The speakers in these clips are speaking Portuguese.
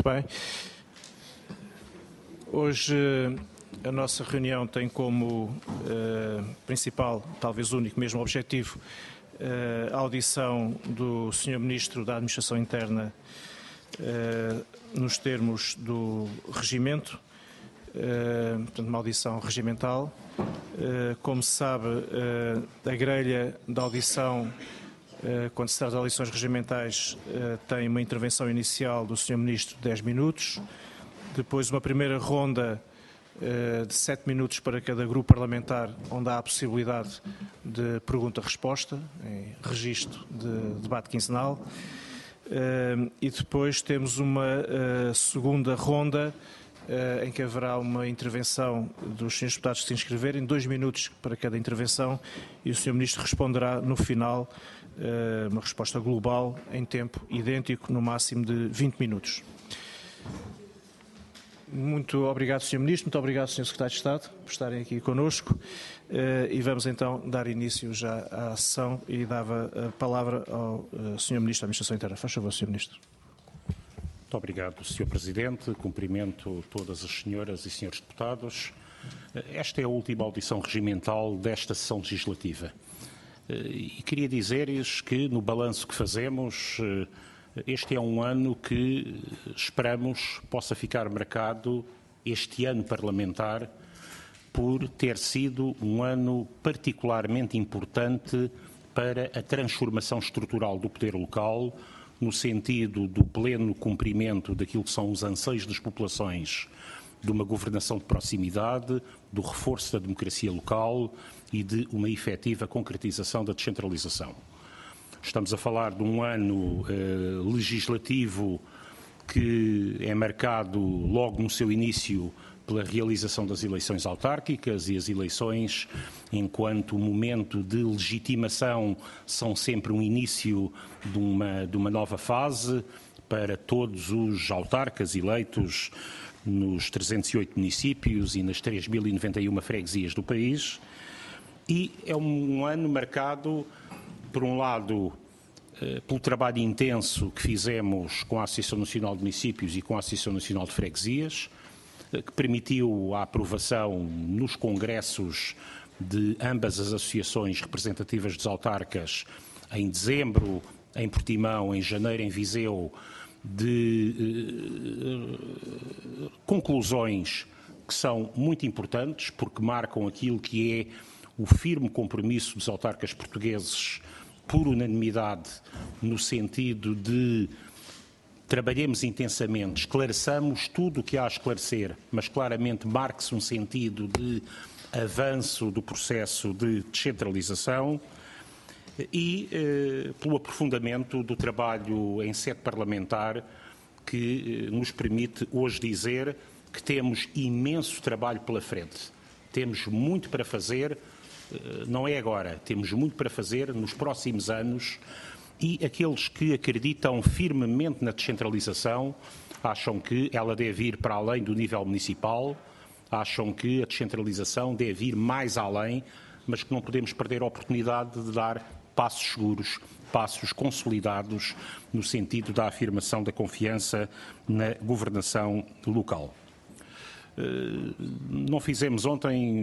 Muito bem. Hoje a nossa reunião tem como principal, talvez único mesmo objetivo, a audição do Sr. Ministro da Administração Interna nos termos do regimento, portanto uma audição regimental. Como se sabe, a grelha da audição, quando se trata de audições regimentais, tem uma intervenção inicial do Sr. Ministro de 10 minutos, depois uma primeira ronda de 7 minutos para cada grupo parlamentar, onde há a possibilidade de pergunta-resposta, em registro de debate quinzenal, e depois temos uma segunda ronda em que haverá uma intervenção dos senhores deputados que se inscreverem, 2 minutos para cada intervenção, e o Sr. Ministro responderá no final uma resposta global em tempo idêntico, no máximo de 20 minutos. Muito obrigado, Sr. Ministro, muito obrigado, Sr. Secretário de Estado, por estarem aqui connosco, e vamos então dar início já à sessão e dava a palavra ao Sr. Ministro da Administração Interna. Faz favor, Sr. Ministro. Muito obrigado, Sr. Presidente. Cumprimento todas as senhoras e senhores deputados. Esta é a última audição regimental desta sessão legislativa. E queria dizer-lhes que, no balanço que fazemos, este é um ano que esperamos possa ficar marcado, este ano parlamentar, por ter sido um ano particularmente importante para a transformação estrutural do poder local, no sentido do pleno cumprimento daquilo que são os anseios das populações, de uma governação de proximidade, do reforço da democracia local e de uma efetiva concretização da descentralização. Estamos a falar de um ano legislativo que é marcado logo no seu início pela realização das eleições autárquicas, e as eleições, enquanto momento de legitimação, são sempre um início de uma nova fase para todos os autarcas eleitos nos 308 municípios e nas 3.091 freguesias do país. E é um ano marcado, por um lado, pelo trabalho intenso que fizemos com a Associação Nacional de Municípios e com a Associação Nacional de Freguesias, que permitiu a aprovação nos congressos de ambas as associações representativas dos autarcas, em dezembro em Portimão, em janeiro em Viseu, de conclusões que são muito importantes, porque marcam aquilo que é o firme compromisso dos autarcas portugueses por unanimidade, no sentido de trabalhemos intensamente, esclareçamos tudo o que há a esclarecer, mas claramente marque-se um sentido de avanço do processo de descentralização e pelo aprofundamento do trabalho em sede parlamentar, que nos permite hoje dizer que temos imenso trabalho pela frente. Temos muito para fazer, não é agora, temos muito para fazer nos próximos anos. E aqueles que acreditam firmemente na descentralização acham que ela deve ir para além do nível municipal, acham que a descentralização deve ir mais além, mas que não podemos perder a oportunidade de dar passos seguros, passos consolidados no sentido da afirmação da confiança na governação local. Não fizemos ontem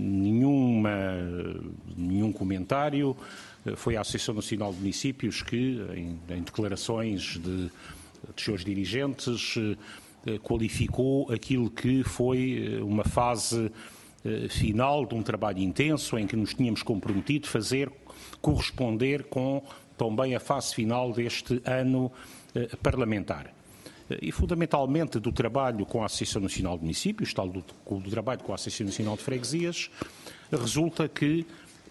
nenhum comentário. Foi a Associação Nacional de Municípios que, em declarações de seus dirigentes, qualificou aquilo que foi uma fase final de um trabalho intenso em que nos tínhamos comprometido fazer corresponder com também a fase final deste ano parlamentar. E fundamentalmente do trabalho com a Associação Nacional de Municípios, tal do trabalho com a Associação Nacional de Freguesias, resulta que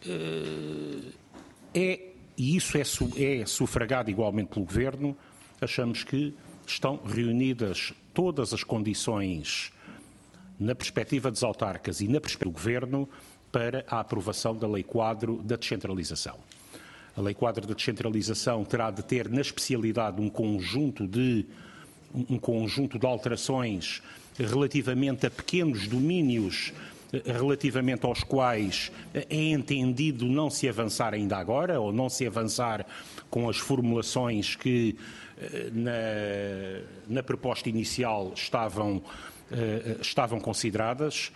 e isso é sufragado igualmente pelo Governo, achamos que estão reunidas todas as condições na perspectiva dos autarcas e na perspectiva do Governo para a aprovação da Lei Quadro da Descentralização. A Lei Quadro da Descentralização terá de ter na especialidade um conjunto de alterações relativamente a pequenos domínios relativamente aos quais é entendido não se avançar ainda agora, ou não se avançar com as formulações que na proposta inicial estavam consideradas.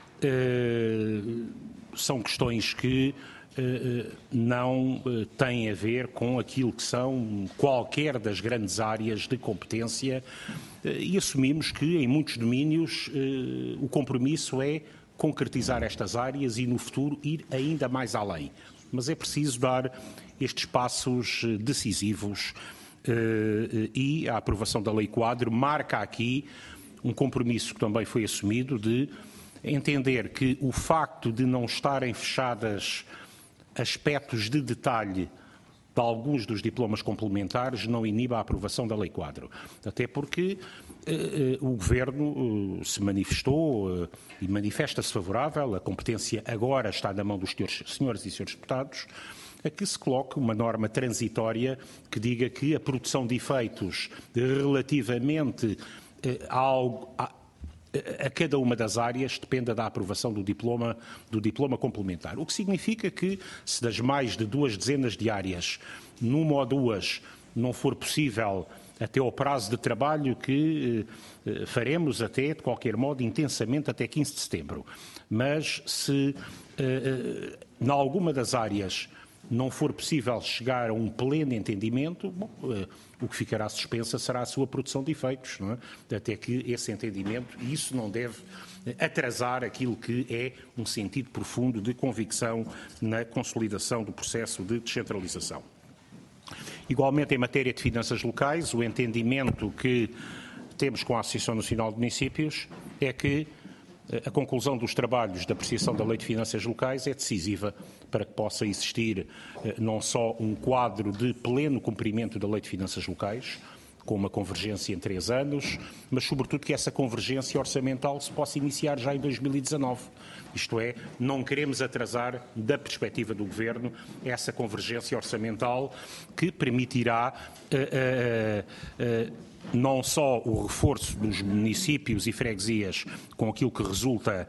São questões que não têm a ver com aquilo que são qualquer das grandes áreas de competência e assumimos que em muitos domínios o compromisso é concretizar estas áreas e no futuro ir ainda mais além. Mas é preciso dar estes passos decisivos e a aprovação da Lei Quadro marca aqui um compromisso que também foi assumido de entender que o facto de não estarem fechadas aspectos de detalhe de alguns dos diplomas complementares não iniba a aprovação da Lei Quadro. Até porque o Governo se manifestou e manifesta-se favorável, a competência agora está na mão dos senhores e senhores deputados, a que se coloque uma norma transitória que diga que a produção de efeitos relativamente a cada uma das áreas dependa da aprovação do diploma complementar. O que significa que, se das mais de 2 dezenas de áreas, numa ou duas, não for possível até ao prazo de trabalho que faremos até, de qualquer modo, intensamente até 15 de setembro. Mas se, em alguma das áreas, não for possível chegar a um pleno entendimento, bom, o que ficará suspensa será a sua produção de efeitos, não é? Até que esse entendimento, e isso não deve atrasar aquilo que é um sentido profundo de convicção na consolidação do processo de descentralização. Igualmente, em matéria de finanças locais, o entendimento que temos com a Associação Nacional de Municípios é que a conclusão dos trabalhos de apreciação da Lei de Finanças Locais é decisiva para que possa existir não só um quadro de pleno cumprimento da Lei de Finanças Locais, com uma convergência em 3 anos, mas sobretudo que essa convergência orçamental se possa iniciar já em 2019. Isto é, não queremos atrasar, da perspectiva do Governo, essa convergência orçamental que permitirá não só o reforço dos municípios e freguesias com aquilo que resulta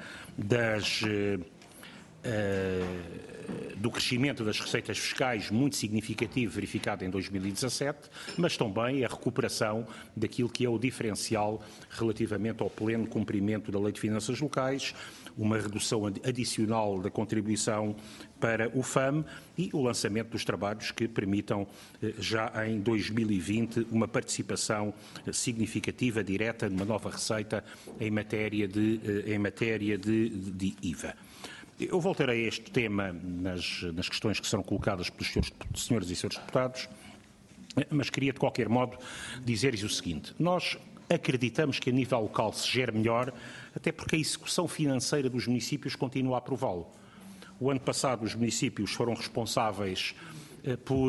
do crescimento das receitas fiscais muito significativo verificado em 2017, mas também a recuperação daquilo que é o diferencial relativamente ao pleno cumprimento da Lei de Finanças Locais, uma redução adicional da contribuição para o FAM e o lançamento dos trabalhos que permitam já em 2020 uma participação significativa, direta, numa nova receita em matéria de IVA. Eu voltarei a este tema nas questões que serão colocadas pelos senhores e senhores deputados, mas queria de qualquer modo dizer-lhes o seguinte. Nós acreditamos que a nível local se gere melhor, até porque a execução financeira dos municípios continua a prová-lo. O ano passado os municípios foram responsáveis por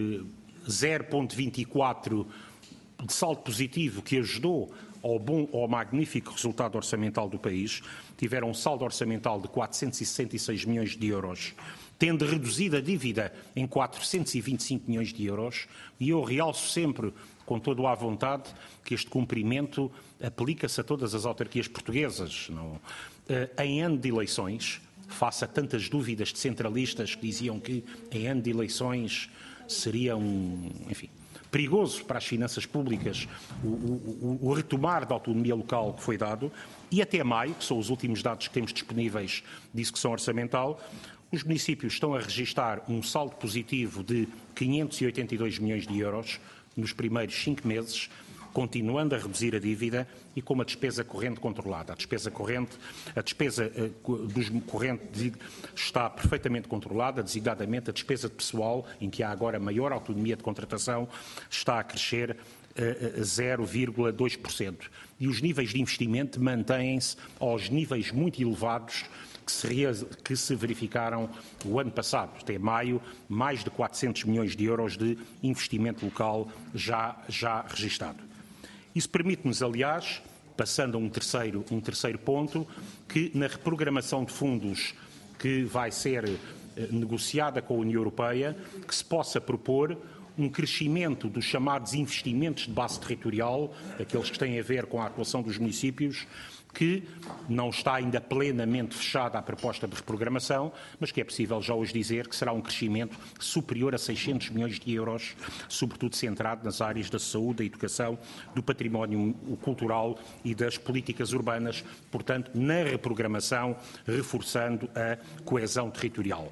0,24 de saldo positivo que ajudou ao bom ou magnífico resultado orçamental do país. Tiveram um saldo orçamental de 466 milhões de euros, tendo reduzido a dívida em 425 milhões de euros, e eu realço sempre, com toda a vontade, que este cumprimento aplica-se a todas as autarquias portuguesas. Não? Em ano de eleições, face a tantas dúvidas de centralistas que diziam que em ano de eleições seria perigoso para as finanças públicas o retomar da autonomia local que foi dado, e até maio, que são os últimos dados que temos disponíveis de execução orçamental, os municípios estão a registrar um saldo positivo de 582 milhões de euros nos primeiros 5 meses, continuando a reduzir a dívida e com uma despesa corrente controlada. A despesa corrente está perfeitamente controlada, designadamente a despesa de pessoal, em que há agora maior autonomia de contratação, está a crescer 0,2%. E os níveis de investimento mantêm-se aos níveis muito elevados que se verificaram o ano passado. Até maio, mais de 400 milhões de euros de investimento local já registado. Isso permite-nos, aliás, passando a um terceiro ponto, que na reprogramação de fundos que vai ser negociada com a União Europeia, que se possa propor um crescimento dos chamados investimentos de base territorial, aqueles que têm a ver com a atuação dos municípios, que não está ainda plenamente fechada a proposta de reprogramação, mas que é possível já hoje dizer que será um crescimento superior a 600 milhões de euros, sobretudo centrado nas áreas da saúde, da educação, do património cultural e das políticas urbanas, portanto, na reprogramação, reforçando a coesão territorial.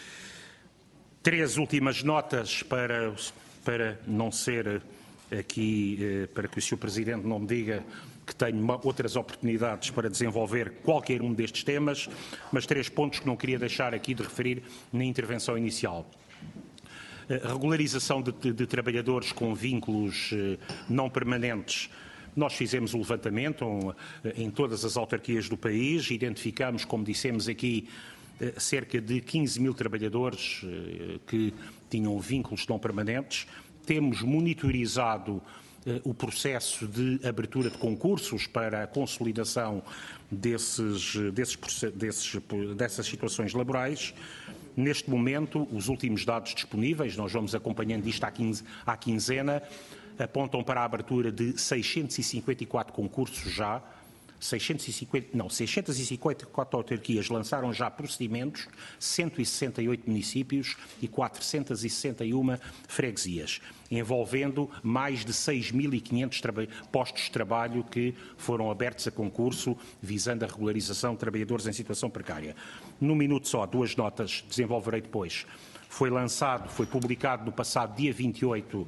3 últimas notas para não ser aqui, para que o Sr. Presidente não me diga que tenho outras oportunidades para desenvolver qualquer um destes temas, mas 3 pontos que não queria deixar aqui de referir na intervenção inicial. A regularização de trabalhadores com vínculos não permanentes. Nós fizemos o levantamento em todas as autarquias do país, identificamos, como dissemos aqui, cerca de 15 mil trabalhadores que tinham vínculos não permanentes. Temos monitorizado o processo de abertura de concursos para a consolidação dessas situações laborais. Neste momento, os últimos dados disponíveis, nós vamos acompanhando isto à quinzena, apontam para a abertura de 654 concursos já. 654 autarquias lançaram já procedimentos, 168 municípios e 461 freguesias, envolvendo mais de 6.500 postos de trabalho que foram abertos a concurso, visando a regularização de trabalhadores em situação precária. Num minuto só, 2 notas, desenvolverei depois. Foi publicado no passado dia 28,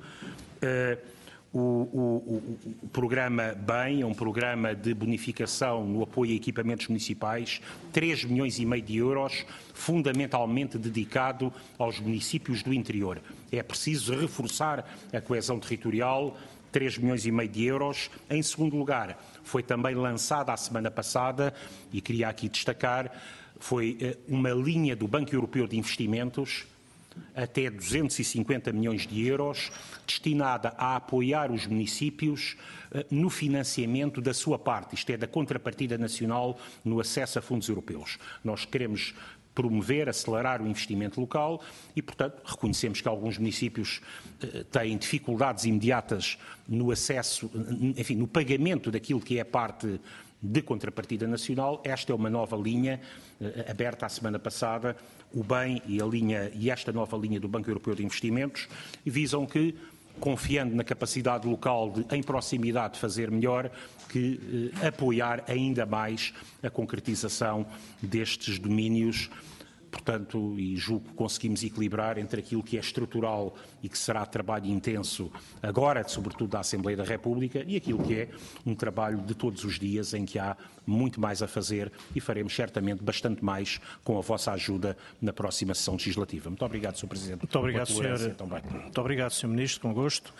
o programa BEM, é um programa de bonificação no apoio a equipamentos municipais, 3,5 milhões de euros, fundamentalmente dedicado aos municípios do interior. É preciso reforçar a coesão territorial, 3,5 milhões de euros. Em segundo lugar, foi também lançada a semana passada, e queria aqui destacar, foi uma linha do Banco Europeu de Investimentos, até 250 milhões de euros, destinada a apoiar os municípios no financiamento da sua parte, isto é, da contrapartida nacional no acesso a fundos europeus. Nós queremos promover, acelerar o investimento local e, portanto, reconhecemos que alguns municípios têm dificuldades imediatas no acesso, enfim, no pagamento daquilo que é a parte de contrapartida nacional. Esta é uma nova linha aberta a semana passada. O BEM e esta nova linha do Banco Europeu de Investimentos visam que, confiando na capacidade local de, em proximidade, fazer melhor, que apoiar ainda mais a concretização destes domínios. Portanto, e julgo que conseguimos equilibrar entre aquilo que é estrutural e que será trabalho intenso agora, sobretudo da Assembleia da República, e aquilo que é um trabalho de todos os dias em que há muito mais a fazer e faremos certamente bastante mais com a vossa ajuda na próxima sessão legislativa. Muito obrigado, Sr. Presidente. Muito obrigado, Sr. Muito obrigado, Sr. Ministro, com gosto.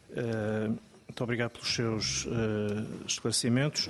Muito obrigado pelos seus esclarecimentos.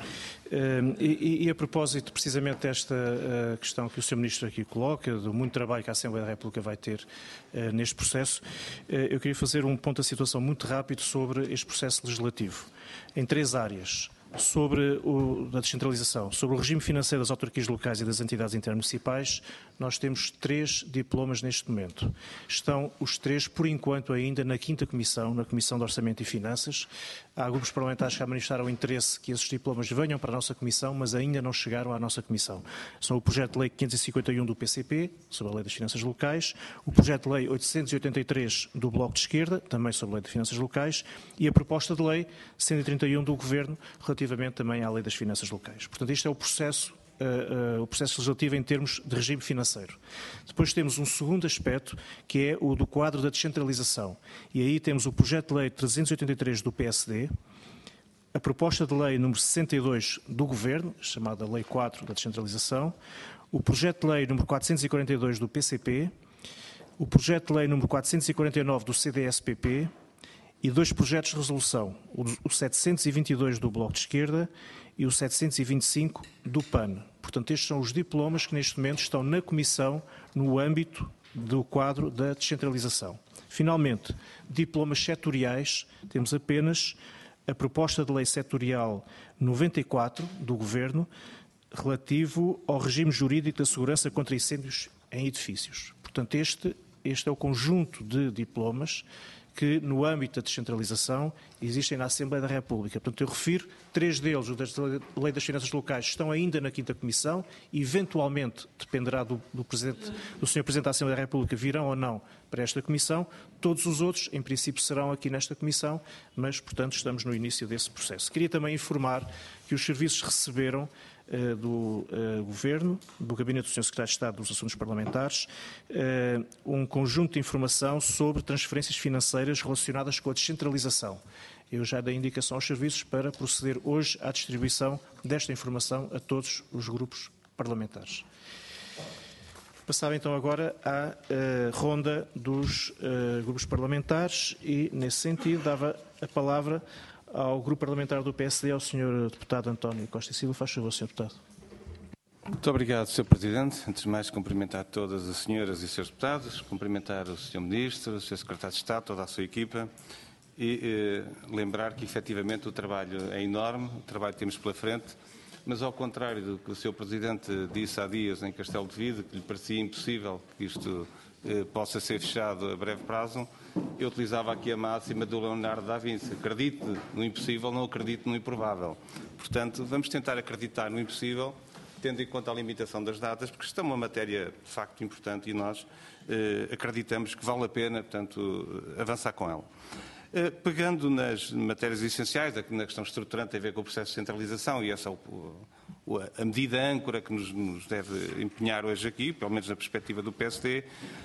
E a propósito precisamente desta questão que o Sr. Ministro aqui coloca, do muito trabalho que a Assembleia da República vai ter neste processo, eu queria fazer um ponto de situação muito rápido sobre este processo legislativo, em 3 áreas. Sobre a descentralização, sobre o regime financeiro das autarquias locais e das entidades intermunicipais, nós temos 3 diplomas neste momento. Estão os 3, por enquanto, ainda na 5ª Comissão, na Comissão de Orçamento e Finanças. Há grupos parlamentares que já manifestaram interesse que esses diplomas venham para a nossa Comissão, mas ainda não chegaram à nossa Comissão. São o projeto de lei 551 do PCP, sobre a Lei das Finanças Locais, o projeto de lei 883 do Bloco de Esquerda, também sobre a Lei das Finanças Locais, e a proposta de lei 131 do Governo, relativamente também à Lei das Finanças Locais. Portanto, este é o processo legislativo em termos de regime financeiro. Depois temos um segundo aspecto, que é o do quadro da descentralização. E aí temos o projeto de lei 383 do PSD, a proposta de lei número 62 do Governo, chamada Lei 4 da Descentralização, o projeto de lei número 442 do PCP, o projeto de lei número 449 do CDS-PP e 2 projetos de resolução, o 722 do Bloco de Esquerda e o 725 do PAN. Portanto, estes são os diplomas que neste momento estão na Comissão no âmbito do quadro da descentralização. Finalmente, diplomas setoriais, temos apenas a proposta de lei setorial 94 do Governo, relativo ao regime jurídico da segurança contra incêndios em edifícios. Portanto, este é o conjunto de diplomas que, no âmbito da descentralização, existem na Assembleia da República. Portanto, eu refiro 3 deles, o da Lei das Finanças Locais, estão ainda na 5ª Comissão, e eventualmente, dependerá do Sr. Presidente da Assembleia da República, virão ou não para esta Comissão. Todos os outros, em princípio, serão aqui nesta Comissão, mas, portanto, estamos no início desse processo. Queria também informar que os serviços receberam do Governo, do Gabinete do Sr. Secretário de Estado dos Assuntos Parlamentares, um conjunto de informação sobre transferências financeiras relacionadas com a descentralização. Eu já dei indicação aos serviços para proceder hoje à distribuição desta informação a todos os grupos parlamentares. Passava então agora à ronda dos grupos parlamentares e, nesse sentido, dava a palavra ao Grupo Parlamentar do PSD, ao Sr. Deputado António Costa e Silva. Faz favor, Sr. Deputado. Muito obrigado, Sr. Presidente. Antes de mais, cumprimentar todas as senhoras e senhores deputados, cumprimentar o Sr. Ministro, o Sr. Secretário de Estado, toda a sua equipa e lembrar que, efetivamente, o trabalho é enorme, o trabalho que temos pela frente, mas, ao contrário do que o Sr. Presidente disse há dias em Castelo de Vide, que lhe parecia impossível que isto possa ser fechado a breve prazo, eu utilizava aqui a máxima do Leonardo da Vinci: acredite no impossível, não acredite no improvável. Portanto, vamos tentar acreditar no impossível, tendo em conta a limitação das datas, porque isto é uma matéria de facto importante e nós acreditamos que vale a pena, portanto, avançar com ela. Pegando nas matérias essenciais, na questão estruturante tem a ver com o processo de centralização, e essa é a medida âncora que nos deve empenhar hoje aqui, pelo menos na perspectiva do PSD,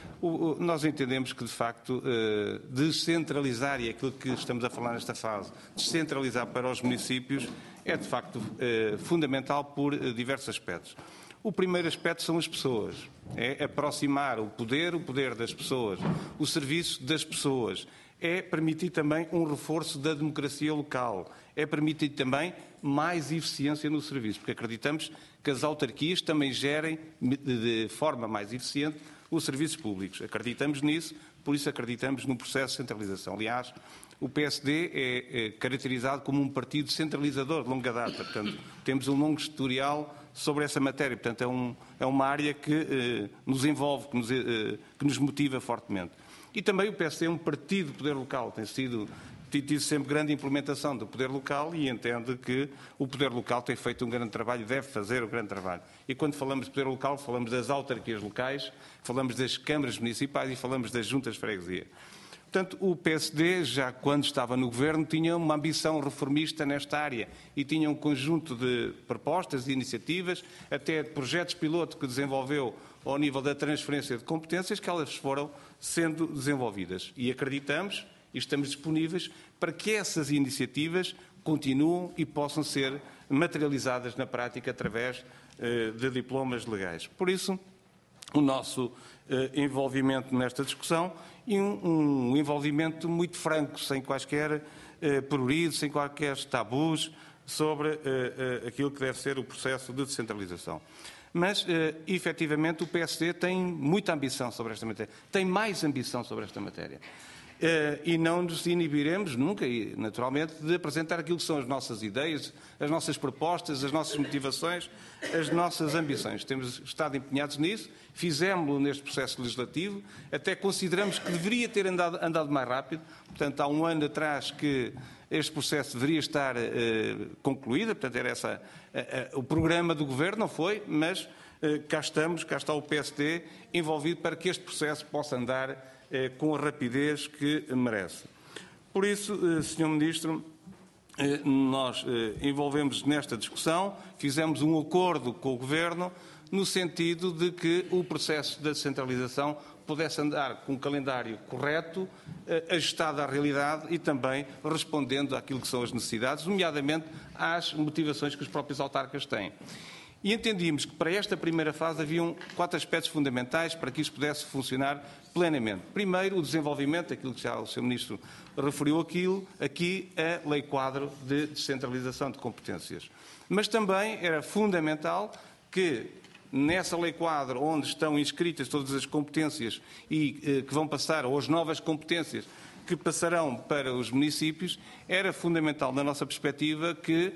nós entendemos que, de facto, descentralizar, e é aquilo que estamos a falar nesta fase, descentralizar para os municípios é, de facto, fundamental por diversos aspectos. O primeiro aspecto são as pessoas, é aproximar o poder das pessoas, o serviço das pessoas, é permitir também um reforço da democracia local, é permitir também mais eficiência no serviço, porque acreditamos que as autarquias também gerem de forma mais eficiente os serviços públicos. Acreditamos nisso, por isso acreditamos no processo de centralização. Aliás, o PSD é caracterizado como um partido centralizador de longa data, portanto, temos um longo historial sobre essa matéria, portanto, é uma área que nos envolve, que nos motiva fortemente. E também o PSD é um partido de poder local, tem tido sempre grande implementação do poder local e entende que o poder local tem feito um grande trabalho e deve fazer um grande trabalho. E quando falamos de poder local, falamos das autarquias locais, falamos das câmaras municipais e falamos das juntas de freguesia. Portanto, o PSD, já quando estava no Governo, tinha uma ambição reformista nesta área e tinha um conjunto de propostas e iniciativas, até projetos piloto que desenvolveu ao nível da transferência de competências, que elas foram sendo desenvolvidas. E acreditamos e estamos disponíveis para que essas iniciativas continuem e possam ser materializadas na prática através de diplomas legais. Por isso, o nosso envolvimento nesta discussão e um envolvimento muito franco, sem quaisquer pruridos, sem quaisquer tabus sobre aquilo que deve ser o processo de descentralização. Mas, efetivamente, o PSD tem muita ambição sobre esta matéria, tem mais ambição sobre esta matéria. E não nos inibiremos nunca, e naturalmente, de apresentar aquilo que são as nossas ideias, as nossas propostas, as nossas motivações, as nossas ambições. Temos estado empenhados nisso, fizemos-lo neste processo legislativo, até consideramos que deveria ter andado mais rápido. Portanto, há um ano atrás que este processo deveria estar concluído, portanto, era o programa do Governo, não foi, mas cá está o PSD envolvido para que este processo possa andar com a rapidez que merece. Por isso, Sr. Ministro, nós envolvemos nesta discussão, fizemos um acordo com o Governo no sentido de que o processo da descentralização pudesse andar com um calendário correto, ajustado à realidade e também respondendo àquilo que são as necessidades, nomeadamente às motivações que os próprios autarcas têm. E entendíamos que para esta primeira fase haviam 4 aspectos fundamentais para que isto pudesse funcionar plenamente. Primeiro, o desenvolvimento, aquilo que já o Sr. Ministro referiu aqui a Lei Quadro de Descentralização de Competências. Mas também era fundamental que nessa Lei Quadro, onde estão inscritas todas as competências e que vão passar, ou as novas competências que passarão para os municípios, era fundamental, na nossa perspectiva, que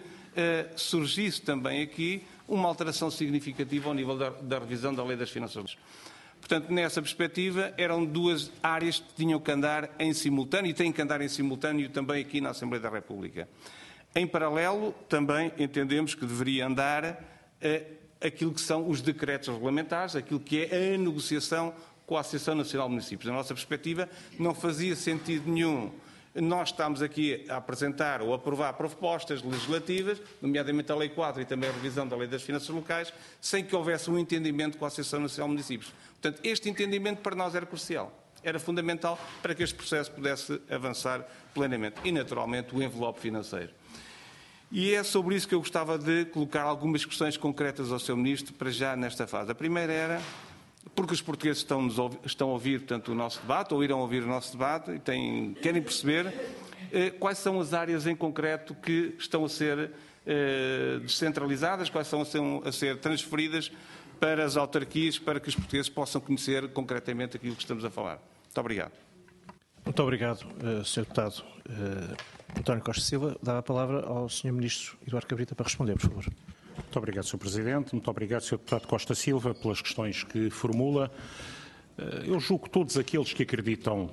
surgisse também aqui uma alteração significativa ao nível da revisão da Lei das Finanças. Portanto, nessa perspectiva, eram duas áreas que tinham que andar em simultâneo e têm que andar em simultâneo também aqui na Assembleia da República. Em paralelo, também entendemos que deveria andar aquilo que são os decretos regulamentares, aquilo que é a negociação com a Associação Nacional de Municípios. Na nossa perspectiva, não fazia sentido nenhum nós estamos aqui a apresentar ou aprovar propostas legislativas, nomeadamente a Lei 4 e também a revisão da Lei das Finanças Locais, sem que houvesse um entendimento com a Associação Nacional de Municípios. Portanto, este entendimento para nós era crucial. Era fundamental para que este processo pudesse avançar plenamente. E, naturalmente, o envelope financeiro. E é sobre isso que eu gostava de colocar algumas questões concretas ao Sr. Ministro, para já nesta fase. A primeira era, porque os portugueses estão a ouvir, portanto, o nosso debate, ou irão ouvir o nosso debate, e querem perceber quais são as áreas em concreto que estão a ser descentralizadas, quais são a ser transferidas para as autarquias, para que os portugueses possam conhecer concretamente aquilo que estamos a falar. Muito obrigado. Muito obrigado, Sr. Deputado. António Costa Silva, dá a palavra ao Sr. Ministro Eduardo Cabrita para responder, por favor. Muito obrigado, Sr. Presidente. Muito obrigado, Sr. Deputado Costa Silva, pelas questões que formula. Eu julgo que todos aqueles que acreditam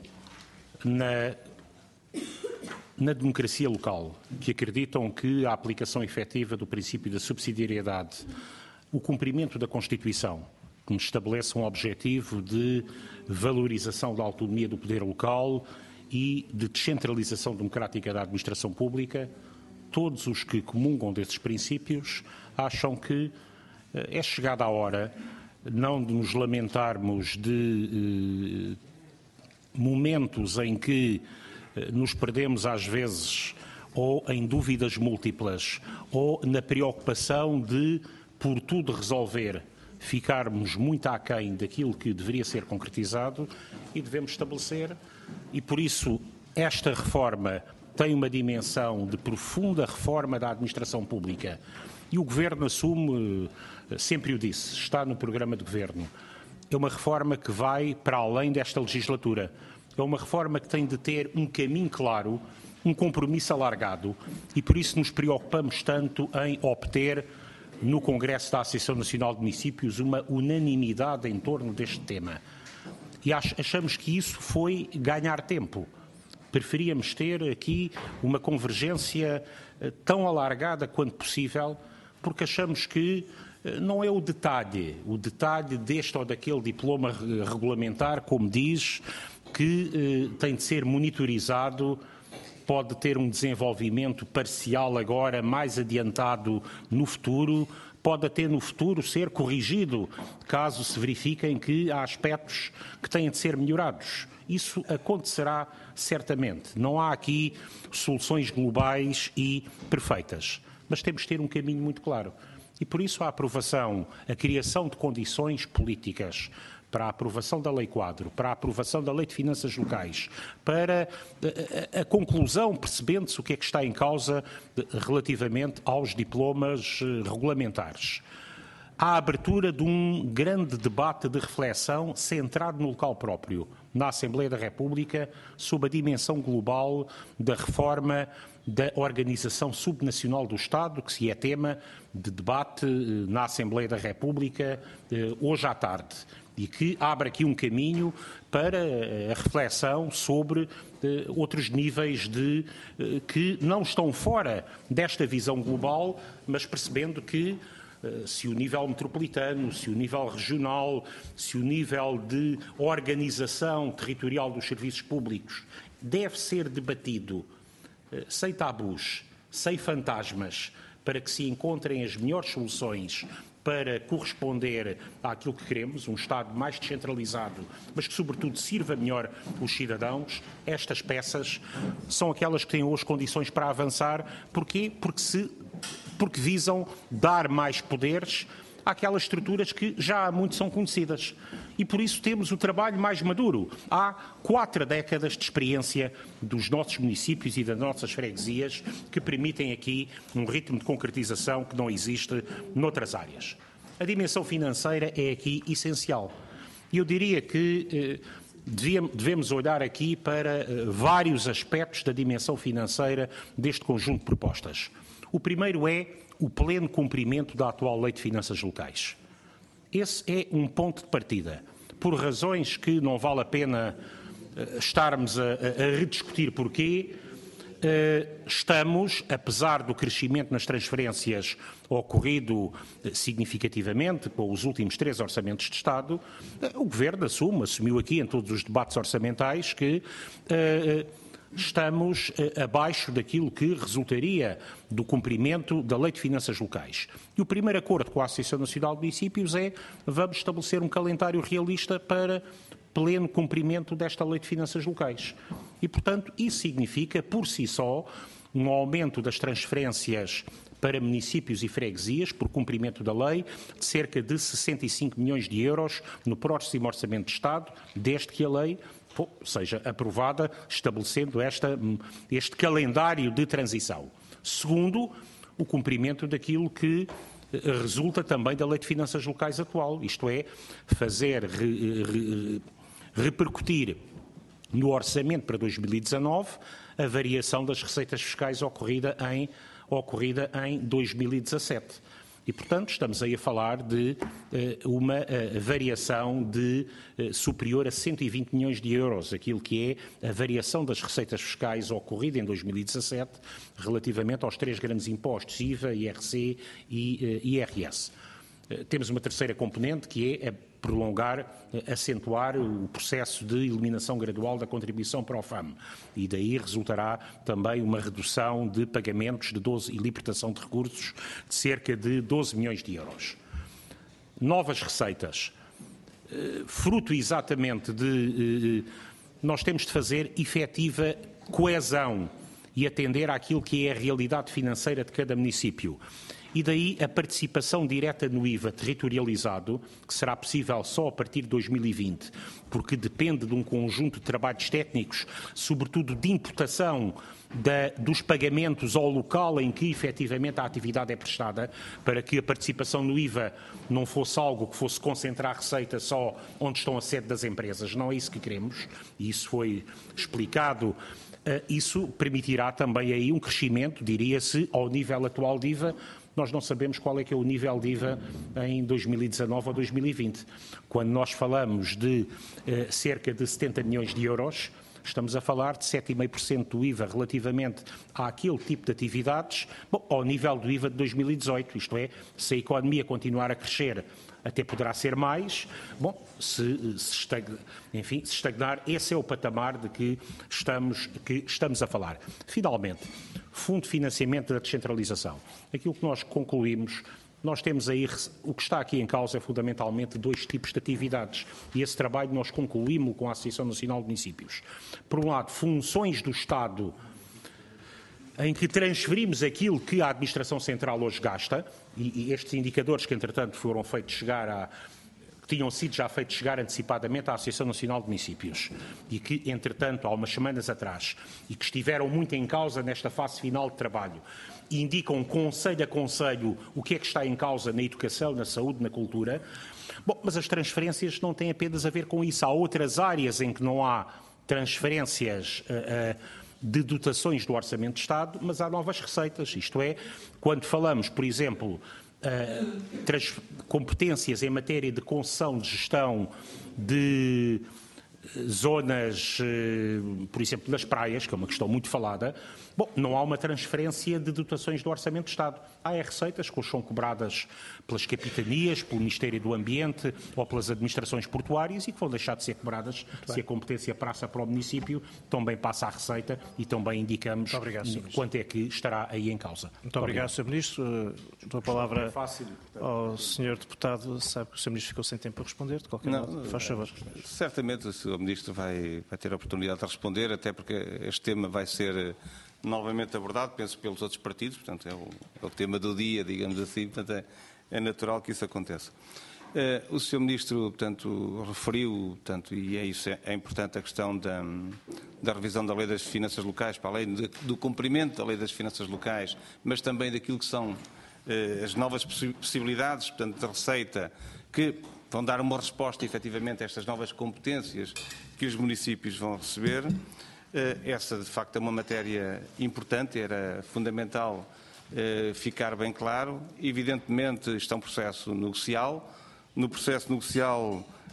na democracia local, que acreditam que a aplicação efetiva do princípio da subsidiariedade, o cumprimento da Constituição, que nos estabelece um objetivo de valorização da autonomia do poder local e de descentralização democrática da administração pública, todos os que comungam desses princípios acham que é chegada a hora não de nos lamentarmos de momentos em que nos perdemos às vezes ou em dúvidas múltiplas ou na preocupação de, por tudo resolver, ficarmos muito aquém daquilo que deveria ser concretizado e devemos estabelecer, e por isso esta reforma tem uma dimensão de profunda reforma da administração pública e o Governo assume, sempre o disse, está no programa de Governo. É uma reforma que vai para além desta legislatura. É uma reforma que tem de ter um caminho claro, um compromisso alargado e por isso nos preocupamos tanto em obter no Congresso da Associação Nacional de Municípios uma unanimidade em torno deste tema. E achamos que isso foi ganhar tempo. Preferíamos ter aqui uma convergência tão alargada quanto possível, porque achamos que não é o detalhe deste ou daquele diploma regulamentar, como diz, que tem de ser monitorizado, pode ter um desenvolvimento parcial agora, mais adiantado no futuro, pode até no futuro ser corrigido, caso se verifiquem que há aspectos que têm de ser melhorados. Isso acontecerá certamente. Não há aqui soluções globais e perfeitas, mas temos de ter um caminho muito claro. E por isso a criação de condições políticas para a aprovação da Lei 4, para a aprovação da Lei de Finanças Locais, para a conclusão, percebendo-se o que é que está em causa relativamente aos diplomas regulamentares. A abertura de um grande debate de reflexão centrado no local próprio, na Assembleia da República, sob a dimensão global da reforma da Organização Subnacional do Estado, que se é tema de debate na Assembleia da República hoje à tarde, e que abre aqui um caminho para a reflexão sobre outros níveis que não estão fora desta visão global, mas percebendo que se o nível metropolitano, se o nível regional, se o nível de organização territorial dos serviços públicos deve ser debatido sem tabus, sem fantasmas, para que se encontrem as melhores soluções para corresponder àquilo que queremos, um Estado mais descentralizado, mas que, sobretudo, sirva melhor os cidadãos. Estas peças são aquelas que têm hoje condições para avançar. Porquê? Porque visam dar mais poderes àquelas estruturas que já há muito são conhecidas. E por isso temos o trabalho mais maduro. Há 4 décadas de experiência dos nossos municípios e das nossas freguesias que permitem aqui um ritmo de concretização que não existe noutras áreas. A dimensão financeira é aqui essencial. E eu diria que devemos olhar aqui para vários aspectos da dimensão financeira deste conjunto de propostas. O primeiro é o pleno cumprimento da atual Lei de Finanças Locais. Esse é um ponto de partida, por razões que não vale a pena estarmos a rediscutir porquê, estamos, apesar do crescimento nas transferências ocorrido significativamente com os últimos 3 orçamentos de Estado, o Governo assumiu aqui em todos os debates orçamentais que estamos abaixo daquilo que resultaria do cumprimento da Lei de Finanças Locais. E o primeiro acordo com a Associação Nacional de Municípios é: vamos estabelecer um calendário realista para pleno cumprimento desta Lei de Finanças Locais. E, portanto, isso significa, por si só, um aumento das transferências para municípios e freguesias, por cumprimento da lei, de cerca de 65 milhões de euros no próximo Orçamento de Estado, desde que a lei seja aprovada, estabelecendo este calendário de transição. Segundo, o cumprimento daquilo que resulta também da Lei de Finanças Locais atual, isto é, fazer repercutir no orçamento para 2019 a variação das receitas fiscais ocorrida em 2017. E, portanto, estamos aí a falar de uma variação superior a 120 milhões de euros, aquilo que é a variação das receitas fiscais ocorrida em 2017 relativamente aos 3 grandes impostos, IVA, IRC e IRS. Temos uma terceira componente, que é prolongar, acentuar o processo de eliminação gradual da contribuição para o FAM. E daí resultará também uma redução de pagamentos e libertação de recursos de cerca de 12 milhões de euros. Novas receitas. Fruto exatamente de... Nós temos de fazer efetiva coesão e atender àquilo que é a realidade financeira de cada município. E daí a participação direta no IVA territorializado, que será possível só a partir de 2020, porque depende de um conjunto de trabalhos técnicos, sobretudo de imputação dos pagamentos ao local em que efetivamente a atividade é prestada, para que a participação no IVA não fosse algo que fosse concentrar a receita só onde estão a sede das empresas. Não é isso que queremos, e isso foi explicado. Isso permitirá também aí um crescimento, diria-se, ao nível atual de IVA. Nós não sabemos qual é que é o nível de IVA em 2019 ou 2020. Quando nós falamos de cerca de 70 milhões de euros, estamos a falar de 7,5% do IVA relativamente àquele tipo de atividades, ao nível do IVA de 2018, isto é, se a economia continuar a crescer, até poderá ser mais. Se estagnar, esse é o patamar de que estamos a falar. Finalmente, Fundo de Financiamento da Descentralização. Aquilo que nós concluímos, nós temos aí, o que está aqui em causa é fundamentalmente 2 tipos de atividades, e esse trabalho nós concluímos com a Associação Nacional de Municípios. Por um lado, funções do Estado em que transferimos aquilo que a Administração Central hoje gasta, e estes indicadores que, entretanto, foram feitos chegar que tinham sido já feitos chegar antecipadamente à Associação Nacional de Municípios e que, entretanto, há umas semanas atrás, e que estiveram muito em causa nesta fase final de trabalho, indicam conselho a conselho o que é que está em causa na educação, na saúde, na cultura. Mas as transferências não têm apenas a ver com isso. Há outras áreas em que não há transferências de dotações do Orçamento de Estado, mas há novas receitas. Isto é, quando falamos, por exemplo, competências em matéria de concessão de gestão de zonas, por exemplo, das praias, que é uma questão muito falada, não há uma transferência de dotações do Orçamento de Estado. Há receitas que são cobradas pelas capitanias, pelo Ministério do Ambiente ou pelas administrações portuárias e que vão deixar de ser cobradas se a competência passa para o município, também passa a receita e também indicamos quanto é que estará aí em causa. Muito obrigado, Sr. Ministro. Dou a palavra ao Sr. Deputado. Sabe que o Sr. Ministro ficou sem tempo para responder, de qualquer modo. Faz favor. Certamente o Sr. Ministro vai ter a oportunidade de responder, até porque este tema vai ser novamente abordado, penso, pelos outros partidos, portanto é o tema do dia, digamos assim, portanto é natural que isso aconteça. O Sr. Ministro, portanto, referiu, portanto, e é importante a questão da revisão da Lei das Finanças Locais, para além do cumprimento da Lei das Finanças Locais, mas também daquilo que são as novas possibilidades, portanto, de receita, que vão dar uma resposta, efetivamente, a estas novas competências que os municípios vão receber. Essa, de facto, é uma matéria importante, era fundamental ficar bem claro. Evidentemente, isto é um processo negocial. No processo negocial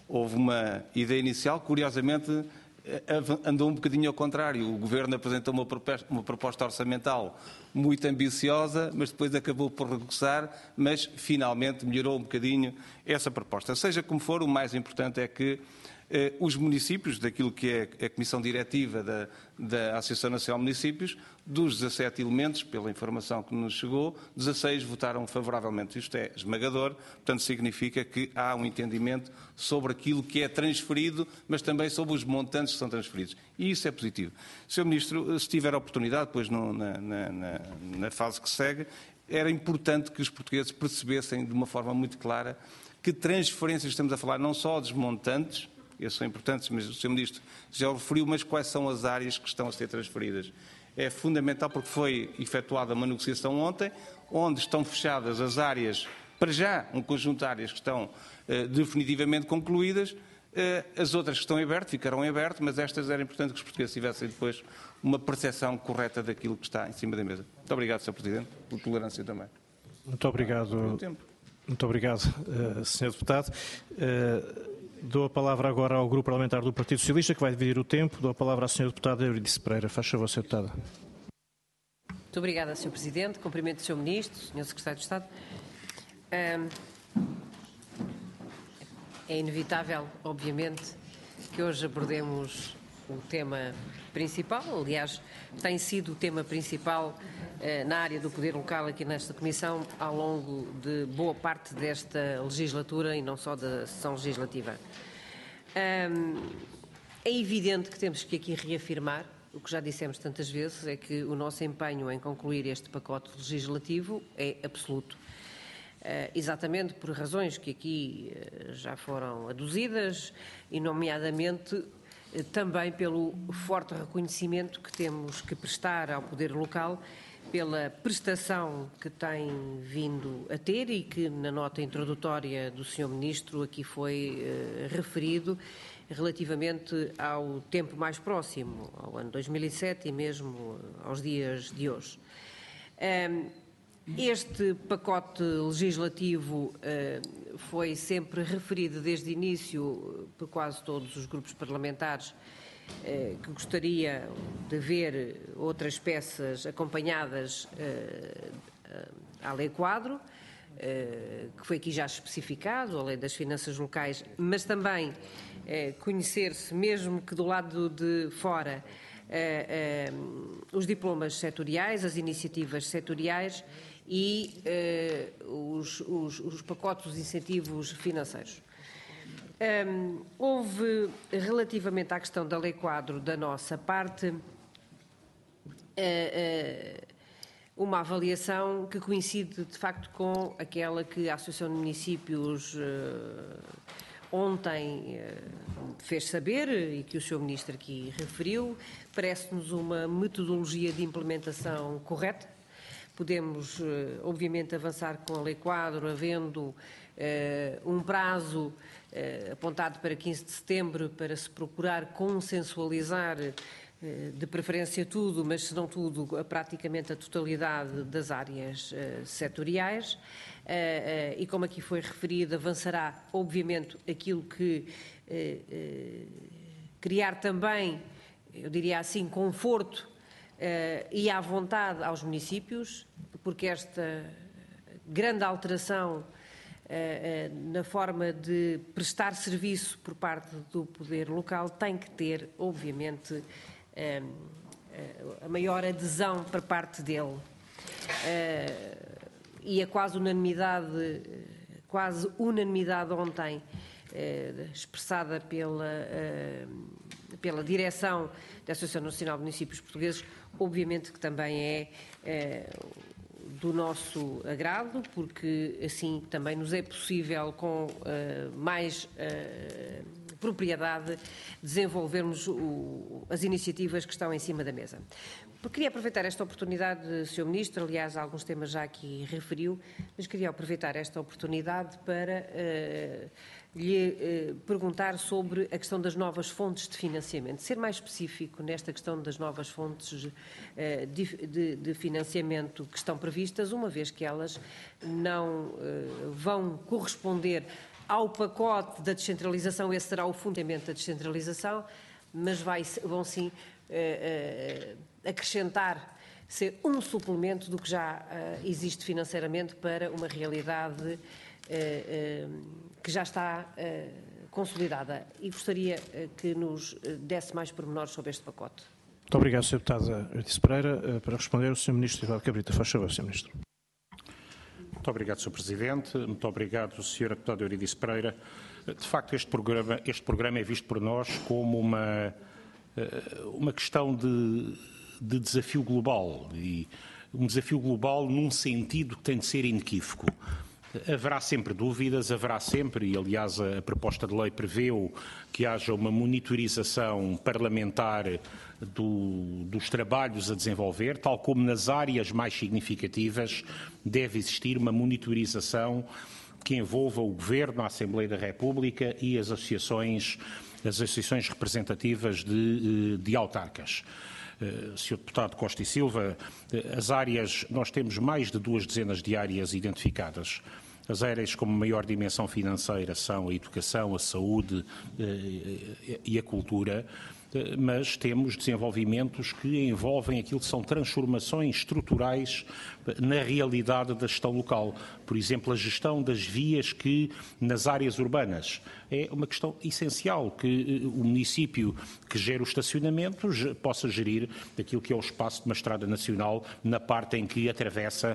houve uma ideia inicial, curiosamente, andou um bocadinho ao contrário. O Governo apresentou uma proposta orçamental muito ambiciosa, mas depois acabou por regressar, mas finalmente melhorou um bocadinho essa proposta. Seja como for, o mais importante é que os municípios, daquilo que é a Comissão Diretiva da Associação Nacional de Municípios, dos 17 elementos, pela informação que nos chegou, 16 votaram favoravelmente. Isto é esmagador, portanto significa que há um entendimento sobre aquilo que é transferido, mas também sobre os montantes que são transferidos. E isso é positivo. Sr. Ministro, se tiver a oportunidade, depois na fase que segue, era importante que os portugueses percebessem de uma forma muito clara que transferências estamos a falar, não só dos montantes, esses são importantes, mas o Sr. Ministro já o referiu, mas quais são as áreas que estão a ser transferidas? É fundamental porque foi efetuada uma negociação ontem, onde estão fechadas as áreas, para já, um conjunto de áreas que estão definitivamente concluídas, as outras que estão abertas, ficarão em aberto, mas estas era importante que os portugueses tivessem depois uma percepção correta daquilo que está em cima da mesa. Muito obrigado, Sr. Presidente, por tolerância também. Muito obrigado, Sr. Deputado. Dou a palavra agora ao Grupo Parlamentar do Partido Socialista, que vai dividir o tempo. Dou a palavra à Sra. Deputada Euridice Pereira. Faz favor, Sra. Deputada. Muito obrigada, Sr. Presidente. Cumprimento o Sr. Ministro, Sr. Secretário de Estado. É inevitável, obviamente, que hoje abordemos o tema principal. Aliás, tem sido o tema principal na área do poder local aqui nesta Comissão ao longo de boa parte desta legislatura e não só da sessão legislativa. É evidente que temos que aqui reafirmar o que já dissemos tantas vezes, é que o nosso empenho em concluir este pacote legislativo é absoluto. Exatamente por razões que aqui já foram aduzidas e, nomeadamente, também pelo forte reconhecimento que temos que prestar ao poder local pela prestação que tem vindo a ter e que na nota introdutória do Sr. Ministro aqui foi referido relativamente ao tempo mais próximo, ao ano 2007 e mesmo aos dias de hoje. Este pacote legislativo foi sempre referido desde o início por quase todos os grupos parlamentares que gostaria de ver outras peças acompanhadas à Lei Quadro, que foi aqui já especificado, a Lei das Finanças Locais, mas também conhecer-se, mesmo que do lado de fora, os diplomas setoriais, as iniciativas setoriais e os pacotes de incentivos financeiros. Houve, relativamente à questão da Lei Quadro, da nossa parte, uma avaliação que coincide, de facto, com aquela que a Associação de Municípios ontem fez saber e que o Sr. Ministro aqui referiu. Parece-nos uma metodologia de implementação correta. Podemos, obviamente, avançar com a Lei Quadro, havendo um prazo apontado para 15 de setembro para se procurar consensualizar, de preferência tudo, mas se não tudo, praticamente a totalidade das áreas setoriais. E como aqui foi referido, avançará, obviamente, aquilo que criar também, eu diria assim, conforto e à vontade aos municípios, porque esta grande alteração na forma de prestar serviço por parte do poder local tem que ter, obviamente, a maior adesão por parte dele. E a quase unanimidade ontem, expressada pela direção da Associação Nacional de Municípios Portugueses, obviamente que também é do nosso agrado, porque assim também nos é possível, com mais propriedade, desenvolvermos as iniciativas que estão em cima da mesa. Queria aproveitar esta oportunidade, Sr. Ministro, aliás, alguns temas já aqui referiu, mas queria aproveitar esta oportunidade para lhe perguntar sobre a questão das novas fontes de financiamento. Ser mais específico nesta questão das novas fontes de financiamento que estão previstas, uma vez que elas não vão corresponder ao pacote da descentralização, esse será o fundamento da descentralização, mas vão sim acrescentar, ser um suplemento do que já existe financeiramente para uma realidade que já está consolidada. E gostaria que nos desse mais pormenores sobre este pacote. Muito obrigado, Sr. Deputado Euridice Pereira. Para responder, o Sr. Ministro Eduardo Cabrita. Faz favor, Sr. Ministro. Muito obrigado, Sr. Presidente. Muito obrigado, Sr. Deputado Euridice Pereira. De facto, este programa é visto por nós como uma questão de desafio global, e um desafio global num sentido que tem de ser inequívoco. Haverá sempre dúvidas, haverá sempre, e aliás a proposta de lei prevê-o, que haja uma monitorização parlamentar dos trabalhos a desenvolver, tal como nas áreas mais significativas deve existir uma monitorização que envolva o Governo, a Assembleia da República e as associações representativas de autarcas. Sr. Deputado Costa e Silva, as áreas, nós temos mais de 2 dezenas de áreas identificadas. As áreas com maior dimensão financeira são a educação, a saúde e a cultura, mas temos desenvolvimentos que envolvem aquilo que são transformações estruturais na realidade da gestão local. Por exemplo, a gestão das vias nas áreas urbanas. É uma questão essencial que o município que gera os estacionamentos possa gerir aquilo que é o espaço de uma estrada nacional na parte em que atravessa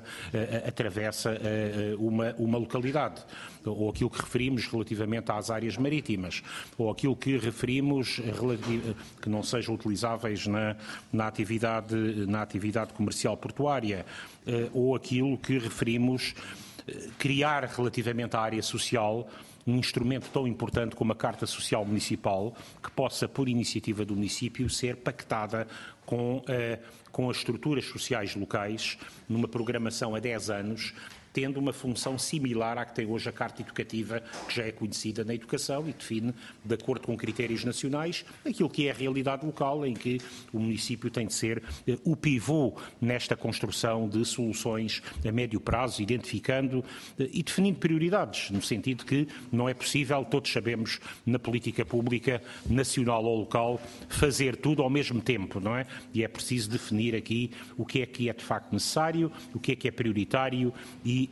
uma localidade. Ou aquilo que referimos relativamente às áreas marítimas, ou aquilo que referimos que não sejam utilizáveis na atividade comercial portuária, ou aquilo que referimos criar relativamente à área social um instrumento tão importante como a Carta Social Municipal, que possa, por iniciativa do município, ser pactada com as estruturas sociais locais, numa programação a 10 anos, tendo uma função similar à que tem hoje a Carta Educativa, que já é conhecida na educação e define, de acordo com critérios nacionais, aquilo que é a realidade local, em que o município tem de ser o pivô nesta construção de soluções a médio prazo, identificando e definindo prioridades, no sentido que não é possível, todos sabemos, na política pública, nacional ou local, fazer tudo ao mesmo tempo, não é? E é preciso definir aqui o que é de facto necessário, o que é prioritário e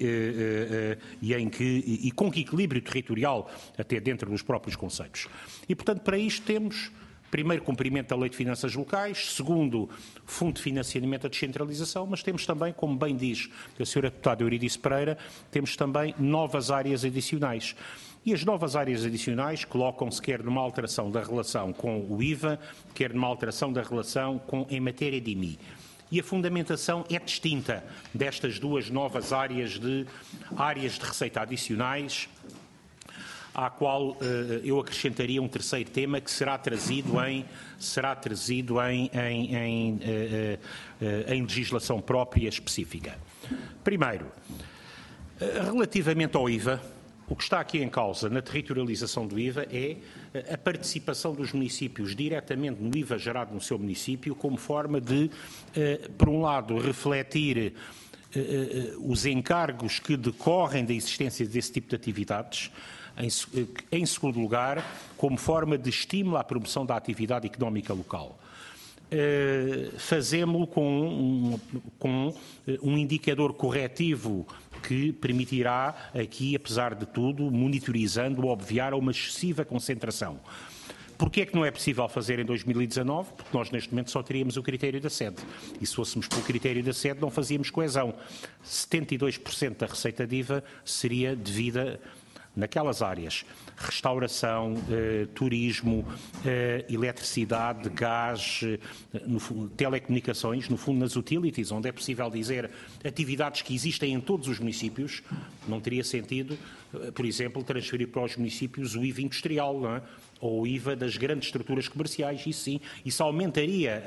com que equilíbrio territorial até dentro dos próprios conceitos. E, portanto, para isto temos, primeiro, cumprimento da Lei de Finanças Locais, segundo, Fundo de Financiamento da Descentralização, mas temos também, como bem diz a Sra. Deputada Euridice Pereira, temos também novas áreas adicionais. E as novas áreas adicionais colocam-se quer numa alteração da relação com o IVA, quer numa alteração da relação em matéria de IMI. E a fundamentação é distinta destas duas novas áreas de receita adicionais, à qual eu acrescentaria um terceiro tema que será trazido em legislação própria específica. Primeiro, relativamente ao IVA, o que está aqui em causa na territorialização do IVA é a participação dos municípios diretamente no IVA gerado no seu município, como forma de, por um lado, refletir os encargos que decorrem da existência desse tipo de atividades, em segundo lugar, como forma de estímulo à promoção da atividade económica local. Fazemo-lo com um indicador corretivo que permitirá aqui, apesar de tudo, monitorizando, obviar a uma excessiva concentração. Porquê é que não é possível fazer em 2019? Porque nós neste momento só teríamos o critério da sede. E se fôssemos pelo critério da sede não fazíamos coesão. 72% da receita de IVA seria devida naquelas áreas: restauração, turismo, eletricidade, gás, telecomunicações, no fundo nas utilities, onde é possível dizer atividades que existem em todos os municípios. Não teria sentido, por exemplo, transferir para os municípios o IVA industrial, não é? Ou o IVA das grandes estruturas comerciais. Isso sim, isso aumentaria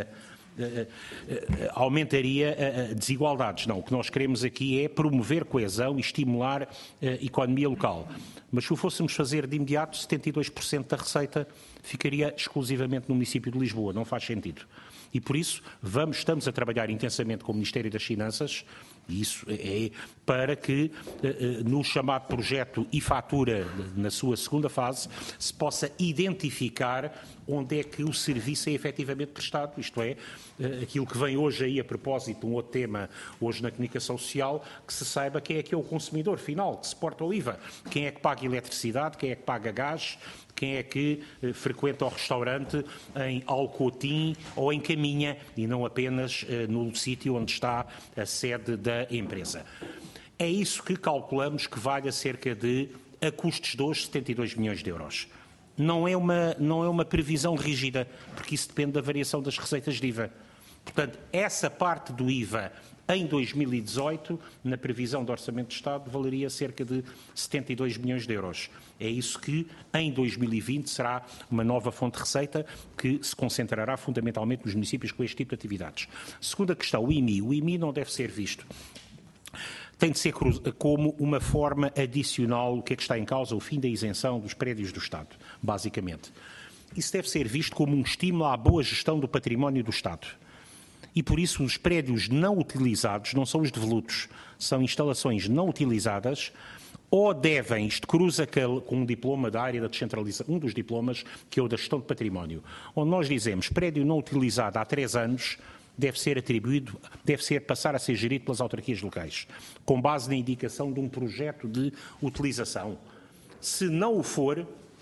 desigualdades. Não, o que nós queremos aqui é promover coesão e estimular a economia local. Mas se o fôssemos fazer de imediato, 72% da receita ficaria exclusivamente no município de Lisboa. Não faz sentido. E por isso estamos a trabalhar intensamente com o Ministério das Finanças E isso é para que, no chamado projeto e-fatura, na sua segunda fase, se possa identificar onde é que o serviço é efetivamente prestado, isto é, aquilo que vem hoje aí a propósito de um outro tema, hoje na comunicação social, que se saiba quem é que é o consumidor final, que suporta o IVA, quem é que paga eletricidade, quem é que paga gás, quem é que frequenta o restaurante em Alcotim ou em Caminha e não apenas no sítio onde está a sede da empresa. É isso que calculamos que valha cerca de, a custos de hoje, 72 milhões de euros. Não é uma previsão rígida, porque isso depende da variação das receitas de IVA. Portanto, essa parte do IVA em 2018, na previsão do Orçamento de Estado, valeria cerca de 72 milhões de euros. É isso que, em 2020, será uma nova fonte de receita que se concentrará fundamentalmente nos municípios com este tipo de atividades. Segunda questão, o IMI. O IMI não deve ser visto. Tem de ser como uma forma adicional, o que é que está em causa? O fim da isenção dos prédios do Estado, basicamente. Isso deve ser visto como um estímulo à boa gestão do património do Estado. E por isso os prédios não utilizados não são os devolutos, são instalações não utilizadas ou devem, isto cruza com um diploma da área da descentralização, um dos diplomas que é o da gestão de património, onde nós dizemos prédio não utilizado há 3 anos deve ser atribuído, passar a ser gerido pelas autarquias locais, com base na indicação de um projeto de utilização. Se não o for,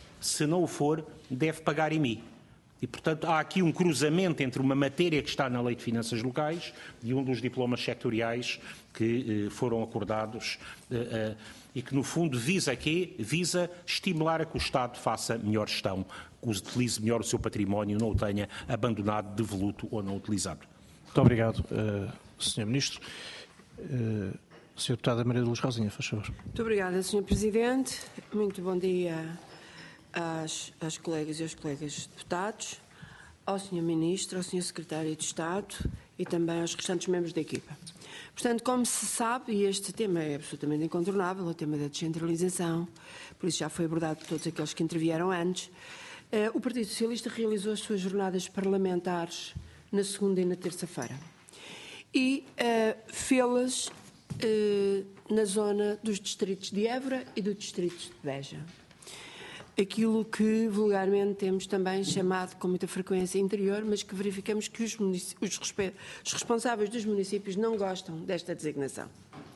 deve pagar IMI. E, portanto, há aqui um cruzamento entre uma matéria que está na Lei de Finanças Locais e um dos diplomas sectoriais que foram acordados e que, no fundo, visa estimular a que o Estado faça melhor gestão, que utilize melhor o seu património, não o tenha abandonado, devoluto ou não utilizado. Muito obrigado, Sr. Ministro. Sra. Deputada Maria de Luz Rosinha, faz favor. Muito obrigada, Sr. Presidente. Muito bom dia às colegas e aos colegas deputados, ao Sr. Ministro, ao Sr. Secretário de Estado e também aos restantes membros da equipa. Portanto, como se sabe, e este tema é absolutamente incontornável, o tema da descentralização, por isso já foi abordado por todos aqueles que intervieram antes, o Partido Socialista realizou as suas jornadas parlamentares na segunda e na terça-feira e fê-las na zona dos distritos de Évora e do distrito de Beja. Aquilo que vulgarmente temos também chamado com muita frequência interior, mas que verificamos que os responsáveis dos municípios não gostam desta designação.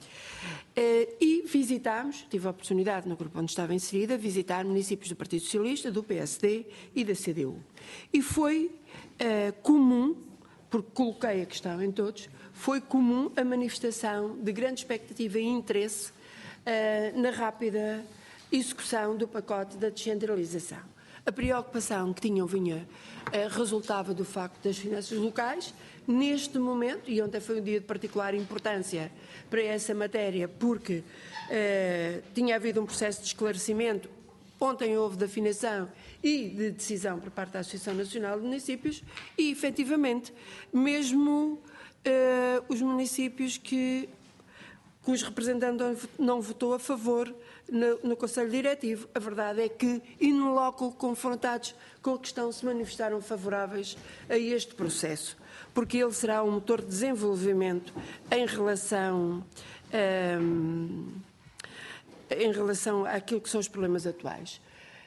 E visitámos, tive a oportunidade no grupo onde estava inserida, visitar municípios do Partido Socialista, do PSD e da CDU. E foi comum, porque coloquei a questão em todos, foi comum a manifestação de grande expectativa e interesse na rápida execução do pacote da descentralização. A preocupação que tinham resultava do facto das finanças locais. Neste momento, e ontem foi um dia de particular importância para essa matéria, porque tinha havido um processo de esclarecimento, ontem houve de afinação e de decisão por parte da Associação Nacional de Municípios e, efetivamente, mesmo os municípios cujo representante não votou a favor no Conselho Diretivo, a verdade é que, in loco, confrontados com a questão, se manifestaram favoráveis a este processo, porque ele será um motor de desenvolvimento em relação àquilo que são os problemas atuais.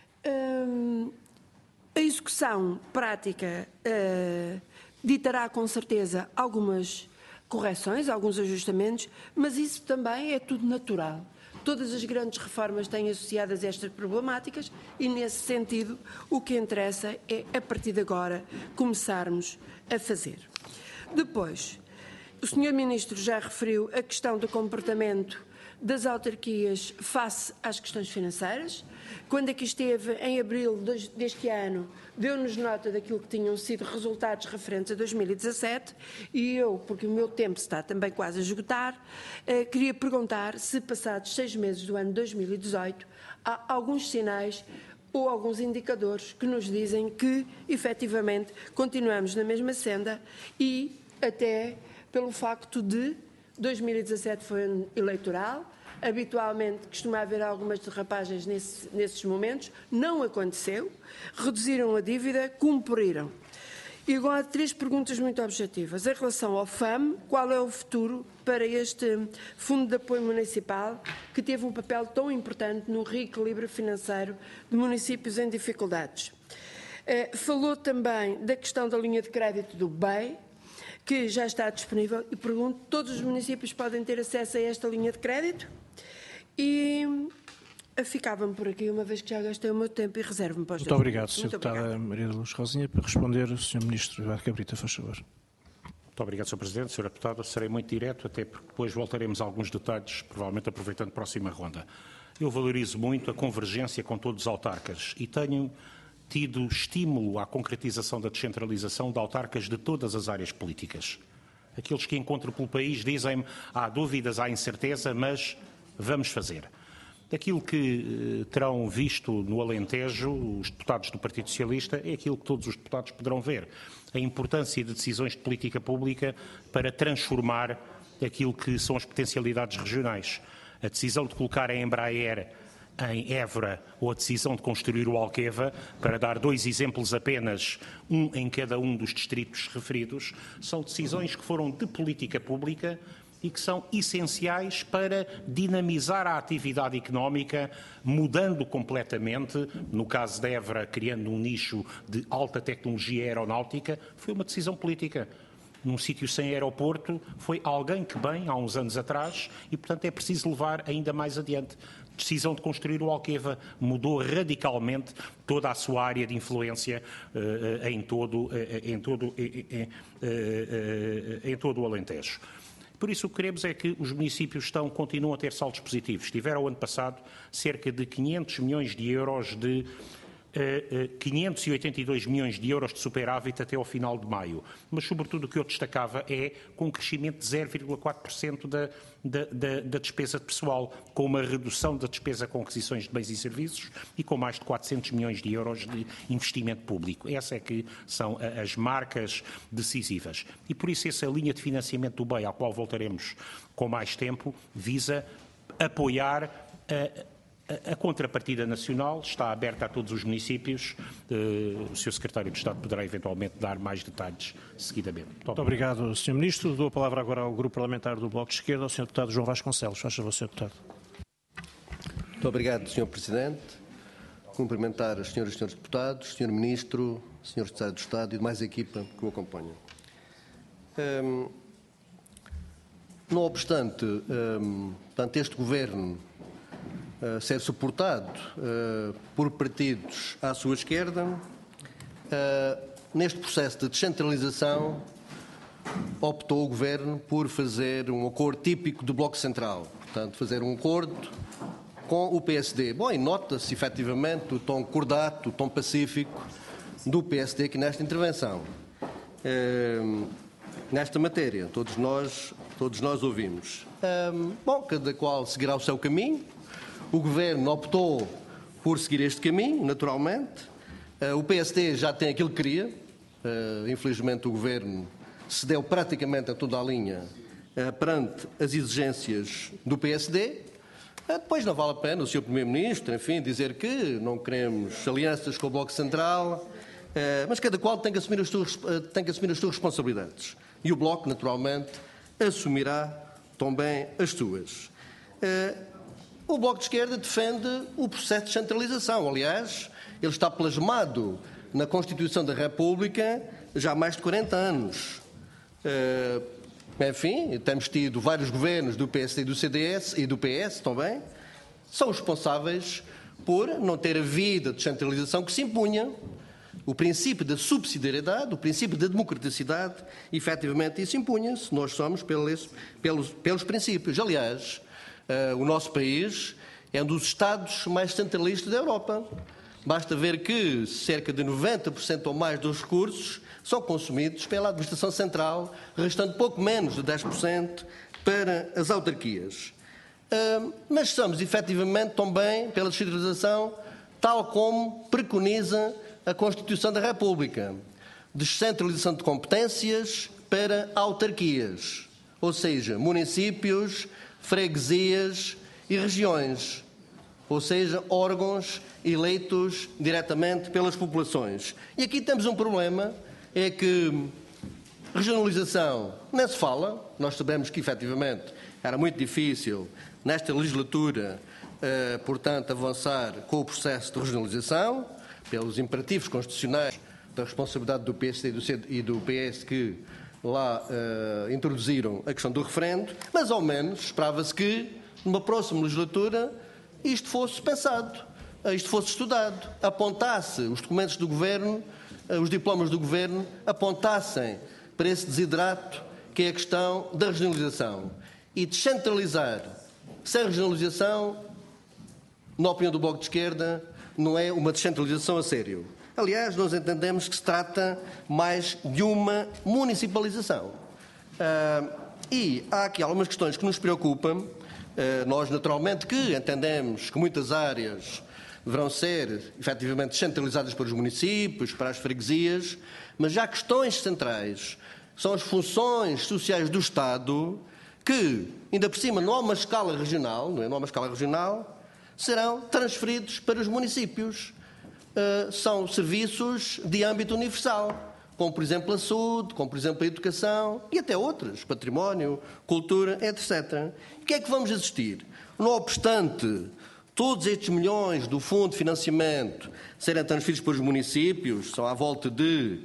A execução prática ditará com certeza algumas correções, alguns ajustamentos, mas isso também é tudo natural. Todas as grandes reformas têm associadas estas problemáticas e, nesse sentido, o que interessa é, a partir de agora, começarmos a fazer. Depois, o Sr. Ministro já referiu a questão do comportamento das autarquias face às questões financeiras. Quando aqui esteve, em abril deste ano, deu-nos nota daquilo que tinham sido resultados referentes a 2017 e eu, porque o meu tempo está também quase a esgotar, queria perguntar se, passados 6 meses do ano 2018, há alguns sinais ou alguns indicadores que nos dizem que, efetivamente, continuamos na mesma senda e até pelo facto de 2017 foi ano eleitoral, habitualmente costuma haver algumas derrapagens nesses momentos, não aconteceu, reduziram a dívida, cumpriram. E agora 3 perguntas muito objetivas. Em relação ao FAM, qual é o futuro para este Fundo de Apoio Municipal, que teve um papel tão importante no reequilíbrio financeiro de municípios em dificuldades? Falou também da questão da linha de crédito do BEI, que já está disponível, e pergunto, todos os municípios podem ter acesso a esta linha de crédito? E ficava-me por aqui, uma vez que já gastei o meu tempo, e reservo-me para os Muito obrigado, Sra. Muito Deputada obrigada. Maria da Luz Rosinha. Para responder, o Sr. Ministro Eduardo Cabrita, faz favor. Muito obrigado, Sr. Presidente. Sra. Deputada, serei muito direto, até porque depois voltaremos a alguns detalhes, provavelmente aproveitando a próxima ronda. Eu valorizo muito a convergência com todos os autarcas e tenho tido estímulo à concretização da descentralização de autarcas de todas as áreas políticas. Aqueles que encontro pelo país dizem-me: há dúvidas, há incerteza, mas vamos fazer. Aquilo que terão visto no Alentejo os deputados do Partido Socialista é aquilo que todos os deputados poderão ver. A importância de decisões de política pública para transformar aquilo que são as potencialidades regionais. A decisão de colocar a Embraer em Évora ou a decisão de construir o Alqueva, para dar 2 exemplos apenas, um em cada um dos distritos referidos, são decisões que foram de política pública e que são essenciais para dinamizar a atividade económica, mudando completamente, no caso de Évora, criando um nicho de alta tecnologia aeronáutica, foi uma decisão política. Num sítio sem aeroporto, foi alguém que bem, há uns anos atrás, e portanto é preciso levar ainda mais adiante. A decisão de construir o Alqueva mudou radicalmente toda a sua área de influência em todo o Alentejo. Por isso, o que queremos é que os municípios continuam a ter saldos positivos. Tiveram, ano passado, cerca de 500 milhões de euros de 582 milhões de euros de superávit até ao final de maio. Mas, sobretudo, o que eu destacava é com um crescimento de 0,4% da despesa de pessoal, com uma redução da despesa com aquisições de bens e serviços e com mais de 400 milhões de euros de investimento público. Essas é que são as marcas decisivas. E, por isso, essa linha de financiamento do BEI, à qual voltaremos com mais tempo, visa apoiar a contrapartida nacional, está aberta a todos os municípios. O Sr. Secretário de Estado poderá eventualmente dar mais detalhes seguidamente. Muito obrigado, Sr. Ministro. Dou a palavra agora ao Grupo Parlamentar do Bloco de Esquerda, ao Sr. Deputado João Vasconcelos. Faz favor, Sr. Deputado. Muito obrigado, Sr. Presidente. Cumprimentar as senhoras e senhores deputados, Sr. Ministro, Sr. Secretário de Estado e demais equipa que o acompanham. Não obstante, portanto, este Governo ser suportado por partidos à sua esquerda, neste processo de descentralização optou o Governo por fazer um acordo típico do Bloco Central, portanto, fazer um acordo com o PSD. Bom, e nota-se efetivamente o tom cordato, o tom pacífico do PSD aqui nesta intervenção. Nesta matéria, todos nós ouvimos. Bom, cada qual seguirá o seu caminho. O Governo optou por seguir este caminho, naturalmente. O PSD já tem aquilo que queria. Infelizmente, o Governo cedeu praticamente a toda a linha perante as exigências do PSD. Depois não vale a pena o Sr. Primeiro-Ministro, enfim, dizer que não queremos alianças com o Bloco Central, mas cada qual tem que assumir as suas responsabilidades. E o Bloco, naturalmente, assumirá também as suas. O Bloco de Esquerda defende o processo de descentralização. Aliás, ele está plasmado na Constituição da República já há mais de 40 anos. Enfim, temos tido vários governos do PSD e do CDS e do PS também, são responsáveis por não ter havido a descentralização que se impunha. O princípio da subsidiariedade, o princípio da democraticidade, efetivamente isso impunha-se. Nós somos pelos princípios. Aliás, o nosso país é um dos Estados mais centralistas da Europa. Basta ver que cerca de 90% ou mais dos recursos são consumidos pela administração central, restando pouco menos de 10% para as autarquias. Mas estamos, efetivamente, também pela descentralização, tal como preconiza a Constituição da República. Descentralização de competências para autarquias, ou seja, municípios, freguesias e regiões, ou seja, órgãos eleitos diretamente pelas populações. E aqui temos um problema é que regionalização nem se fala. Nós sabemos que, efetivamente, era muito difícil, nesta legislatura, portanto, avançar com o processo de regionalização, pelos imperativos constitucionais da responsabilidade do PSD e do PS que lá introduziram a questão do referendo, mas ao menos esperava-se que, numa próxima legislatura, isto fosse pensado, isto fosse estudado, apontasse os documentos do Governo, os diplomas do Governo, apontassem para esse desidrato que é a questão da regionalização. E descentralizar sem regionalização, na opinião do Bloco de Esquerda, não é uma descentralização a sério. Aliás, nós entendemos que se trata mais de uma municipalização. E há aqui algumas questões que nos preocupam. Nós, naturalmente, que entendemos que muitas áreas deverão ser, efetivamente, descentralizadas para os municípios, para as freguesias, mas já questões centrais são as funções sociais do Estado que, ainda por cima, não há uma escala regional, não há uma escala regional, serão transferidos para os municípios. São serviços de âmbito universal, como, por exemplo, a saúde, como, por exemplo, a educação e até outras, património, cultura, etc. O que é que vamos assistir? Não obstante todos estes milhões do Fundo de Financiamento serem transferidos para os municípios, são à volta de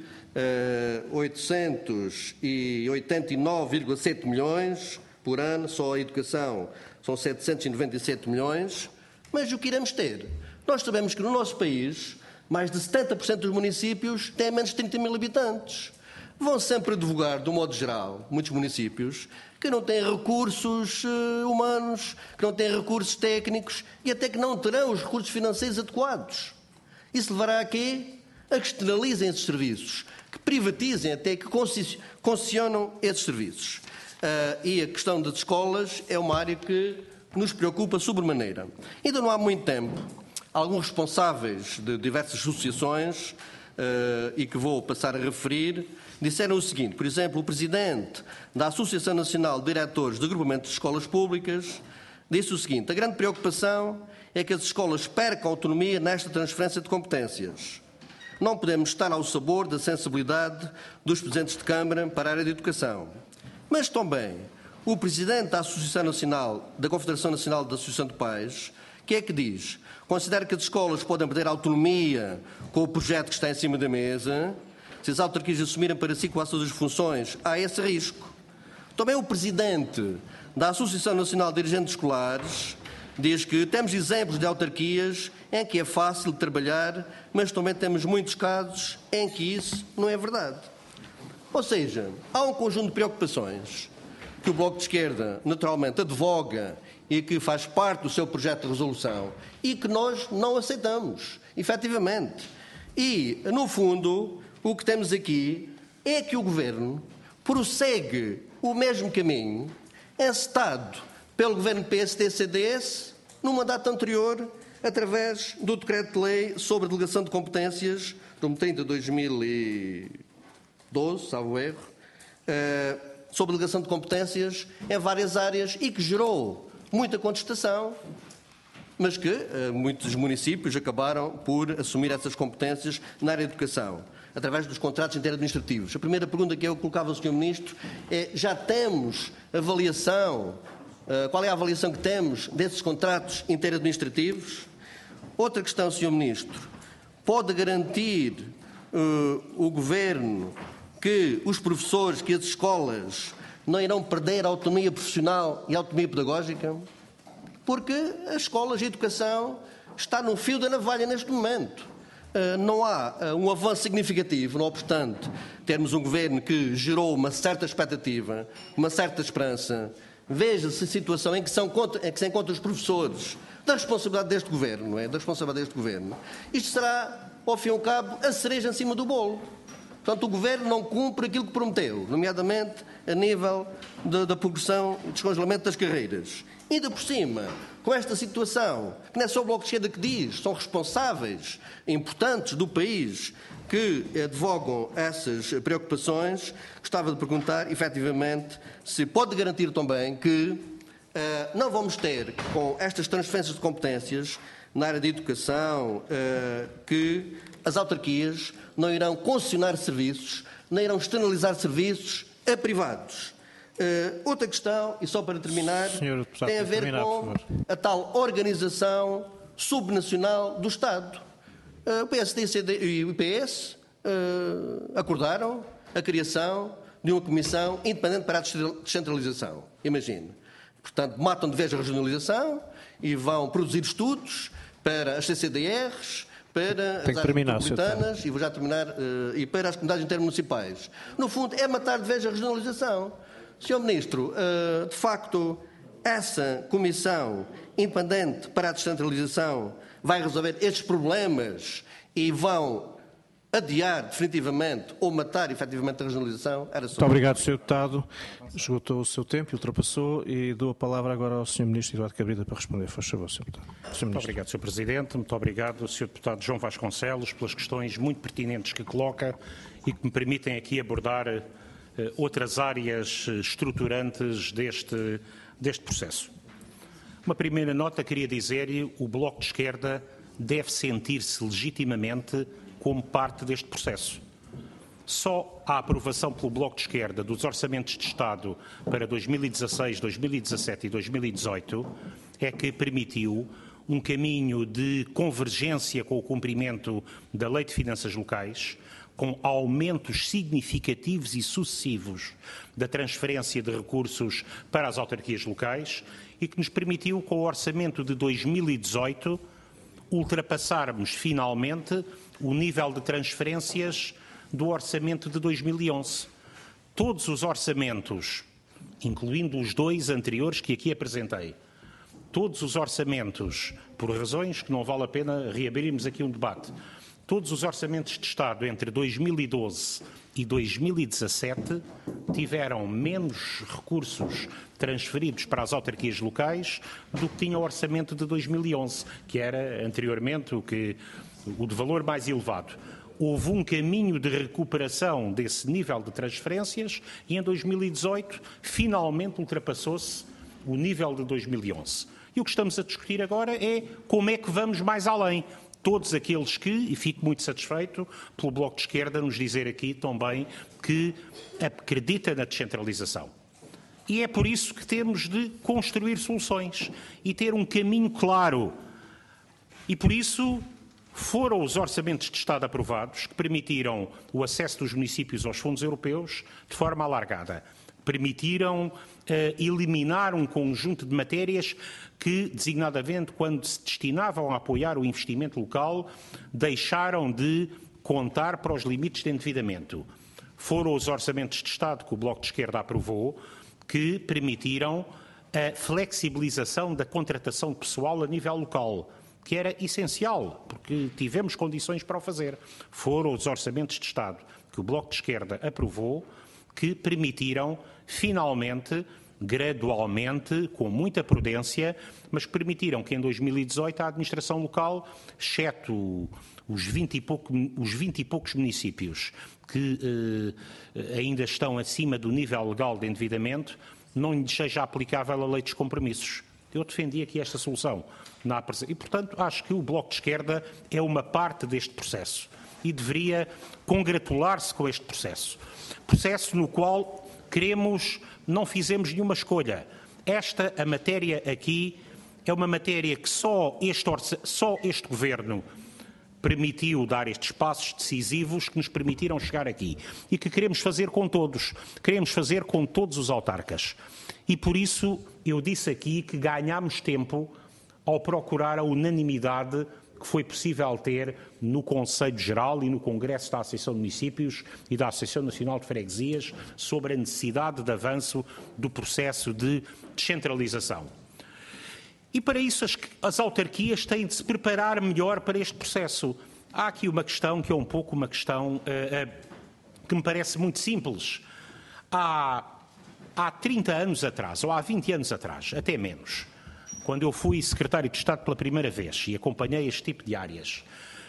889,7 milhões por ano, só a educação são 797 milhões, mas o que iremos ter? Nós sabemos que no nosso país mais de 70% dos municípios têm menos de 30 mil habitantes. Vão sempre advogar, de um modo geral, muitos municípios que não têm recursos humanos, que não têm recursos técnicos e até que não terão os recursos financeiros adequados. Isso levará a quê? A que externalizem esses serviços, que privatizem até que concessionam esses serviços. E a questão das escolas é uma área que nos preocupa sobremaneira. Ainda não há muito tempo, alguns responsáveis de diversas associações, e que vou passar a referir, disseram o seguinte. Por exemplo, o presidente da Associação Nacional de Diretores de Agrupamentos de Escolas Públicas disse o seguinte: a grande preocupação é que as escolas percam autonomia nesta transferência de competências. Não podemos estar ao sabor da sensibilidade dos presidentes de Câmara para a área de educação. Mas também o presidente da Associação Nacional, da Confederação Nacional da Associação de Pais, que é que diz? Considera que as escolas podem perder autonomia com o projeto que está em cima da mesa. Se as autarquias assumirem para si quase todas as funções, há esse risco. Também o presidente da Associação Nacional de Dirigentes Escolares diz que temos exemplos de autarquias em que é fácil trabalhar, mas também temos muitos casos em que isso não é verdade. Ou seja, há um conjunto de preocupações que o Bloco de Esquerda naturalmente advoga e que faz parte do seu projeto de resolução e que nós não aceitamos, efetivamente. E, no fundo, o que temos aqui é que o Governo prossegue o mesmo caminho encetado pelo Governo PSD-CDS no mandato anterior, através do Decreto-Lei sobre a Delegação de Competências, número 30 de 2012, salvo erro, sobre a delegação de competências em várias áreas e que gerou muita contestação, mas que muitos municípios acabaram por assumir essas competências na área de educação, através dos contratos interadministrativos. A primeira pergunta que eu colocava ao Sr. Ministro é: já temos avaliação? Qual é a avaliação que temos desses contratos interadministrativos? Outra questão, Sr. Ministro: pode garantir o Governo que os professores, que as escolas não irão perder a autonomia profissional e a autonomia pedagógica? Porque as escolas e a educação está no fio da navalha neste momento. Não há um avanço significativo, não obstante termos um Governo que gerou uma certa expectativa, uma certa esperança. Veja-se a situação em que se encontram os professores, da responsabilidade deste Governo, não é? Da responsabilidade deste Governo. Isto será, ao fim e ao cabo, a cereja em cima do bolo. Portanto, o Governo não cumpre aquilo que prometeu, nomeadamente a nível da progressão e descongelamento das carreiras. Ainda por cima, com esta situação, que não é só o Bloco de Esquerda que diz, são responsáveis importantes do país que advogam essas preocupações, gostava de perguntar, efetivamente, se pode garantir também que não vamos ter, com estas transferências de competências na área de educação, que as autarquias não irão concessionar serviços, nem irão externalizar serviços a privados. Outra questão, e só para terminar, tem a ver com a tal organização subnacional do Estado. O PSD e o PS acordaram a criação de uma comissão independente para a descentralização. Imagine. Portanto, matam de vez a regionalização e vão produzir estudos para as CCDRs, para as áreas metropolitanas, e vou já terminar, e para as comunidades intermunicipais. No fundo, é matar de vez a regionalização. Sr. Ministro, de facto, essa comissão independente para a descentralização vai resolver estes problemas e vão adiar definitivamente ou matar efetivamente a regionalização? Muito obrigado, Sr. Deputado. Esgotou o seu tempo, ultrapassou, e dou a palavra agora ao Sr. Ministro Eduardo Cabrita para responder. Faz favor, Sr. Deputado. Muito obrigado, Sr. Presidente. Muito obrigado, Sr. Deputado João Vasconcelos, pelas questões muito pertinentes que coloca e que me permitem aqui abordar outras áreas estruturantes deste processo. Uma primeira nota, queria dizer-lhe, o Bloco de Esquerda deve sentir-se legitimamente como parte deste processo. Só a aprovação pelo Bloco de Esquerda dos orçamentos de Estado para 2016, 2017 e 2018 é que permitiu um caminho de convergência com o cumprimento da Lei de Finanças Locais, com aumentos significativos e sucessivos da transferência de recursos para as autarquias locais e que nos permitiu, com o orçamento de 2018, ultrapassarmos finalmente o nível de transferências do orçamento de 2011. Todos os orçamentos, incluindo os dois anteriores que aqui apresentei, todos os orçamentos, por razões que não vale a pena reabrirmos aqui um debate, todos os orçamentos de Estado entre 2012 e 2017 tiveram menos recursos transferidos para as autarquias locais do que tinha o orçamento de 2011, que era anteriormente o de valor mais elevado. Houve um caminho de recuperação desse nível de transferências e em 2018 finalmente ultrapassou-se o nível de 2011. E o que estamos a discutir agora é como é que vamos mais além. Todos aqueles que, e fico muito satisfeito pelo Bloco de Esquerda nos dizer aqui também que acredita na descentralização. E é por isso que temos de construir soluções e ter um caminho claro. E por isso foram os orçamentos de Estado aprovados que permitiram o acesso dos municípios aos fundos europeus de forma alargada. Permitiram eliminar um conjunto de matérias que, designadamente, quando se destinavam a apoiar o investimento local, deixaram de contar para os limites de endividamento. Foram os orçamentos de Estado que o Bloco de Esquerda aprovou que permitiram a flexibilização da contratação de pessoal a nível local, que era essencial, porque tivemos condições para o fazer. Foram os orçamentos de Estado que o Bloco de Esquerda aprovou que permitiram, finalmente, gradualmente, com muita prudência, mas que permitiram que em 2018 a administração local, exceto os 20 e poucos municípios que ainda estão acima do nível legal de endividamento, não lhes seja aplicável a lei dos compromissos. Eu defendi aqui esta solução. E, portanto, acho que o Bloco de Esquerda é uma parte deste processo e deveria congratular-se com este processo. Processo no qual não fizemos nenhuma escolha. A matéria aqui é uma matéria que só este Governo permitiu dar estes passos decisivos que nos permitiram chegar aqui e que queremos fazer com todos. Queremos fazer com todos os autarcas. E por isso eu disse aqui que ganhámos tempo ao procurar a unanimidade que foi possível ter no Conselho Geral e no Congresso da Associação de Municípios e da Associação Nacional de Freguesias sobre a necessidade de avanço do processo de descentralização. E para isso as autarquias têm de se preparar melhor para este processo. Há aqui uma questão que é um pouco uma questão que me parece muito simples. Há 30 anos atrás, ou há 20 anos atrás, até menos, quando eu fui secretário de Estado pela primeira vez e acompanhei este tipo de áreas,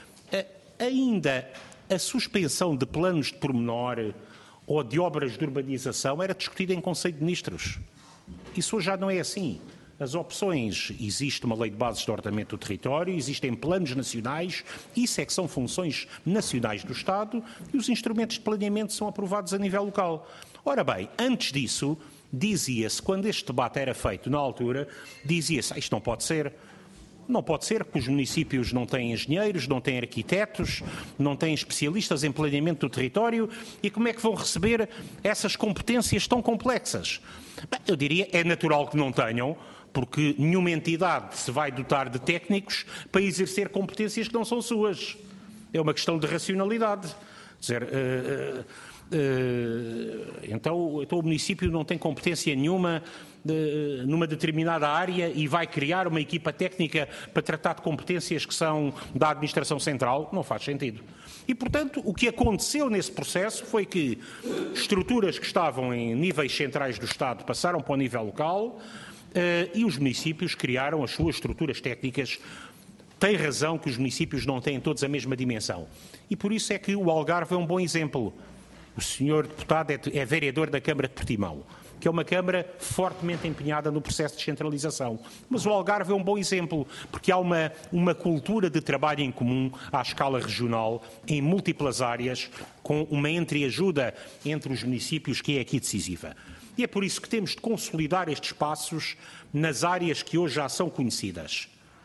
ainda a suspensão de planos de pormenor ou de obras de urbanização era discutida em Conselho de Ministros. Isso hoje já não é assim. As opções, existe uma lei de bases de ordenamento do território, existem planos nacionais, isso é que são funções nacionais do Estado e os instrumentos de planeamento são aprovados a nível local. Ora bem, antes disso, dizia-se, quando este debate era feito na altura, dizia-se, isto não pode ser. Não pode ser, porque os municípios não têm engenheiros, não têm arquitetos, não têm especialistas em planeamento do território e como é que vão receber essas competências tão complexas? Bem, eu diria, é natural que não tenham, porque nenhuma entidade se vai dotar de técnicos para exercer competências que não são suas. É uma questão de racionalidade. Quer dizer, então o município não tem competência nenhuma numa determinada área e vai criar uma equipa técnica para tratar de competências que são da administração central, não faz sentido. E, portanto, o que aconteceu nesse processo foi que estruturas que estavam em níveis centrais do Estado passaram para o nível local e os municípios criaram as suas estruturas técnicas. Tem razão que os municípios não têm todos a mesma dimensão. E por isso é que o Algarve é um bom exemplo. O senhor deputado é vereador da Câmara de Portimão, que é uma Câmara fortemente empenhada no processo de descentralização. Mas o Algarve é um bom exemplo, porque há uma cultura de trabalho em comum à escala regional, em múltiplas áreas, com uma entreajuda entre os municípios que é aqui decisiva. E é por isso que temos de consolidar estes passos nas áreas que hoje já são conhecidas.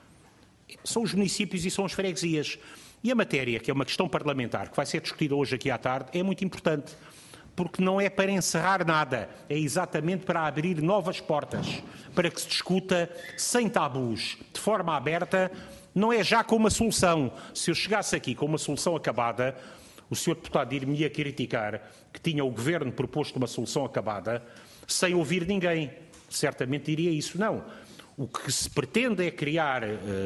São os municípios e são as freguesias. E a matéria, que é uma questão parlamentar, que vai ser discutida hoje aqui à tarde, é muito importante, porque não é para encerrar nada, é exatamente para abrir novas portas, para que se discuta sem tabus, de forma aberta, não é já com uma solução. Se eu chegasse aqui com uma solução acabada, o senhor deputado ir-me-ia criticar que tinha o Governo proposto uma solução acabada, sem ouvir ninguém. Certamente diria isso. Não. O que se pretende é criar,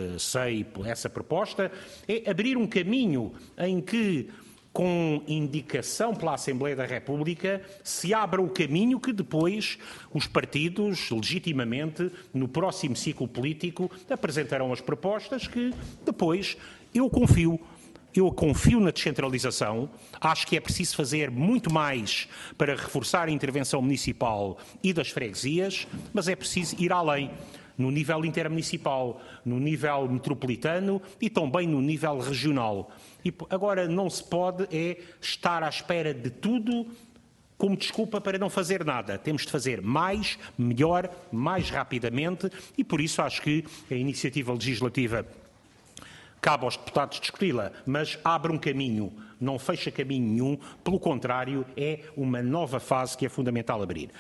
essa proposta, é abrir um caminho em que, com indicação pela Assembleia da República, se abra o caminho que depois os partidos, legitimamente, no próximo ciclo político, apresentarão as propostas que depois eu confio na descentralização, acho que é preciso fazer muito mais para reforçar a intervenção municipal e das freguesias, mas é preciso ir além, no nível intermunicipal, no nível metropolitano e também no nível regional. E agora não se pode estar à espera de tudo como desculpa para não fazer nada. Temos de fazer mais, melhor, mais rapidamente e por isso acho que a iniciativa legislativa cabe aos deputados discuti-la, mas abre um caminho, não fecha caminho nenhum, pelo contrário, é uma nova fase que é fundamental abrir.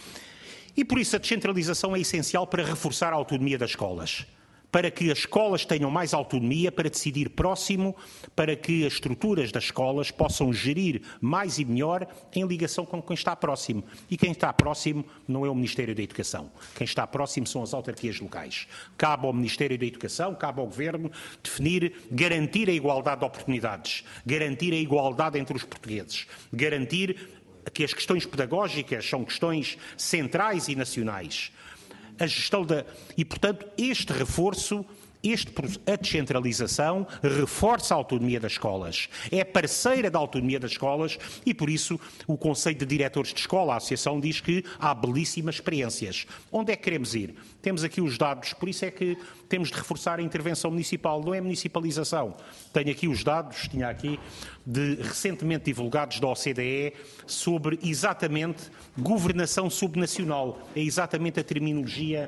E por isso a descentralização é essencial para reforçar a autonomia das escolas, para que as escolas tenham mais autonomia para decidir próximo, para que as estruturas das escolas possam gerir mais e melhor em ligação com quem está próximo. E quem está próximo não é o Ministério da Educação. Quem está próximo são as autarquias locais. Cabe ao Ministério da Educação, cabe ao Governo definir, garantir a igualdade de oportunidades, garantir a igualdade entre os portugueses, garantir que as questões pedagógicas são questões centrais e nacionais. A gestão E, portanto, este reforço, a descentralização, reforça a autonomia das escolas. É parceira da autonomia das escolas e, por isso, o Conselho de Diretores de Escola, a Associação, diz que há belíssimas experiências. Onde é que queremos ir? Temos aqui os dados, por isso é que temos de reforçar a intervenção municipal, não é municipalização. Tenho aqui os dados, tinha aqui, recentemente divulgados da OCDE, sobre exatamente governação subnacional. É exatamente a terminologia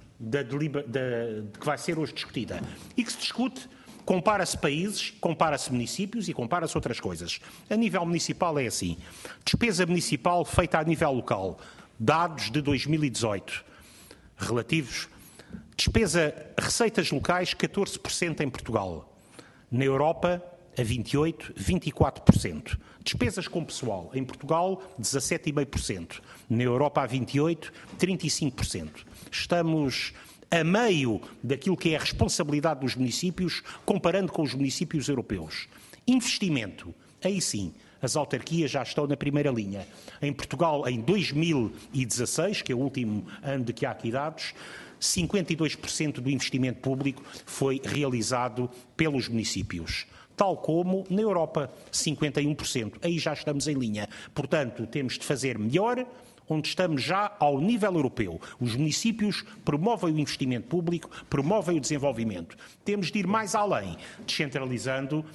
que vai ser hoje discutida. E que se discute, compara-se países, compara-se municípios e compara-se outras coisas. A nível municipal é assim. Despesa municipal feita a nível local. Dados de 2018. Relativos. Receitas locais, 14% em Portugal. Na Europa, a 28%, 24%. Despesas com pessoal, em Portugal, 17,5%. Na Europa, a 28%, 35%. Estamos a meio daquilo que é a responsabilidade dos municípios, comparando com os municípios europeus. Investimento, aí sim, as autarquias já estão na primeira linha. Em Portugal, em 2016, que é o último ano de que há aqui dados, 52% do investimento público foi realizado pelos municípios. Tal como na Europa, 51%. Aí já estamos em linha. Portanto, temos de fazer melhor, onde estamos já ao nível europeu. Os municípios promovem o investimento público, promovem o desenvolvimento. Temos de ir mais além, descentralizando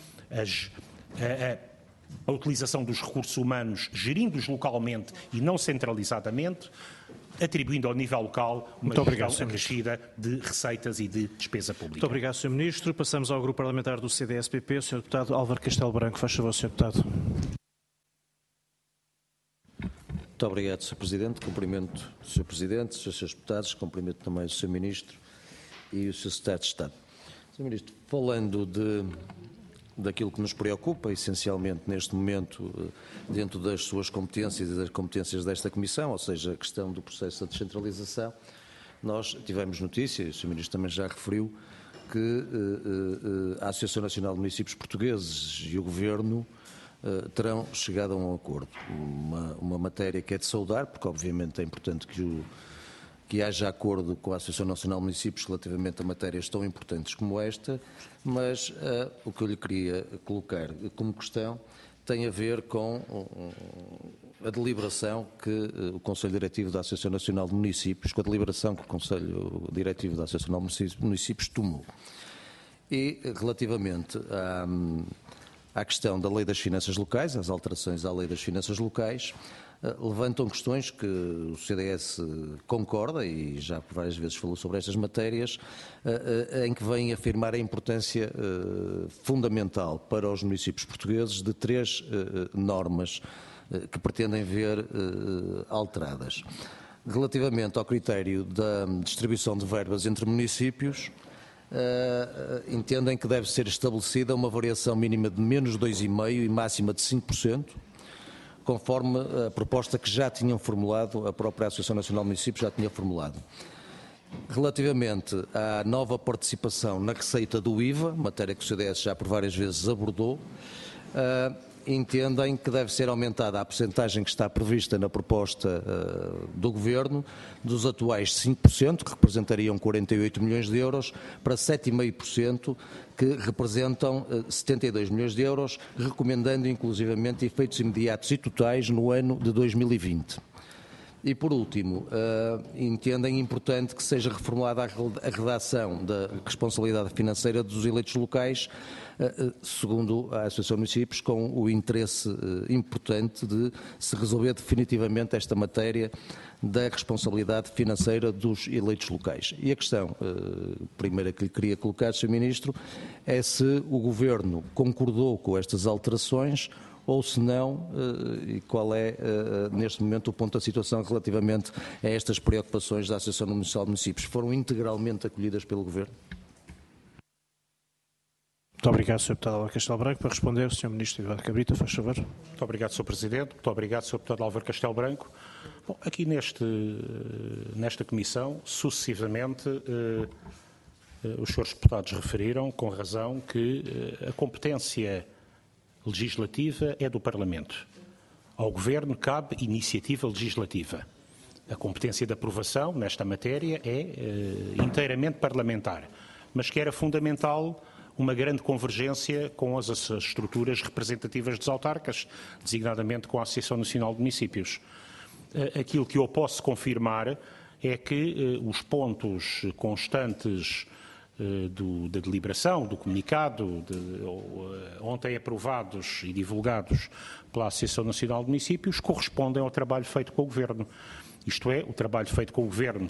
a utilização dos recursos humanos, gerindo-os localmente e não centralizadamente, atribuindo ao nível local uma gestão acrescida de receitas e de despesa pública. Muito obrigado, Sr. Ministro. Passamos ao Grupo Parlamentar do CDS-PP. O Sr. Deputado Álvaro Castelo Branco. Faz favor, Sr. Deputado. Muito obrigado, Sr. Presidente. Cumprimento o Sr. Presidente, os Srs. Deputados, cumprimento também o Sr. Ministro e o Sr. Secretário de Estado. Sr. Ministro, falando daquilo que nos preocupa, essencialmente neste momento, dentro das suas competências e das competências desta Comissão, ou seja, a questão do processo de descentralização, nós tivemos notícia, e o Sr. Ministro também já referiu, que a Associação Nacional de Municípios Portugueses e o Governo terão chegado a um acordo. Uma matéria que é de saudar, porque obviamente é importante que haja acordo com a Associação Nacional de Municípios relativamente a matérias tão importantes como esta, mas o que eu lhe queria colocar como questão tem a ver com a deliberação que o Conselho Diretivo da Associação Nacional de Municípios, com a deliberação que o Conselho Diretivo da Associação Nacional de Municípios tomou. E relativamente à questão da Lei das Finanças Locais, às alterações à Lei das Finanças Locais, levantam questões que o CDS concorda e já por várias vezes falou sobre estas matérias, em que vem afirmar a importância fundamental para os municípios portugueses de 3 normas que pretendem ver alteradas. Relativamente ao critério da distribuição de verbas entre municípios, entendem que deve ser estabelecida uma variação mínima de menos 2,5% e máxima de 5%, conforme a proposta que já tinham formulado, a própria Associação Nacional de Municípios já tinha formulado. Relativamente à nova participação na receita do IVA, matéria que o CDS já por várias vezes abordou, entendem que deve ser aumentada a percentagem que está prevista na proposta do Governo, dos atuais 5%, que representariam 48 milhões de euros, para 7,5%, que representam 72 milhões de euros, recomendando inclusivamente efeitos imediatos e totais no ano de 2020. E, por último, entendem importante que seja reformulada a redação da responsabilidade financeira dos eleitos locais, segundo a Associação de Municípios, com o interesse importante de se resolver definitivamente esta matéria da responsabilidade financeira dos eleitos locais. E a questão primeira que lhe queria colocar, Sr. Ministro, é se o Governo concordou com estas alterações ou se não, e qual é, neste momento, o ponto da situação relativamente a estas preocupações da Associação Nacional de Municípios. Foram integralmente acolhidas pelo Governo? Muito obrigado, Sr. Deputado Álvaro Castelo Branco. Para responder, o Sr. Ministro Eduardo Cabrita, faz favor. Muito obrigado, Sr. Presidente. Muito obrigado, Sr. Deputado Álvaro Castelo Branco. Bom, aqui nesta Comissão, sucessivamente, os senhores deputados referiram, com razão, que a competência legislativa é do Parlamento. Ao Governo cabe iniciativa legislativa. A competência de aprovação nesta matéria é inteiramente parlamentar, mas que era fundamental uma grande convergência com as estruturas representativas dos autarcas, designadamente com a Associação Nacional de Municípios. Aquilo que eu posso confirmar é que os pontos constantes da deliberação, do comunicado, ontem aprovados e divulgados pela Associação Nacional de Municípios, correspondem ao trabalho feito com o Governo. Isto é, o trabalho feito com o Governo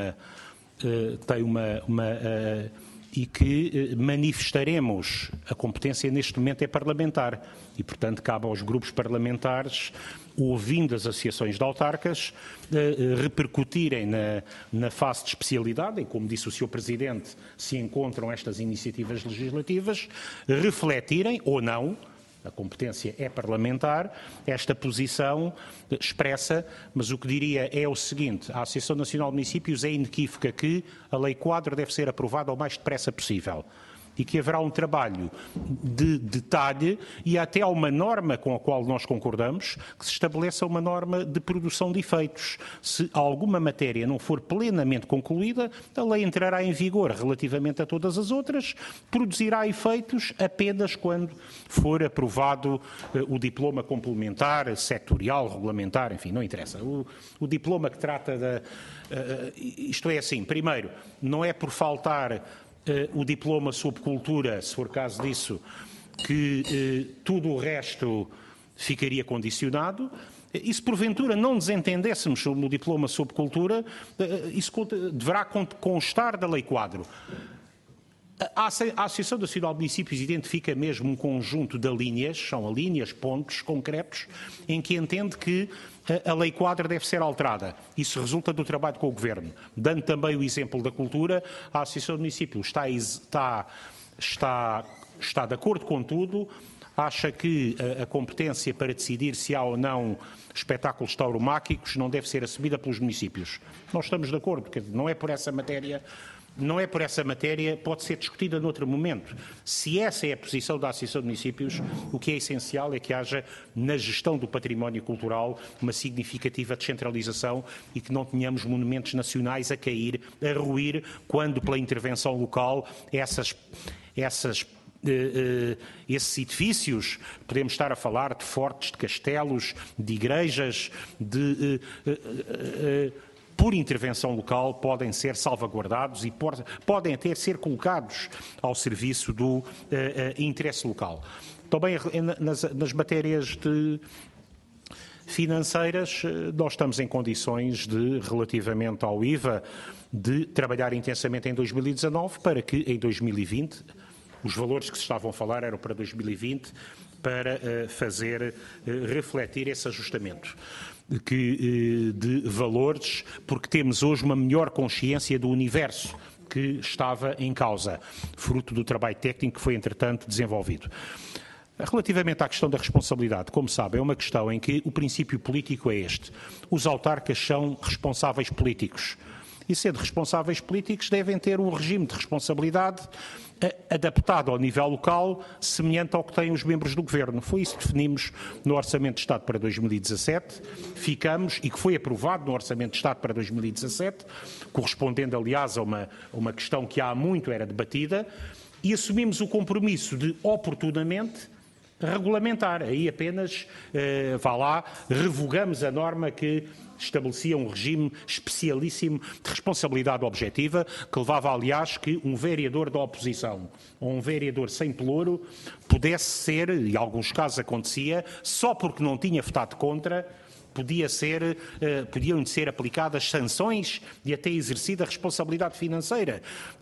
e que manifestaremos a competência neste momento é parlamentar e, portanto, cabe aos grupos parlamentares, ouvindo as associações de autarcas, repercutirem na fase de especialidade, em como disse o Sr. Presidente, se encontram estas iniciativas legislativas, refletirem ou não, a competência é parlamentar, esta posição expressa, mas o que diria é o seguinte: a Associação Nacional de Municípios é inequívoca que a Lei Quadro deve ser aprovada o mais depressa possível. e que haverá um trabalho de detalhe e até há uma norma com a qual nós concordamos, que se estabeleça uma norma de produção de efeitos. Se alguma matéria não for plenamente concluída, a lei entrará em vigor relativamente a todas as outras, produzirá efeitos apenas quando for aprovado o diploma complementar, setorial, regulamentar, enfim, não interessa. O diploma que trata da... isto é assim, primeiro, não é por faltar o diploma sobre cultura, se for caso disso, que tudo o resto ficaria condicionado. E se porventura não nos entendêssemos no diploma sobre cultura, isso deverá constar da Lei Quadro. A Associação Nacional de Municípios identifica mesmo um conjunto de linhas, são linhas, pontos concretos, em que entende que a Lei Quadro deve ser alterada. Isso resulta do trabalho com o Governo. Dando também o exemplo da cultura, a Associação de Municípios está de acordo com tudo, acha que a competência para decidir se há ou não espetáculos tauromáquicos não deve ser assumida pelos municípios. Nós estamos de acordo, porque não é por essa matéria... pode ser discutida noutro momento. Se essa é a posição da Associação de Municípios, o que é essencial é que haja, na gestão do património cultural, uma significativa descentralização e que não tenhamos monumentos nacionais a cair, a ruir, quando, pela intervenção local, esses edifícios, podemos estar a falar de fortes, de castelos, de igrejas, por intervenção local, podem ser salvaguardados e podem até ser colocados ao serviço do interesse local. Também nas matérias financeiras, nós estamos em condições de, relativamente ao IVA, de trabalhar intensamente em 2019 para que em 2020, os valores que se estavam a falar eram para 2020, para fazer refletir esse ajustamento de valores, porque temos hoje uma melhor consciência do universo que estava em causa, fruto do trabalho técnico que foi, entretanto, desenvolvido. Relativamente à questão da responsabilidade, como sabe, é uma questão em que o princípio político é este. Os autarcas são responsáveis políticos. E, sendo responsáveis políticos, devem ter um regime de responsabilidade adaptado ao nível local, semelhante ao que têm os membros do Governo. Foi isso que definimos no Orçamento de Estado para 2017, ficamos, e que foi aprovado no Orçamento de Estado para 2017, correspondendo, aliás, a uma questão que há muito era debatida, e assumimos o compromisso de, oportunamente, regulamentar. Aí apenas, revogamos a norma que estabelecia um regime especialíssimo de responsabilidade objetiva, que levava, aliás, que um vereador da oposição ou um vereador sem pelouro pudesse ser, e em alguns casos acontecia, só porque não tinha votado contra, podiam ser aplicadas sanções e até exercida responsabilidade financeira.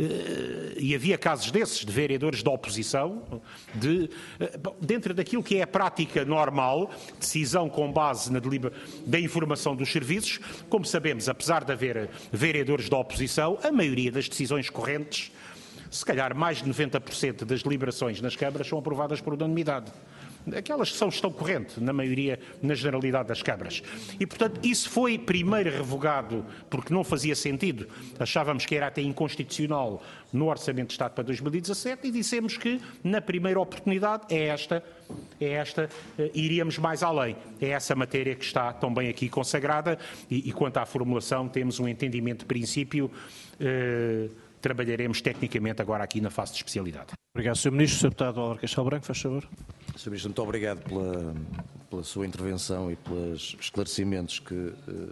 E havia casos desses, de vereadores da oposição, dentro daquilo que é a prática normal, decisão com base da informação dos serviços. Como sabemos, apesar de haver vereadores da oposição, a maioria das decisões correntes, se calhar mais de 90% das deliberações nas câmaras são aprovadas por unanimidade. Aquelas que estão corrente, na maioria, na generalidade das câmaras. E, portanto, isso foi primeiro revogado porque não fazia sentido. Achávamos que era até inconstitucional no Orçamento de Estado para 2017 e dissemos que, na primeira oportunidade, iríamos mais além. É essa matéria que está também aqui consagrada e quanto à formulação, temos um entendimento de princípio. Trabalharemos tecnicamente agora aqui na fase de especialidade. Obrigado, Sr. Ministro. Sr. Deputado Álvaro Castelo Branco, faz favor. Sr. Ministro, muito obrigado pela sua intervenção e pelos esclarecimentos que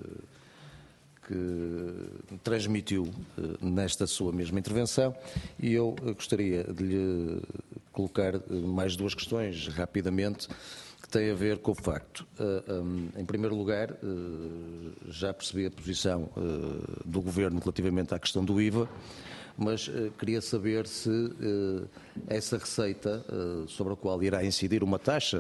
transmitiu nesta sua mesma intervenção. E eu gostaria de lhe colocar mais duas questões, rapidamente, que têm a ver com o facto. Em primeiro lugar, já percebi a posição do Governo relativamente à questão do IVA, mas queria saber se essa receita, sobre a qual irá incidir uma taxa,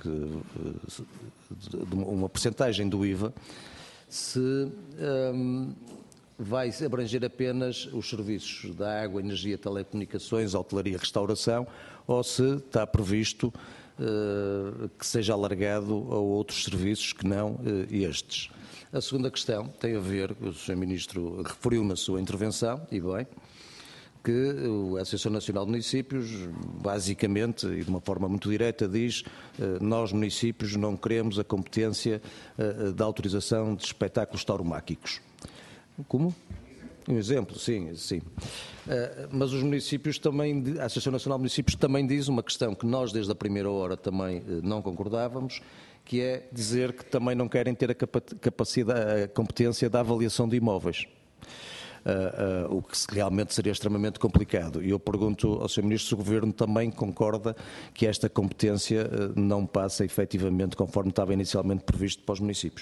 uma percentagem do IVA, se vai abranger apenas os serviços da água, energia, telecomunicações, hotelaria, restauração, ou se está previsto que seja alargado a outros serviços que não estes. A segunda questão tem a ver, o Sr. Ministro referiu na sua intervenção, e bem, que a Associação Nacional de Municípios, basicamente, e de uma forma muito direta, diz nós, municípios, não queremos a competência da autorização de espetáculos tauromáquicos. Como? Um exemplo, sim. Mas os municípios também, a Associação Nacional de Municípios também diz uma questão que nós, desde a primeira hora, também não concordávamos, que é dizer que também não querem ter a competência da avaliação de imóveis. O que realmente seria extremamente complicado. E eu pergunto ao Sr. Ministro se o Governo também concorda que esta competência não passa efetivamente conforme estava inicialmente previsto para os municípios.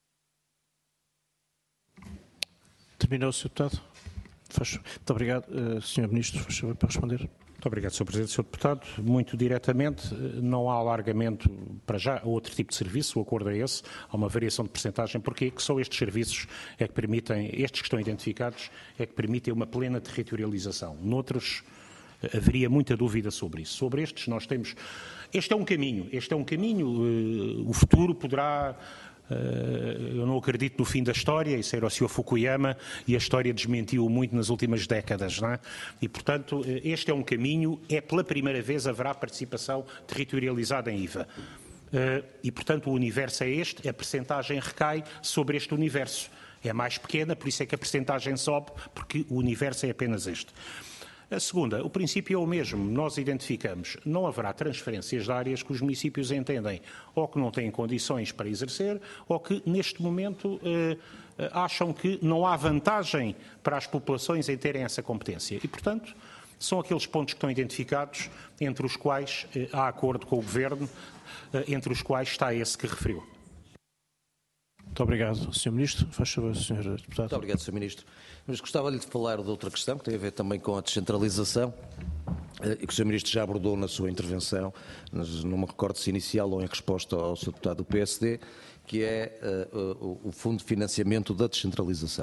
Terminou, Sr. Deputado. Muito obrigado. Sr. Ministro, faz favor para responder. Muito obrigado, Sr. Presidente. Sr. Deputado, muito diretamente, não há alargamento para já a outro tipo de serviço, o acordo é esse, há uma variação de percentagem, porque só estes serviços é que permitem, estes que estão identificados, é que permitem uma plena territorialização. Noutros, haveria muita dúvida sobre isso. Sobre estes, nós temos... Este é um caminho, o futuro poderá... Eu não acredito no fim da história, isso era o Sr. Fukuyama e a história desmentiu muito nas últimas décadas, não é? E, portanto, este é um caminho, pela primeira vez haverá participação territorializada em IVA. E, portanto, o universo é este, a percentagem recai sobre este universo. É mais pequena, por isso é que a percentagem sobe, porque o universo é apenas este. A segunda, o princípio é o mesmo. Nós identificamos, não haverá transferências de áreas que os municípios entendem ou que não têm condições para exercer ou que, neste momento, acham que não há vantagem para as populações em terem essa competência. E, portanto, são aqueles pontos que estão identificados, entre os quais há acordo com o Governo, entre os quais está esse que referiu. Muito obrigado, Sr. Ministro. Faz favor, Sr. Deputado. Muito obrigado, Sr. Ministro. Mas gostava-lhe de falar de outra questão, que tem a ver também com a descentralização, e que o Sr. Ministro já abordou na sua intervenção, não me recordo se inicial ou em resposta ao Sr. Deputado do PSD, que é o Fundo de Financiamento da Descentralização.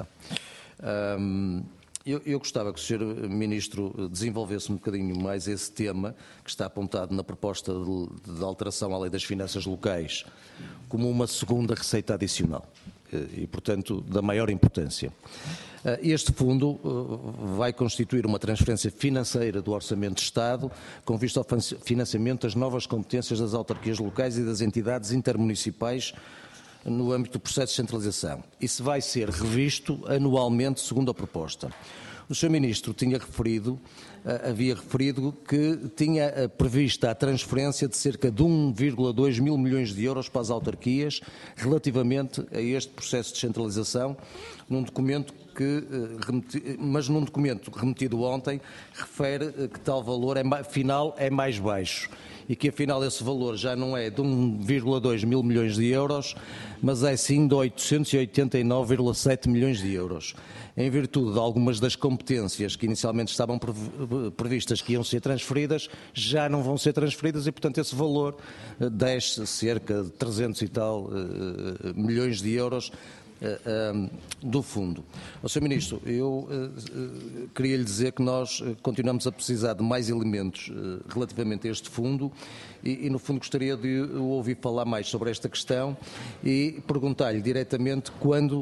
Eu gostava que o Sr. Ministro desenvolvesse um bocadinho mais esse tema, que está apontado na proposta de alteração à Lei das Finanças Locais, como uma segunda receita adicional e, portanto, da maior importância. Este fundo vai constituir uma transferência financeira do Orçamento de Estado com vista ao financiamento das novas competências das autarquias locais e das entidades intermunicipais no âmbito do processo de descentralização. Isso vai ser revisto anualmente segundo a proposta. O Sr. Ministro havia referido que tinha prevista a transferência de cerca de 1,2 mil milhões de euros para as autarquias relativamente a este processo de descentralização, num documento num documento remetido ontem, refere que tal valor final é mais baixo e que afinal esse valor já não é de 1,2 mil milhões de euros, mas é sim de 889,7 milhões de euros. Em virtude de algumas das competências que inicialmente estavam previstas que iam ser transferidas, já não vão ser transferidas e, portanto, esse valor desce cerca de 300 e tal milhões de euros do fundo. Sr. Ministro, eu queria lhe dizer que nós continuamos a precisar de mais elementos relativamente a este fundo e, no fundo, gostaria de ouvir falar mais sobre esta questão e perguntar-lhe diretamente quando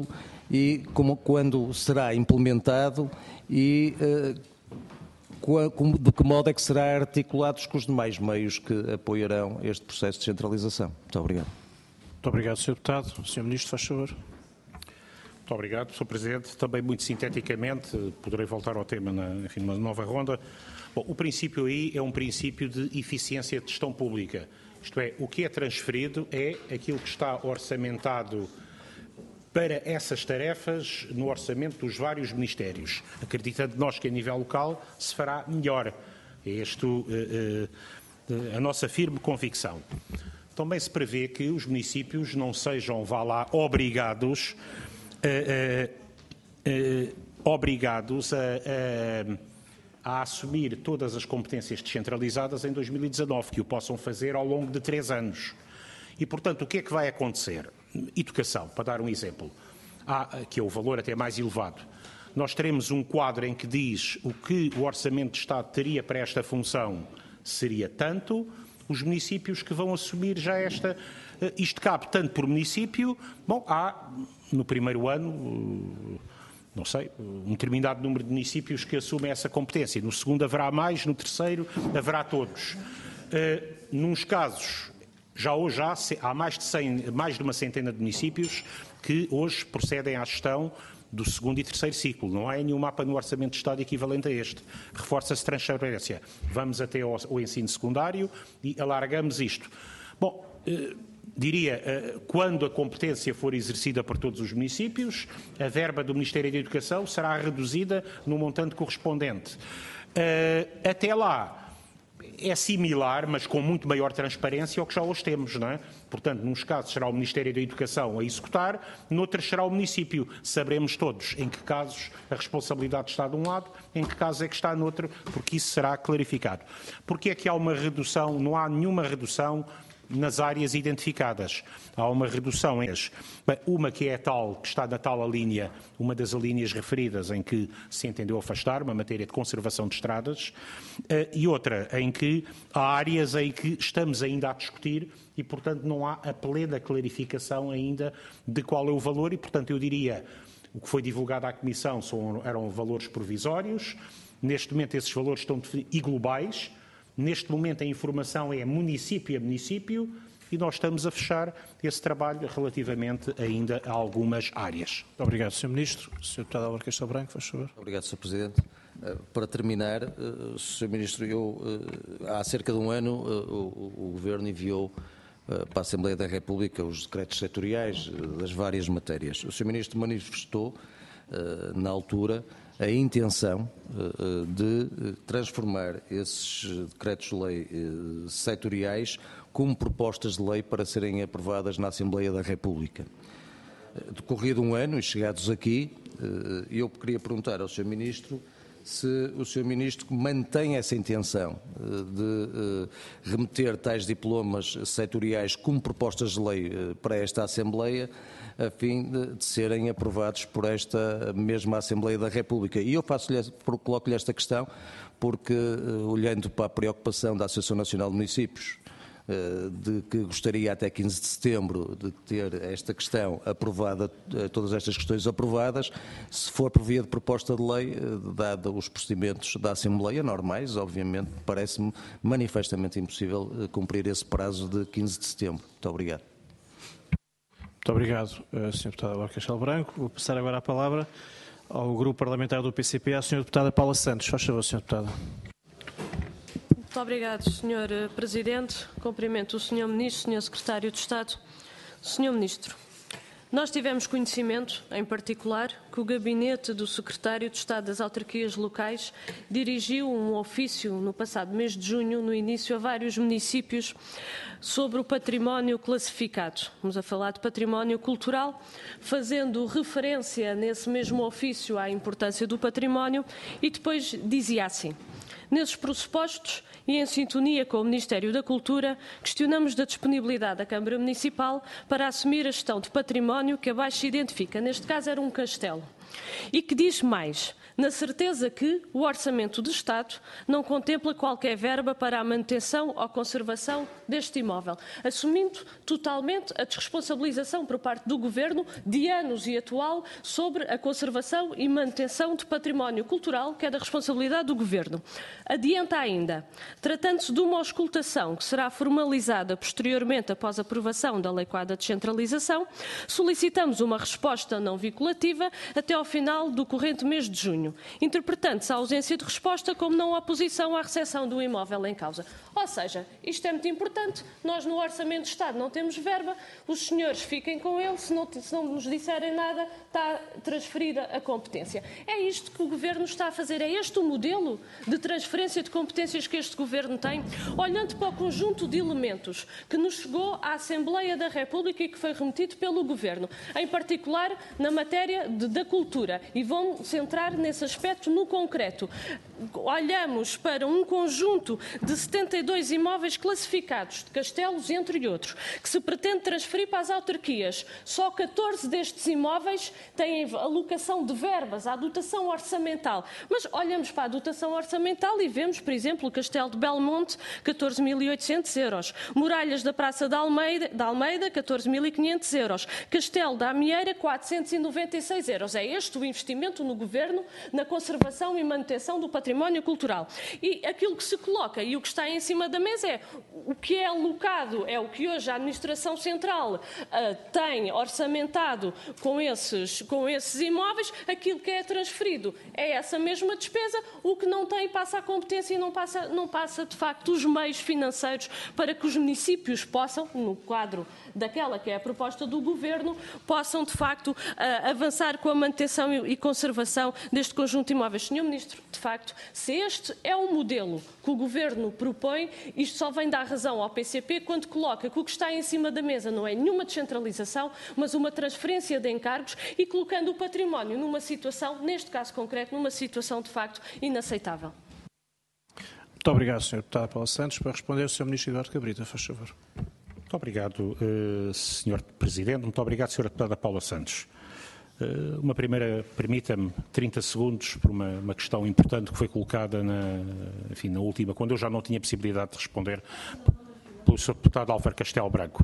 será implementado e de que modo é que será articulado com os demais meios que apoiarão este processo de descentralização. Muito obrigado. Muito obrigado, Sr. Deputado. Sr. Ministro, faz favor. Muito obrigado, Sr. Presidente. Também muito sinteticamente, poderei voltar ao tema numa nova ronda. Bom, o princípio aí é um princípio de eficiência de gestão pública. Isto é, o que é transferido é aquilo que está orçamentado para essas tarefas no orçamento dos vários ministérios, acreditando nós que a nível local se fará melhor. É esta a nossa firme convicção. Também se prevê que os municípios não sejam, obrigados a assumir todas as competências descentralizadas em 2019, que o possam fazer ao longo de 3 anos. E, portanto, o que é que vai acontecer? Educação, para dar um exemplo, que é o valor até mais elevado. Nós teremos um quadro em que diz o que o Orçamento de Estado teria para esta função seria tanto, os municípios que vão assumir já isto cabe tanto por município, bom, no primeiro ano, não sei, um determinado número de municípios que assumem essa competência. No segundo haverá mais, no terceiro haverá todos. Nos casos, já hoje há mais de uma centena de municípios que hoje procedem à gestão do segundo e terceiro ciclo. Não há nenhum mapa no Orçamento de Estado equivalente a este. Reforça-se transparência. Vamos até ao ensino secundário e alargamos isto. Bom, diria, quando a competência for exercida por todos os municípios, a verba do Ministério da Educação será reduzida no montante correspondente. Até lá, é similar, mas com muito maior transparência ao que já hoje temos, não é? Portanto, nos casos será o Ministério da Educação a executar, noutros será o município. Saberemos todos em que casos a responsabilidade está de um lado, em que casos é que está no outro, porque isso será clarificado. Porque é que há uma redução? Não há nenhuma redução nas áreas identificadas. Há uma redução em uma que é a tal, que está na tal alínea, uma das alíneas referidas em que se entendeu afastar, uma matéria de conservação de estradas, e outra em que há áreas em que estamos ainda a discutir e, portanto, não há a plena clarificação ainda de qual é o valor e, portanto, eu diria, o que foi divulgado à Comissão eram valores provisórios, neste momento esses valores estão e globais. Neste momento a informação é município a município e nós estamos a fechar esse trabalho relativamente ainda a algumas áreas. Muito obrigado, Sr. Ministro. Sr. Deputado Álvaro Castelo Branco, faz favor. Obrigado, Sr. Presidente. Para terminar, Sr. Ministro, há cerca de um ano o Governo enviou para a Assembleia da República os decretos setoriais das várias matérias. O Sr. Ministro manifestou, na altura, a intenção de transformar esses decretos-lei setoriais como propostas de lei para serem aprovadas na Assembleia da República. Decorrido um ano e chegados aqui, eu queria perguntar ao Sr. Ministro se o Sr. Ministro mantém essa intenção de remeter tais diplomas setoriais como propostas de lei para esta Assembleia, a fim de serem aprovados por esta mesma Assembleia da República. E eu coloco-lhe esta questão porque, olhando para a preocupação da Associação Nacional de Municípios, de que gostaria até 15 de setembro de ter esta questão aprovada, todas estas questões aprovadas, se for por via de proposta de lei, dado os procedimentos da Assembleia normais, obviamente, parece-me manifestamente impossível cumprir esse prazo de 15 de setembro. Muito obrigado. Muito obrigado, Sr. Deputado Álvaro Castelo Branco. Vou passar agora a palavra ao Grupo Parlamentar do PCP, à Sra. Deputada Paula Santos. Faz favor, Sra. Deputada. Muito obrigado, Sr. Presidente. Cumprimento o Sr. Ministro, Sr. Secretário de Estado. Sr. Ministro, nós tivemos conhecimento, em particular, que o gabinete do Secretário de Estado das Autarquias Locais dirigiu um ofício no passado mês de junho, no início, a vários municípios sobre o património classificado. Estamos a falar de património cultural, fazendo referência nesse mesmo ofício à importância do património e depois dizia assim: nesses pressupostos e em sintonia com o Ministério da Cultura, questionamos da disponibilidade da Câmara Municipal para assumir a gestão de património que abaixo se identifica. Neste caso era um castelo. E que diz mais, na certeza que o Orçamento de Estado não contempla qualquer verba para a manutenção ou conservação deste imóvel, assumindo totalmente a desresponsabilização por parte do Governo de anos e atual sobre a conservação e manutenção de património cultural, que é da responsabilidade do Governo. Adianta ainda, tratando-se de uma auscultação que será formalizada posteriormente após a aprovação da Lei Quadro de Descentralização, solicitamos uma resposta não vinculativa até ao final do corrente mês de junho, interpretando-se a ausência de resposta como não oposição à recepção do imóvel em causa. Ou seja, isto é muito importante, nós no Orçamento de Estado não temos verba, os senhores fiquem com ele, se não nos disserem nada, está transferida a competência. É isto que o Governo está a fazer, é este o modelo de transferência de competências que este Governo tem, olhando para o conjunto de elementos que nos chegou à Assembleia da República e que foi remetido pelo Governo, em particular na matéria da cultura, e vão centrar nesse nesse aspecto. No concreto, olhamos para um conjunto de 72 imóveis classificados de castelos, entre outros, que se pretende transferir para as autarquias. Só 14 destes imóveis têm alocação de verbas à dotação orçamental. Mas olhamos para a dotação orçamental e vemos, por exemplo, o Castelo de Belmonte, 14.800 euros. Muralhas da Praça da Almeida, 14.500 euros. Castelo da Amieira, 496 euros. É este o investimento no Governo na conservação e manutenção do património cultural. E aquilo que se coloca e o que está em cima da mesa é o que é alocado, é o que hoje a Administração Central tem orçamentado com esses imóveis, aquilo que é transferido é essa mesma despesa, o que não tem passa a competência e não passa de facto os meios financeiros para que os municípios possam, no quadro daquela que é a proposta do Governo, possam de facto avançar com a manutenção e conservação deste conjunto de imóveis. Senhor Ministro, de facto, se este é o modelo que o Governo propõe, isto só vem dar razão ao PCP quando coloca que o que está em cima da mesa não é nenhuma descentralização, mas uma transferência de encargos e colocando o património numa situação, neste caso concreto, numa situação de facto inaceitável. Muito obrigado, Sr. Deputado Paula Santos. Para responder, o Sr. Ministro Eduardo Cabrita, faz favor. Muito obrigado, Sr. Presidente. Muito obrigado, Sra. Deputada Paula Santos. Uma primeira, permita-me 30 segundos por uma questão importante que foi colocada na última, quando eu já não tinha possibilidade de responder, pelo Sr. Deputado Álvaro Castelo Branco.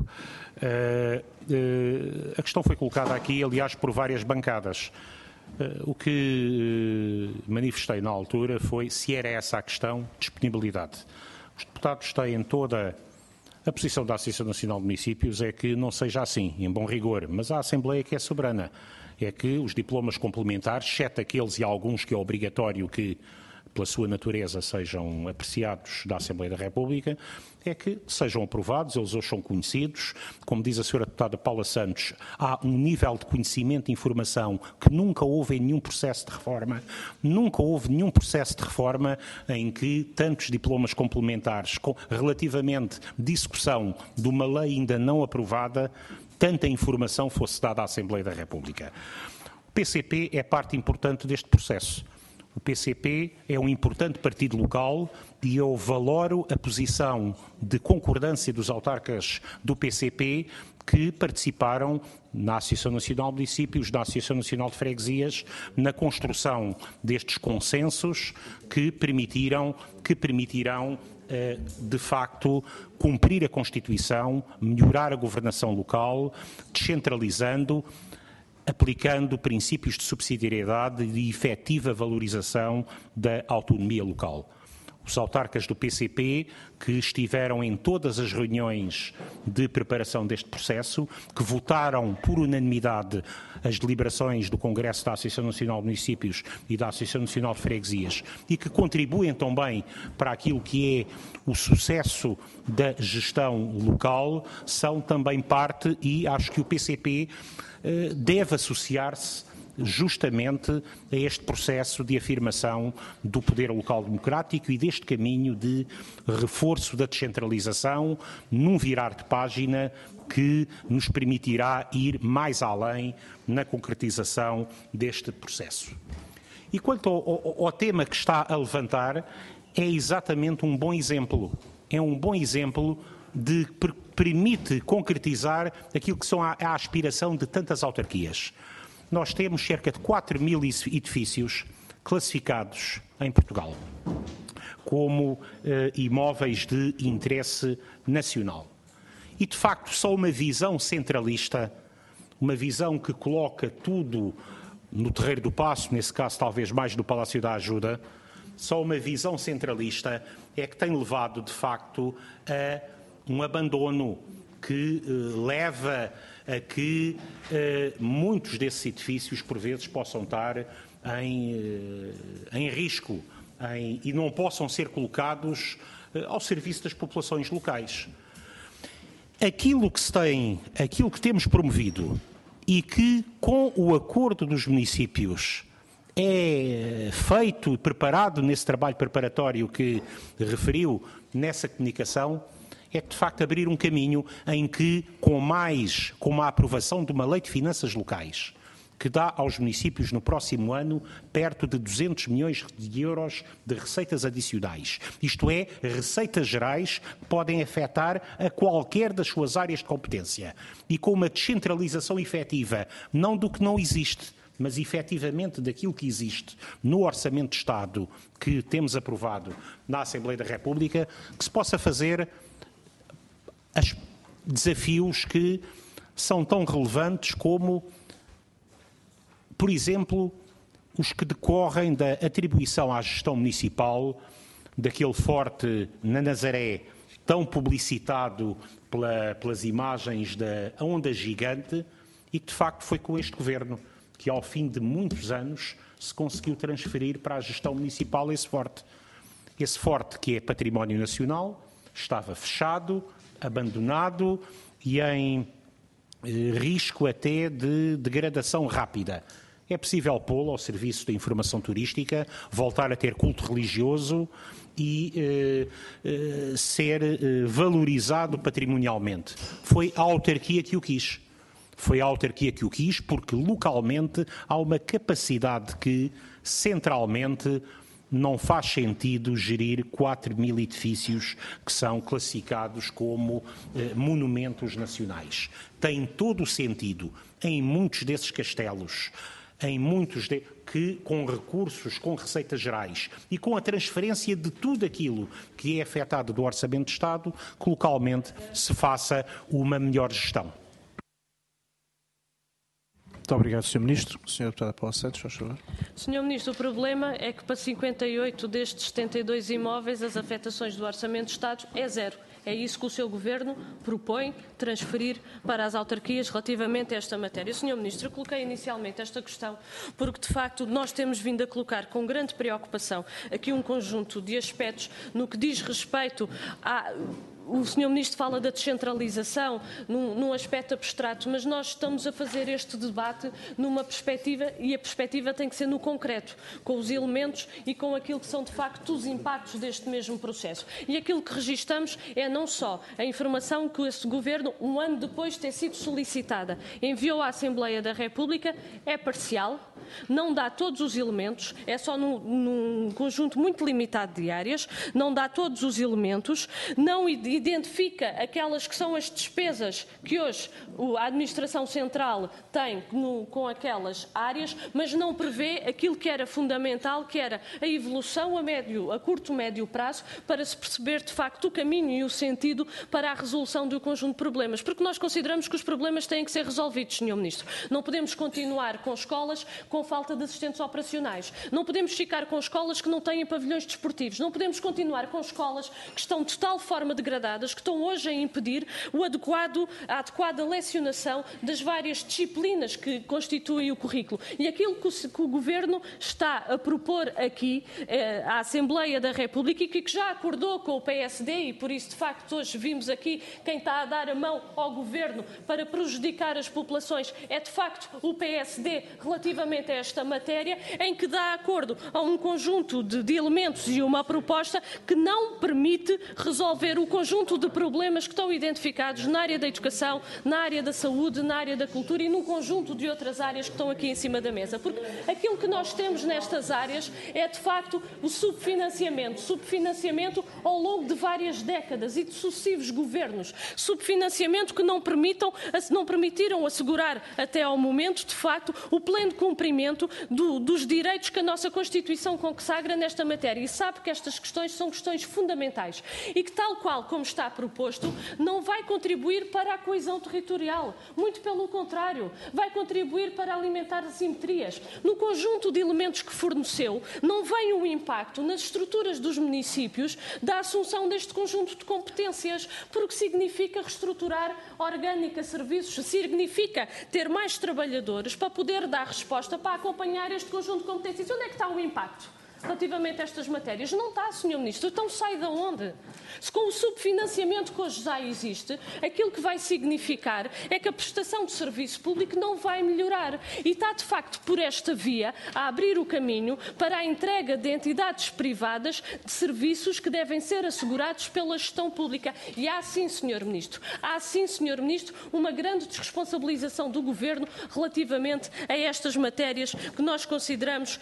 A questão foi colocada aqui, aliás, por várias bancadas. O que manifestei na altura foi, se era essa a questão, disponibilidade. Os deputados têm toda a posição da Associação Nacional de Municípios é que não seja assim, em bom rigor, mas a Assembleia que é soberana. É que os diplomas complementares, exceto aqueles e alguns que é obrigatório que, pela sua natureza, sejam apreciados da Assembleia da República, é que sejam aprovados, eles hoje são conhecidos. Como diz a Sra. Deputada Paula Santos, há um nível de conhecimento e informação que nunca houve em nenhum processo de reforma, nunca houve nenhum processo de reforma em que tantos diplomas complementares, relativamente discussão de uma lei ainda não aprovada, tanta informação fosse dada à Assembleia da República. O PCP é parte importante deste processo. O PCP é um importante partido local e eu valoro a posição de concordância dos autarcas do PCP que participaram na Associação Nacional de Municípios, na Associação Nacional de Freguesias, na construção destes consensos que permitirão, de facto, cumprir a Constituição, melhorar a governação local, descentralizando, aplicando princípios de subsidiariedade e de efetiva valorização da autonomia local. Os autarcas do PCP, que estiveram em todas as reuniões de preparação deste processo, que votaram por unanimidade as deliberações do Congresso da Associação Nacional de Municípios e da Associação Nacional de Freguesias e que contribuem também para aquilo que é o sucesso da gestão local, são também parte e acho que o PCP deve associar-se justamente a este processo de afirmação do poder local democrático e deste caminho de reforço da descentralização num virar de página que nos permitirá ir mais além na concretização deste processo. E quanto ao tema que está a levantar, é exatamente um bom exemplo. É um bom exemplo de permite concretizar aquilo que são a aspiração de tantas autarquias. Nós temos cerca de 4.000 edifícios classificados em Portugal como imóveis de interesse nacional. E, de facto, só uma visão centralista, uma visão que coloca tudo no Terreiro do Paço, nesse caso talvez mais no Palácio da Ajuda, só uma visão centralista é que tem levado, de facto, a um abandono que leva a que muitos desses edifícios, por vezes, possam estar em risco e não possam ser colocados ao serviço das populações locais. Aquilo que temos promovido e que, com o acordo dos municípios, é feito e preparado nesse trabalho preparatório que referiu nessa comunicação, é de facto abrir um caminho em que, com a aprovação de uma lei de finanças locais, que dá aos municípios no próximo ano perto de 200 milhões de euros de receitas adicionais. Isto é, receitas gerais que podem afetar a qualquer das suas áreas de competência. E com uma descentralização efetiva, não do que não existe, mas efetivamente daquilo que existe no Orçamento de Estado que temos aprovado na Assembleia da República, que se possa fazer desafios que são tão relevantes como, por exemplo, os que decorrem da atribuição à gestão municipal daquele forte na Nazaré, tão publicitado pelas imagens da onda gigante, e que de facto foi com este governo que ao fim de muitos anos se conseguiu transferir para a gestão municipal esse forte. Esse forte que é património nacional, estava fechado, abandonado e em risco até de degradação rápida. É possível pô-lo ao serviço da informação turística, voltar a ter culto religioso e ser valorizado patrimonialmente. Foi a autarquia que o quis. Foi a autarquia que o quis porque localmente há uma capacidade que centralmente não faz sentido gerir 4.000 edifícios que são classificados como monumentos nacionais. Tem todo o sentido em muitos desses castelos, que com recursos, com receitas gerais e com a transferência de tudo aquilo que é afetado do Orçamento de Estado, que localmente se faça uma melhor gestão. Muito obrigado, Sr. Ministro. Sra. Deputada Paula Santos, faz favor. Sr. Ministro, o problema é que para 58 destes 72 imóveis as afetações do Orçamento de Estado é zero. É isso que o seu Governo propõe transferir para as autarquias relativamente a esta matéria. Sr. Ministro, eu coloquei inicialmente esta questão porque, de facto, nós temos vindo a colocar com grande preocupação aqui um conjunto de aspectos no que diz respeito a... O Sr. Ministro fala da descentralização num aspecto abstrato, mas nós estamos a fazer este debate numa perspectiva, e a perspectiva tem que ser no concreto, com os elementos e com aquilo que são de facto os impactos deste mesmo processo. E aquilo que registamos é não só a informação que esse Governo, um ano depois de ter sido solicitada, enviou à Assembleia da República, é parcial, não dá todos os elementos, é só num conjunto muito limitado de áreas, não dá todos os elementos, não identifica aquelas que são as despesas que hoje a Administração Central tem com aquelas áreas, mas não prevê aquilo que era fundamental, que era a evolução a curto, médio prazo, para se perceber de facto o caminho e o sentido para a resolução do conjunto de problemas. Porque nós consideramos que os problemas têm que ser resolvidos, Sr. Ministro. Não podemos continuar com escolas com falta de assistentes operacionais. Não podemos ficar com escolas que não têm pavilhões desportivos. Não podemos continuar com escolas que estão de tal forma degradadas, que estão hoje a impedir a adequada lecionação das várias disciplinas que constituem o currículo. E aquilo que o Governo está a propor aqui à Assembleia da República e que já acordou com o PSD, e por isso, de facto, hoje vimos aqui quem está a dar a mão ao Governo para prejudicar as populações, é de facto o PSD relativamente a esta matéria, em que dá acordo a um conjunto de elementos e uma proposta que não permite resolver o conjunto de problemas que estão identificados na área da educação, na área da saúde, na área da cultura e num conjunto de outras áreas que estão aqui em cima da mesa. Porque aquilo que nós temos nestas áreas é, de facto, o subfinanciamento ao longo de várias décadas e de sucessivos governos. Subfinanciamento que não permitiram assegurar até ao momento, de facto, o pleno cumprimento dos direitos que a nossa Constituição consagra nesta matéria. E sabe que estas questões são questões fundamentais e que, tal qual como está proposto, não vai contribuir para a coesão territorial. Muito pelo contrário, vai contribuir para alimentar assimetrias. No conjunto de elementos que forneceu, não vem um impacto nas estruturas dos municípios da assunção deste conjunto de competências, porque significa reestruturar orgânica serviços, significa ter mais trabalhadores para poder dar resposta, para acompanhar este conjunto de competências. Onde é que está o impacto? relativamente a estas matérias? Não está, Sr. Ministro. Então sai de onde? Se com o subfinanciamento que hoje já existe, aquilo que vai significar é que a prestação de serviço público não vai melhorar. E está, de facto, por esta via, a abrir o caminho para a entrega de entidades privadas de serviços que devem ser assegurados pela gestão pública. E há sim, Sr. Ministro, uma grande desresponsabilização do Governo relativamente a estas matérias que nós consideramos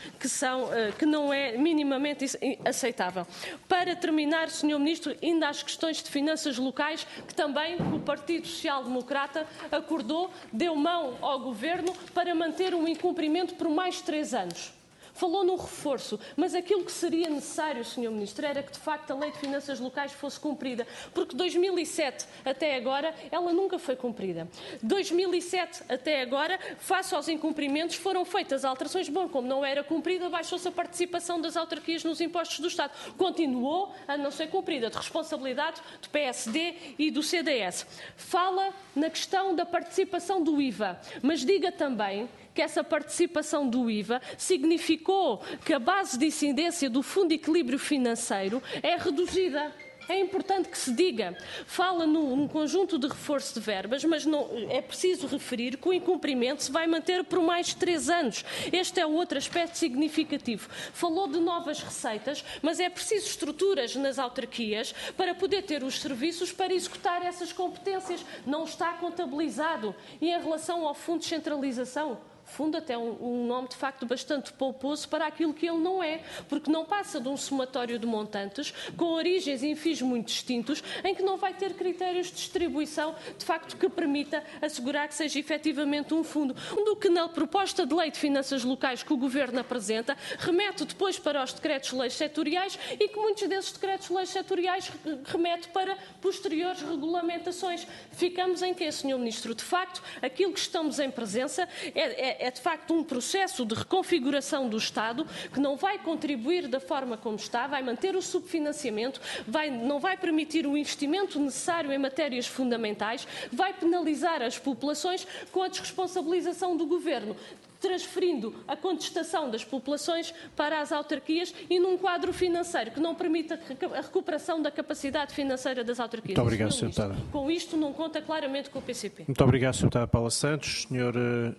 que não é minimamente aceitável. Para terminar, Sr. Ministro, ainda às questões de finanças locais, que também o Partido Social Democrata acordou, deu mão ao Governo para manter um incumprimento por mais 3 anos. Falou num reforço, mas aquilo que seria necessário, Sr. Ministro, era que, de facto, a Lei de Finanças Locais fosse cumprida, porque de 2007 até agora ela nunca foi cumprida. De 2007 até agora, face aos incumprimentos, foram feitas alterações. Bom, como não era cumprida, baixou-se a participação das autarquias nos impostos do Estado. Continuou a não ser cumprida, de responsabilidade do PSD e do CDS. Fala na questão da participação do IVA, mas diga também que essa participação do IVA significou que a base de incidência do Fundo de Equilíbrio Financeiro é reduzida. É importante que se diga. Fala num conjunto de reforço de verbas, mas não, é preciso referir que o incumprimento se vai manter por mais de 3 anos. Este é outro aspecto significativo. Falou de novas receitas, mas é preciso estruturas nas autarquias para poder ter os serviços para executar essas competências. Não está contabilizado. E em relação ao Fundo de Centralização, fundo até um nome de facto bastante pomposo para aquilo que ele não é, porque não passa de um somatório de montantes com origens e fins muito distintos, em que não vai ter critérios de distribuição de facto que permita assegurar que seja efetivamente um fundo. Do que na proposta de lei de finanças locais que o Governo apresenta, remete depois para os decretos-leis setoriais e que muitos desses decretos-leis setoriais remete para posteriores regulamentações. Ficamos em quê, Sr. Ministro? De facto, aquilo que estamos em presença é de facto um processo de reconfiguração do Estado que não vai contribuir da forma como está, vai manter o subfinanciamento, não vai permitir o investimento necessário em matérias fundamentais, vai penalizar as populações com a desresponsabilização do Governo, transferindo a contestação das populações para as autarquias e num quadro financeiro que não permita a recuperação da capacidade financeira das autarquias. Muito obrigado, Sr. Deputada. Com isto não conta claramente com o PCP. Muito obrigado, Sr. Deputada Paula Santos. Sr.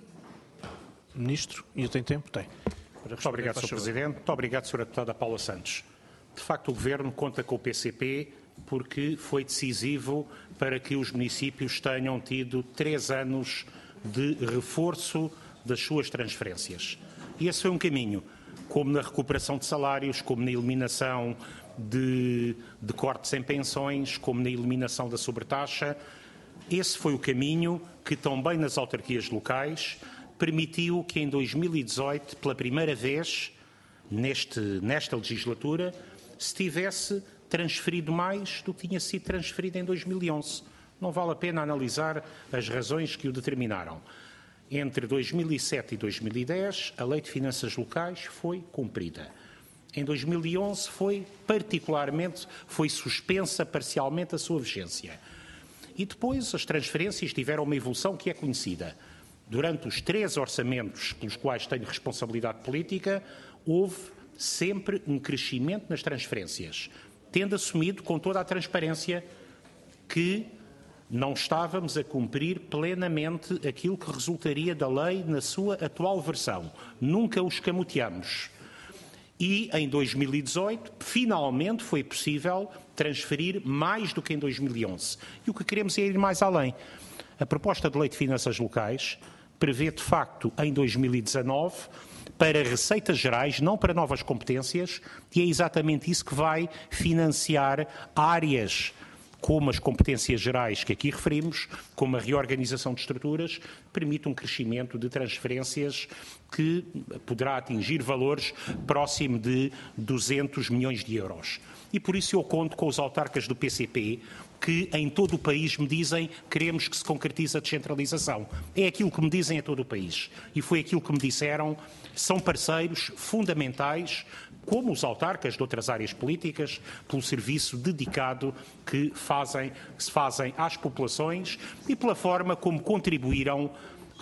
Ministro, e tem tempo? Tem. Muito obrigado, Sr. Presidente. Muito obrigado, Sra. Deputada Paula Santos. De facto, o Governo conta com o PCP porque foi decisivo para que os municípios tenham tido 3 anos de reforço das suas transferências. E esse foi um caminho, como na recuperação de salários, como na eliminação de cortes em pensões, como na eliminação da sobretaxa. Esse foi o caminho que também nas autarquias locais permitiu que em 2018, pela primeira vez, nesta legislatura, se tivesse transferido mais do que tinha sido transferido em 2011. Não vale a pena analisar as razões que o determinaram. Entre 2007 e 2010, a Lei de Finanças Locais foi cumprida. Em 2011 foi suspensa parcialmente a sua vigência. E depois as transferências tiveram uma evolução que é conhecida. Durante os 3 orçamentos pelos quais tenho responsabilidade política, houve sempre um crescimento nas transferências, tendo assumido com toda a transparência que não estávamos a cumprir plenamente aquilo que resultaria da lei na sua atual versão. Nunca os escamoteamos. E em 2018, finalmente foi possível transferir mais do que em 2011. E o que queremos é ir mais além. A proposta de lei de finanças locais prevê, de facto, em 2019, para receitas gerais, não para novas competências, e é exatamente isso que vai financiar áreas como as competências gerais que aqui referimos, como a reorganização de estruturas, permite um crescimento de transferências que poderá atingir valores próximo de 200 milhões de euros. E por isso eu conto com os autarcas do PCP, que em todo o país me dizem queremos que se concretize a descentralização. É aquilo que me dizem a todo o país. E foi aquilo que me disseram, são parceiros fundamentais, como os autarcas de outras áreas políticas, pelo serviço dedicado que se fazem às populações e pela forma como contribuíram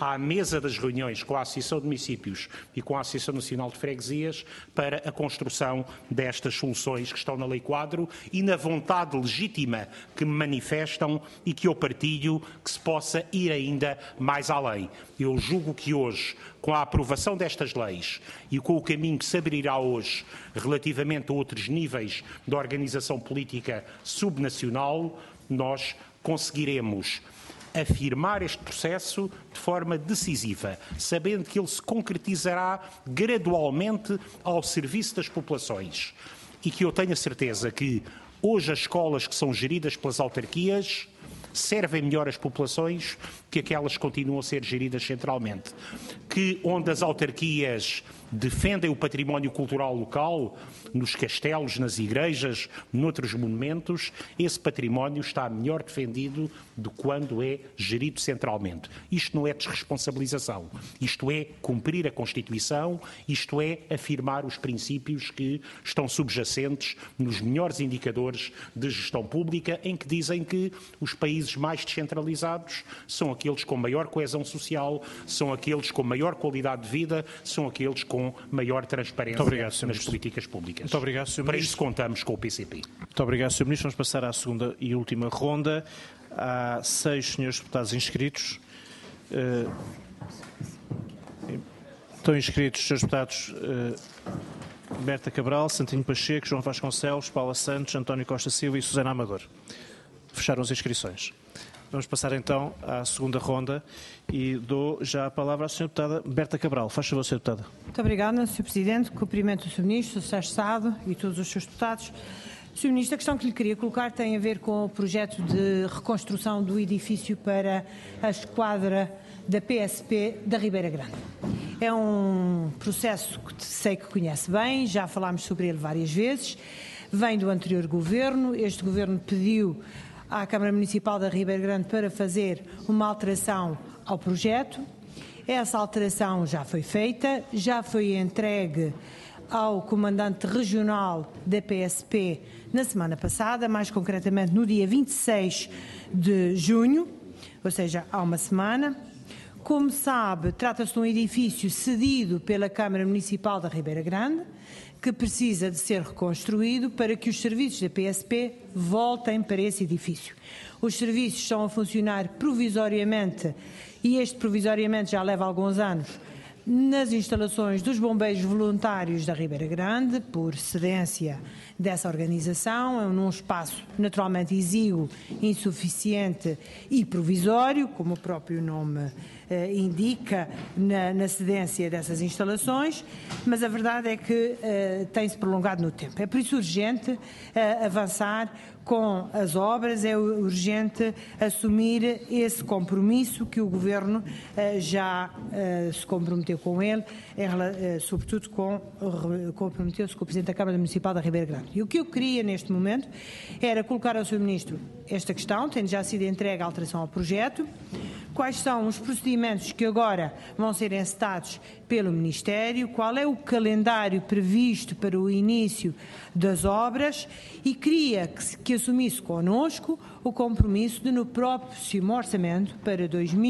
à mesa das reuniões com a Associação de Municípios e com a Associação Nacional de Freguesias para a construção destas soluções que estão na Lei Quadro e na vontade legítima que me manifestam e que eu partilho que se possa ir ainda mais além. Eu julgo que hoje, com a aprovação destas leis e com o caminho que se abrirá hoje relativamente a outros níveis de organização política subnacional, nós conseguiremos afirmar este processo de forma decisiva, sabendo que ele se concretizará gradualmente ao serviço das populações e que eu tenho a certeza que hoje as escolas que são geridas pelas autarquias servem melhor as populações que aquelas que continuam a ser geridas centralmente. Que onde as autarquias defendem o património cultural local, nos castelos, nas igrejas, noutros monumentos, esse património está melhor defendido do que quando é gerido centralmente. Isto não é desresponsabilização, isto é cumprir a Constituição, isto é afirmar os princípios que estão subjacentes nos melhores indicadores de gestão pública, em que dizem que os países mais descentralizados são aqueles com maior coesão social, são aqueles com maior qualidade de vida, são aqueles com maior transparência nas políticas públicas. Muito obrigado, Sr. Para isso contamos com o PCP. Muito obrigado, Sr. Ministro. Vamos passar à segunda e última ronda. Há 6 senhores deputados inscritos. Estão inscritos os senhores deputados Berta Cabral, Santinho Pacheco, João Vasconcelos, Paula Santos, António Costa Silva e Susana Amador. Fecharam as inscrições. Vamos passar então à segunda ronda e dou já a palavra à Sra. Deputada Berta Cabral. Faz favor, Sra. Deputada. Muito obrigada, Sr. Presidente. Cumprimento o Sr. Ministro, o Secretário de Estado e todos os seus deputados. Sr. Ministro, a questão que lhe queria colocar tem a ver com o projeto de reconstrução do edifício para a esquadra da PSP da Ribeira Grande. É um processo que sei que conhece bem, já falámos sobre ele várias vezes, vem do anterior governo, este governo pediu à Câmara Municipal da Ribeira Grande para fazer uma alteração ao projeto. Essa alteração já foi feita, já foi entregue ao comandante regional da PSP na semana passada, mais concretamente no dia 26 de junho, ou seja, há uma semana. Como sabe, trata-se de um edifício cedido pela Câmara Municipal da Ribeira Grande, que precisa de ser reconstruído para que os serviços da PSP voltem para esse edifício. Os serviços estão a funcionar provisoriamente, e este provisoriamente já leva alguns anos, nas instalações dos bombeiros voluntários da Ribeira Grande, por cedência dessa organização, num espaço naturalmente exíguo, insuficiente e provisório, como o próprio nome indica, na cedência dessas instalações, mas a verdade é que tem-se prolongado no tempo. É por isso urgente avançar com as obras, é urgente assumir esse compromisso que o Governo já se comprometeu com ele, sobretudo comprometeu-se com o Presidente da Câmara Municipal da Ribeira Grande. E o que eu queria neste momento era colocar ao Sr. Ministro esta questão, tendo já sido entregue a alteração ao projeto, quais são os procedimentos que agora vão ser encetados pelo Ministério, qual é o calendário previsto para o início das obras e queria que assumisse connosco o compromisso de no próximo orçamento para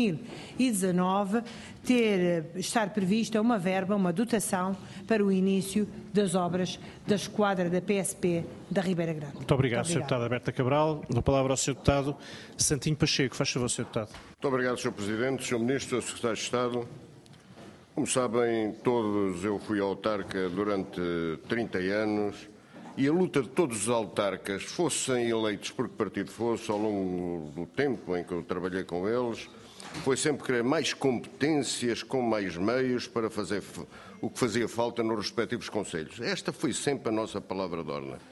2019 estar prevista uma verba, uma dotação para o início das obras da esquadra da PSP da Ribeira Grande. Muito obrigado, Sr. Deputada Berta Cabral. Dou a palavra ao Sr. Deputado Santinho Pacheco. Faz favor, Sr. Deputado. Muito obrigado, Sr. Presidente, Sr. Ministro, Sr. Secretário de Estado. Como sabem todos, eu fui autarca durante 30 anos e a luta de todos os autarcas, fossem eleitos por que partido fosse, ao longo do tempo em que eu trabalhei com eles, foi sempre querer mais competências, com mais meios para fazer o que fazia falta nos respectivos concelhos. Esta foi sempre a nossa palavra de ordem.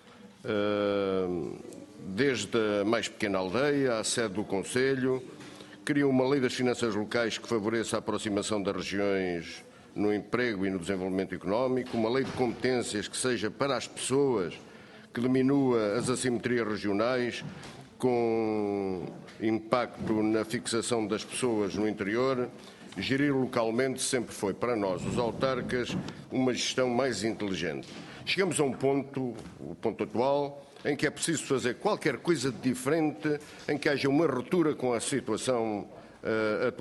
Desde a mais pequena aldeia, à sede do concelho, queria uma lei das finanças locais que favoreça a aproximação das regiões no emprego e no desenvolvimento económico, uma lei de competências que seja para as pessoas, que diminua as assimetrias regionais, com impacto na fixação das pessoas no interior. Gerir localmente sempre foi, para nós, os autarcas, uma gestão mais inteligente. Chegamos a um ponto, o ponto atual, em que é preciso fazer qualquer coisa de diferente, em que haja uma ruptura com a situação atual.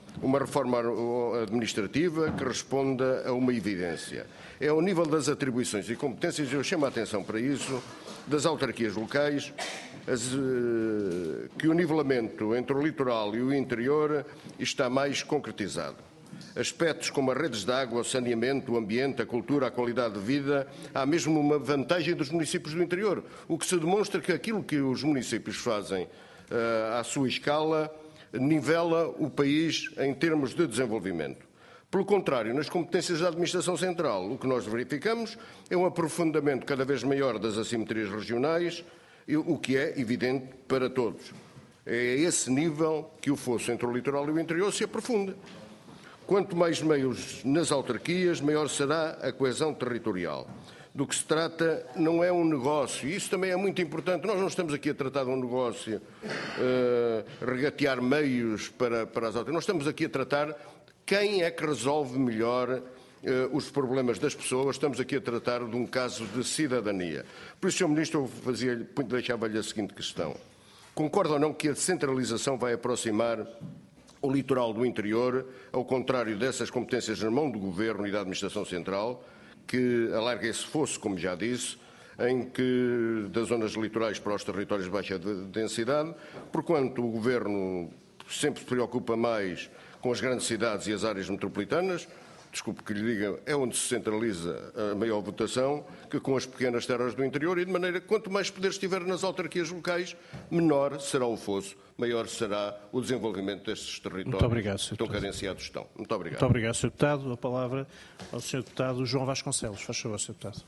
uma reforma administrativa que responda a uma evidência. É ao nível das atribuições e competências, eu chamo a atenção para isso, das autarquias locais, que o nivelamento entre o litoral e o interior está mais concretizado. Aspectos como as redes de água, o saneamento, o ambiente, a cultura, a qualidade de vida, há mesmo uma vantagem dos municípios do interior, o que se demonstra que aquilo que os municípios fazem à sua escala nivela o país em termos de desenvolvimento. Pelo contrário, nas competências da Administração Central, o que nós verificamos é um aprofundamento cada vez maior das assimetrias regionais, o que é evidente para todos. É a esse nível que o fosso entre o litoral e o interior se aprofunda. Quanto mais meios nas autarquias, maior será a coesão territorial. Do que se trata não é um negócio, e isso também é muito importante. Nós não estamos aqui a tratar de um negócio, regatear meios para as autarquias. Nós estamos aqui a tratar quem é que resolve melhor os problemas das pessoas. Estamos aqui a tratar de um caso de cidadania. Por isso, Sr. Ministro, eu deixava-lhe a seguinte questão. Concorda ou não que a descentralização vai aproximar o litoral do interior, ao contrário dessas competências na mão do Governo e da Administração Central, que alarga esse fosso, como já disse, em que das zonas litorais para os territórios de baixa densidade, porquanto o Governo sempre se preocupa mais com as grandes cidades e as áreas metropolitanas, desculpe que lhe diga, é onde se centraliza a maior votação, que com as pequenas terras do interior, e de maneira que quanto mais poder estiver nas autarquias locais, menor será o fosso, maior será o desenvolvimento destes territórios. Muito obrigado, Sr. Tão carenciados estão. Muito obrigado. Muito obrigado, Sr. Deputado. A palavra ao Sr. Deputado João Vasconcelos. Faz favor, Sr. Deputado.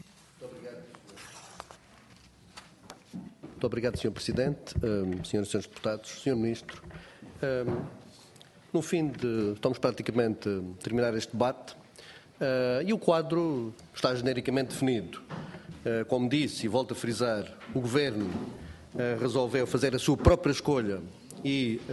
Muito obrigado, Sr. Presidente, Sras. e Srs. Deputados, Sr. Ministro. No fim estamos praticamente a terminar este debate e o quadro está genericamente definido. Como disse e volto a frisar, o Governo resolveu fazer a sua própria escolha e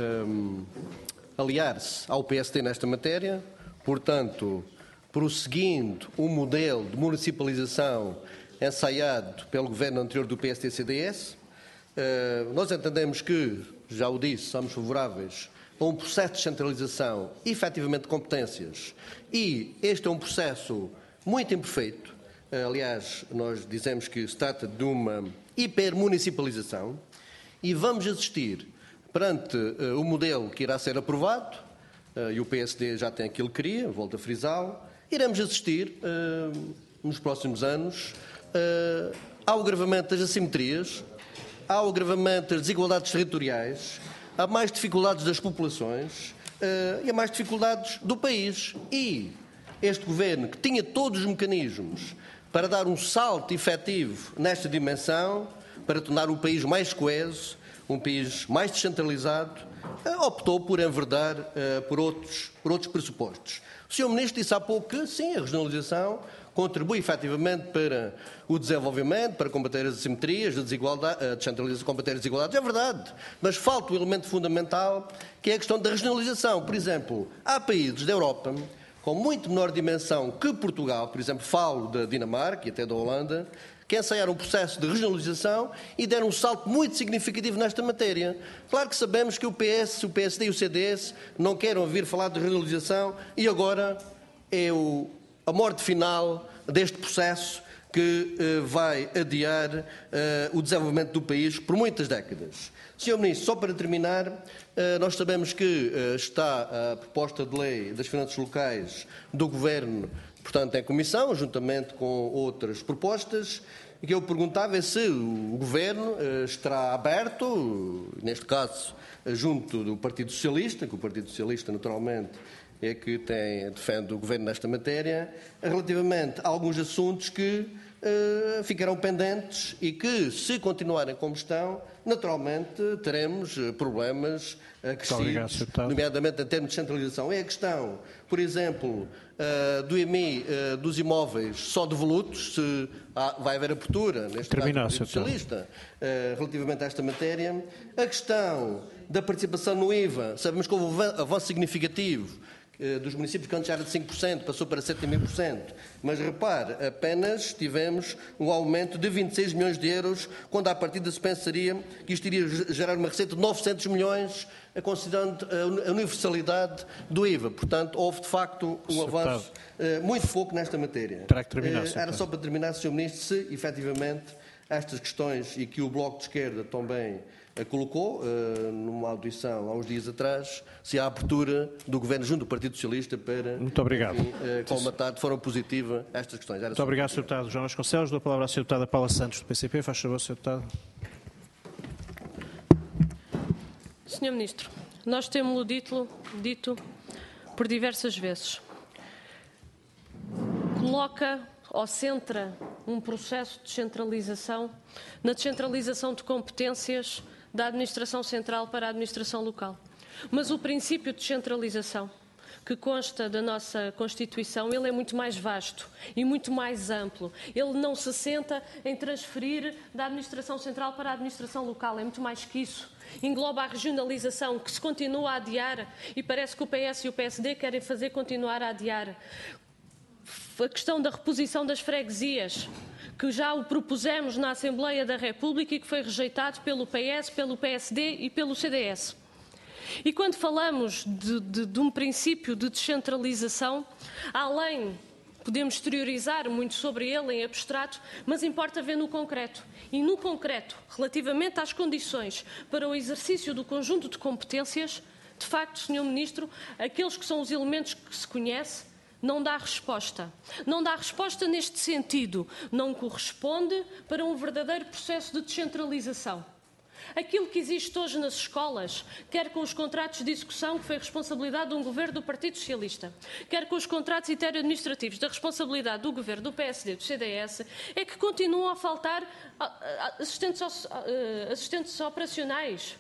aliar-se ao PSD nesta matéria, portanto, prosseguindo o modelo de municipalização ensaiado pelo Governo anterior do PSD-CDS. Nós entendemos que, já o disse, somos favoráveis a um processo de descentralização, efetivamente de competências, e este é um processo muito imperfeito. Aliás, nós dizemos que se trata de uma hipermunicipalização e vamos assistir perante o modelo que irá ser aprovado, e o PSD já tem aquilo que queria, volto a frisá-lo, iremos assistir nos próximos anos ao agravamento das assimetrias, ao agravamento das desigualdades territoriais, há mais dificuldades das populações e há mais dificuldades do país. E este Governo, que tinha todos os mecanismos para dar um salto efetivo nesta dimensão, para tornar o país mais coeso, um país mais descentralizado, optou por enverdar por outros pressupostos. O Sr. Ministro disse há pouco que, sim, a regionalização contribui efetivamente para o desenvolvimento, para combater as assimetrias, a descentralização, combater as desigualdades. É verdade, mas falta o elemento fundamental, que é a questão da regionalização. Por exemplo, há países da Europa com muito menor dimensão que Portugal, por exemplo, falo da Dinamarca e até da Holanda, que ensaiaram um processo de regionalização e deram um salto muito significativo nesta matéria. Claro que sabemos que o PS, o PSD e o CDS não querem ouvir falar de regionalização e agora é a morte final deste processo que vai adiar o desenvolvimento do país por muitas décadas. Sr. Ministro, só para terminar, nós sabemos que está a proposta de lei das finanças locais do Governo, portanto, em comissão, juntamente com outras propostas, e que eu perguntava é se o Governo estará aberto, neste caso, junto do Partido Socialista, que o Partido Socialista, naturalmente, é que defende o Governo nesta matéria, relativamente a alguns assuntos que ficarão pendentes e que, se continuarem como estão, naturalmente teremos problemas acrescidos, nomeadamente em termos de centralização. É a questão, por exemplo, do IMI dos imóveis só devolutos, se vai haver abertura, neste caso do Partido Socialista, relativamente a esta matéria. A questão da participação no IVA, sabemos que houve um avanço significativo, dos municípios que antes era de 5%, passou para 7,5%. Mas repare, apenas tivemos um aumento de 26 milhões de euros, quando à partida se pensaria que isto iria gerar uma receita de 900 milhões, considerando a universalidade do IVA. Portanto, houve de facto um avanço muito pouco nesta matéria. Terá que terminar, era só para terminar, Sr. Ministro, se efetivamente estas questões e que o Bloco de Esquerda também colocou numa audição há uns dias atrás, se há abertura do Governo junto do Partido Socialista para Muito obrigado. colmatar de forma positiva estas questões. Muito obrigado, Sr. Deputado João Vasconcelos. Dou a palavra à Sra. Deputada Paula Santos, do PCP. Faz favor, Sr. Deputado. Sr. Ministro, nós temos-lo dito por diversas vezes. Coloca ou centra um processo de descentralização na descentralização de competências da Administração Central para a Administração Local. Mas o princípio de descentralização que consta da nossa Constituição, ele é muito mais vasto e muito mais amplo. Ele não se assenta em transferir da Administração Central para a Administração Local, é muito mais que isso. Engloba a regionalização, que se continua a adiar, e parece que o PS e o PSD querem fazer continuar a adiar. A questão da reposição das freguesias, que já o propusemos na Assembleia da República e que foi rejeitado pelo PS, pelo PSD e pelo CDS. E quando falamos de um princípio de descentralização, além, podemos exteriorizar muito sobre ele em abstrato, mas importa ver no concreto. E no concreto, relativamente às condições para o exercício do conjunto de competências, de facto, Sr. Ministro, aqueles que são os elementos que se conhece, não dá resposta. Não dá resposta neste sentido. Não corresponde para um verdadeiro processo de descentralização. Aquilo que existe hoje nas escolas, quer com os contratos de execução, que foi responsabilidade de um governo do Partido Socialista, quer com os contratos inter-administrativos da responsabilidade do governo do PSD e do CDS, é que continuam a faltar assistentes operacionais.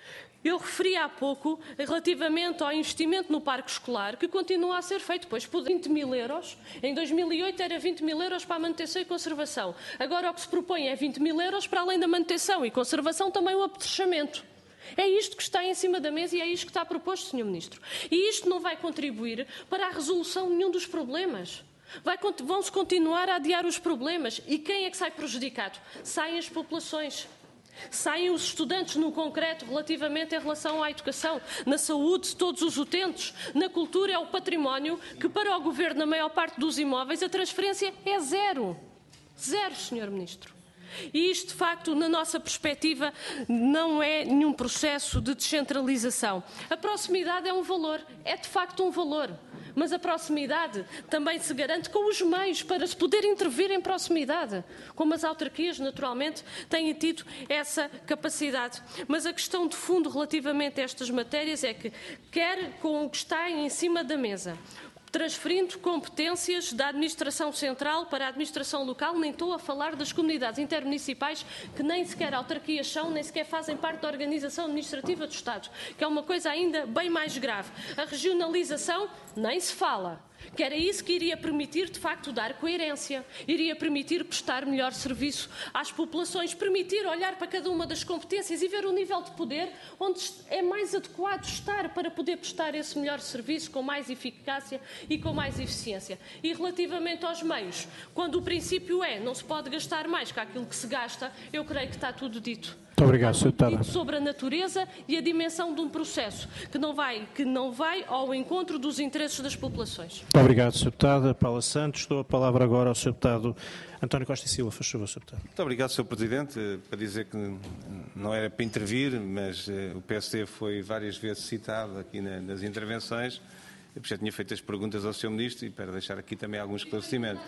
Eu referi há pouco, relativamente ao investimento no parque escolar, que continua a ser feito, pois por 20 mil euros, em 2008 era 20 mil euros para a manutenção e conservação. Agora o que se propõe é 20 mil euros para além da manutenção e conservação, também o apetrechamento. É isto que está em cima da mesa e é isto que está proposto, Sr. Ministro. E isto não vai contribuir para a resolução de nenhum dos problemas. Vão-se continuar a adiar os problemas. E quem é que sai prejudicado? Saem as populações. Saem os estudantes no concreto relativamente em relação à educação, na saúde, todos os utentes, na cultura é o património que para o Governo, na maior parte dos imóveis, a transferência é zero. Zero, Sr. Ministro. E isto, de facto, na nossa perspectiva, não é nenhum processo de descentralização. A proximidade é um valor, é de facto um valor. Mas a proximidade também se garante com os meios para se poder intervir em proximidade, como as autarquias, naturalmente, têm tido essa capacidade. Mas a questão de fundo relativamente a estas matérias é que, quer com o que está em cima da mesa, transferindo competências da Administração Central para a Administração Local, nem estou a falar das comunidades intermunicipais que nem sequer autarquias são, nem sequer fazem parte da organização administrativa do Estado, que é uma coisa ainda bem mais grave. A regionalização nem se fala. Que era isso que iria permitir, de facto, dar coerência, iria permitir prestar melhor serviço às populações, permitir olhar para cada uma das competências e ver o nível de poder onde é mais adequado estar para poder prestar esse melhor serviço com mais eficácia e com mais eficiência. E relativamente aos meios, quando o princípio é não se pode gastar mais que aquilo que se gasta, eu creio que está tudo dito. Muito obrigado, Sr. Deputado. Sobre a natureza e a dimensão de um processo que não vai ao encontro dos interesses das populações. Muito obrigado, Sr. Deputado. Paula Santos. Dou a palavra agora ao Sr. Deputado António Costa e Silva. Faz favor, Sr. Deputado. Muito obrigado, Sr. Presidente. Para dizer que não era para intervir, mas o PSD foi várias vezes citado aqui nas intervenções. Eu já tinha feito as perguntas ao Sr. Ministro e para deixar aqui também alguns esclarecimentos.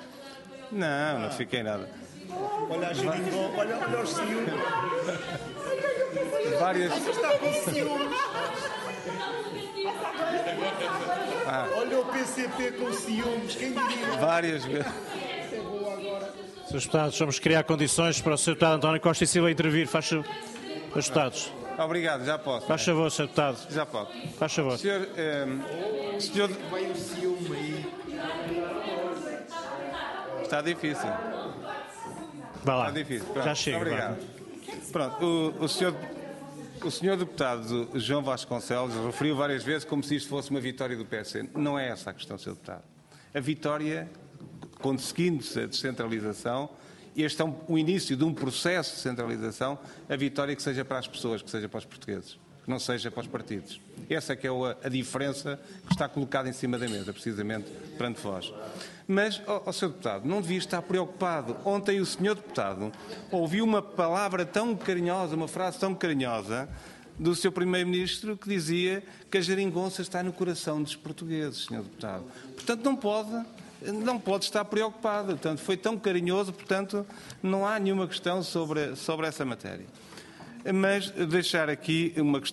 Não fiquei nada. Olha a Jeringon, olha os ciúmes. Várias... Você está com ciúmes. Olha o PCP com ciúmes. Quem diria? Várias vezes. Srs. Deputados, vamos criar condições para o Sr. Deputado António Costa e Silva intervir. Faz favor. Srs. Deputados. Obrigado, já posso. Faz favor, Sr. Deputado. Já posso. Faz favor. Senhor... Vai o ciúme aí. Está difícil. Vá lá. Está difícil. Pronto. Já chega. Obrigado. Vai. Pronto, o senhor O senhor deputado João Vasconcelos referiu várias vezes como se isto fosse uma vitória do PSD. Não é essa a questão, senhor deputado. A vitória, conseguindo-se a descentralização, este é o início de um processo de descentralização, a vitória que seja para as pessoas, que seja para os portugueses, que não seja para os partidos. Essa é que é a diferença que está colocada em cima da mesa, precisamente perante vós. Mas, Sr. Deputado, não devia estar preocupado. Ontem o Sr. Deputado ouviu uma palavra tão carinhosa, uma frase tão carinhosa do Sr. Primeiro-Ministro que dizia que a geringonça está no coração dos portugueses, Sr. Deputado. Portanto, não pode estar preocupado. Portanto, foi tão carinhoso, portanto, não há nenhuma questão sobre essa matéria. Mas deixar aqui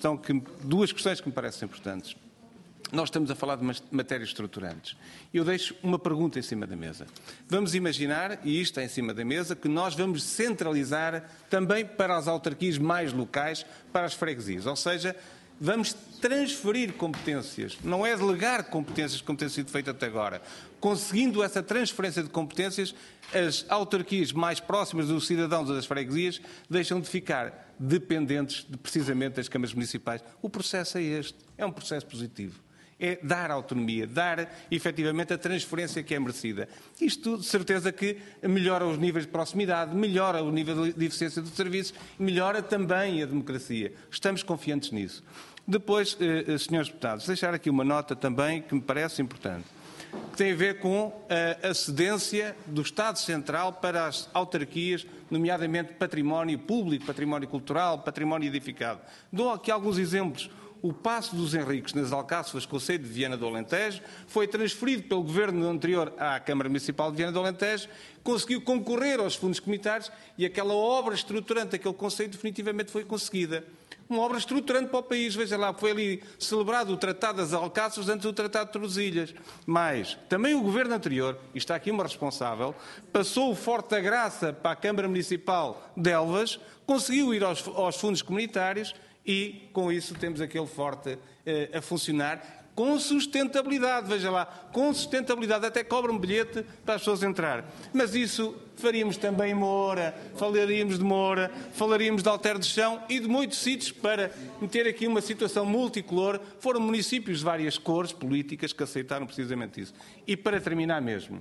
duas questões que me parecem importantes. Nós estamos a falar de matérias estruturantes. Eu deixo uma pergunta em cima da mesa. Vamos imaginar, e isto está em cima da mesa, que nós vamos centralizar também para as autarquias mais locais, para as freguesias. Ou seja, vamos transferir competências. Não é delegar competências como tem sido feito até agora. Conseguindo essa transferência de competências, as autarquias mais próximas dos cidadãos das freguesias deixam de ficar dependentes precisamente das câmaras municipais. O processo é este. É um processo positivo. É dar autonomia, dar efetivamente a transferência que é merecida. Isto, de certeza, que melhora os níveis de proximidade, melhora o nível de eficiência do serviço, melhora também a democracia. Estamos confiantes nisso. Depois, senhores deputados, deixar aqui uma nota também que me parece importante, que tem a ver com a cedência do Estado Central para as autarquias, nomeadamente património público, património cultural, património edificado. Dou aqui alguns exemplos. O Paço dos Henriques, nas Alcáçovas, concelho de Viana do Alentejo, foi transferido pelo governo anterior à Câmara Municipal de Viana do Alentejo, conseguiu concorrer aos fundos comunitários e aquela obra estruturante daquele concelho definitivamente foi conseguida. Uma obra estruturante para o país. Veja lá, foi ali celebrado o Tratado das Alcáçovas antes do Tratado de Tordesilhas. Mas também o governo anterior, e está aqui uma responsável, passou o Forte da Graça para a Câmara Municipal de Elvas, conseguiu ir aos fundos comunitários e, com isso, temos aquele forte a funcionar com sustentabilidade, veja lá, com sustentabilidade, até cobra um bilhete para as pessoas entrar. Mas isso faríamos também em Moura, falaríamos de Moura, falaríamos de Alter de Chão e de muitos sítios para meter aqui uma situação multicolor. Foram municípios de várias cores políticas que aceitaram precisamente isso. E para terminar mesmo,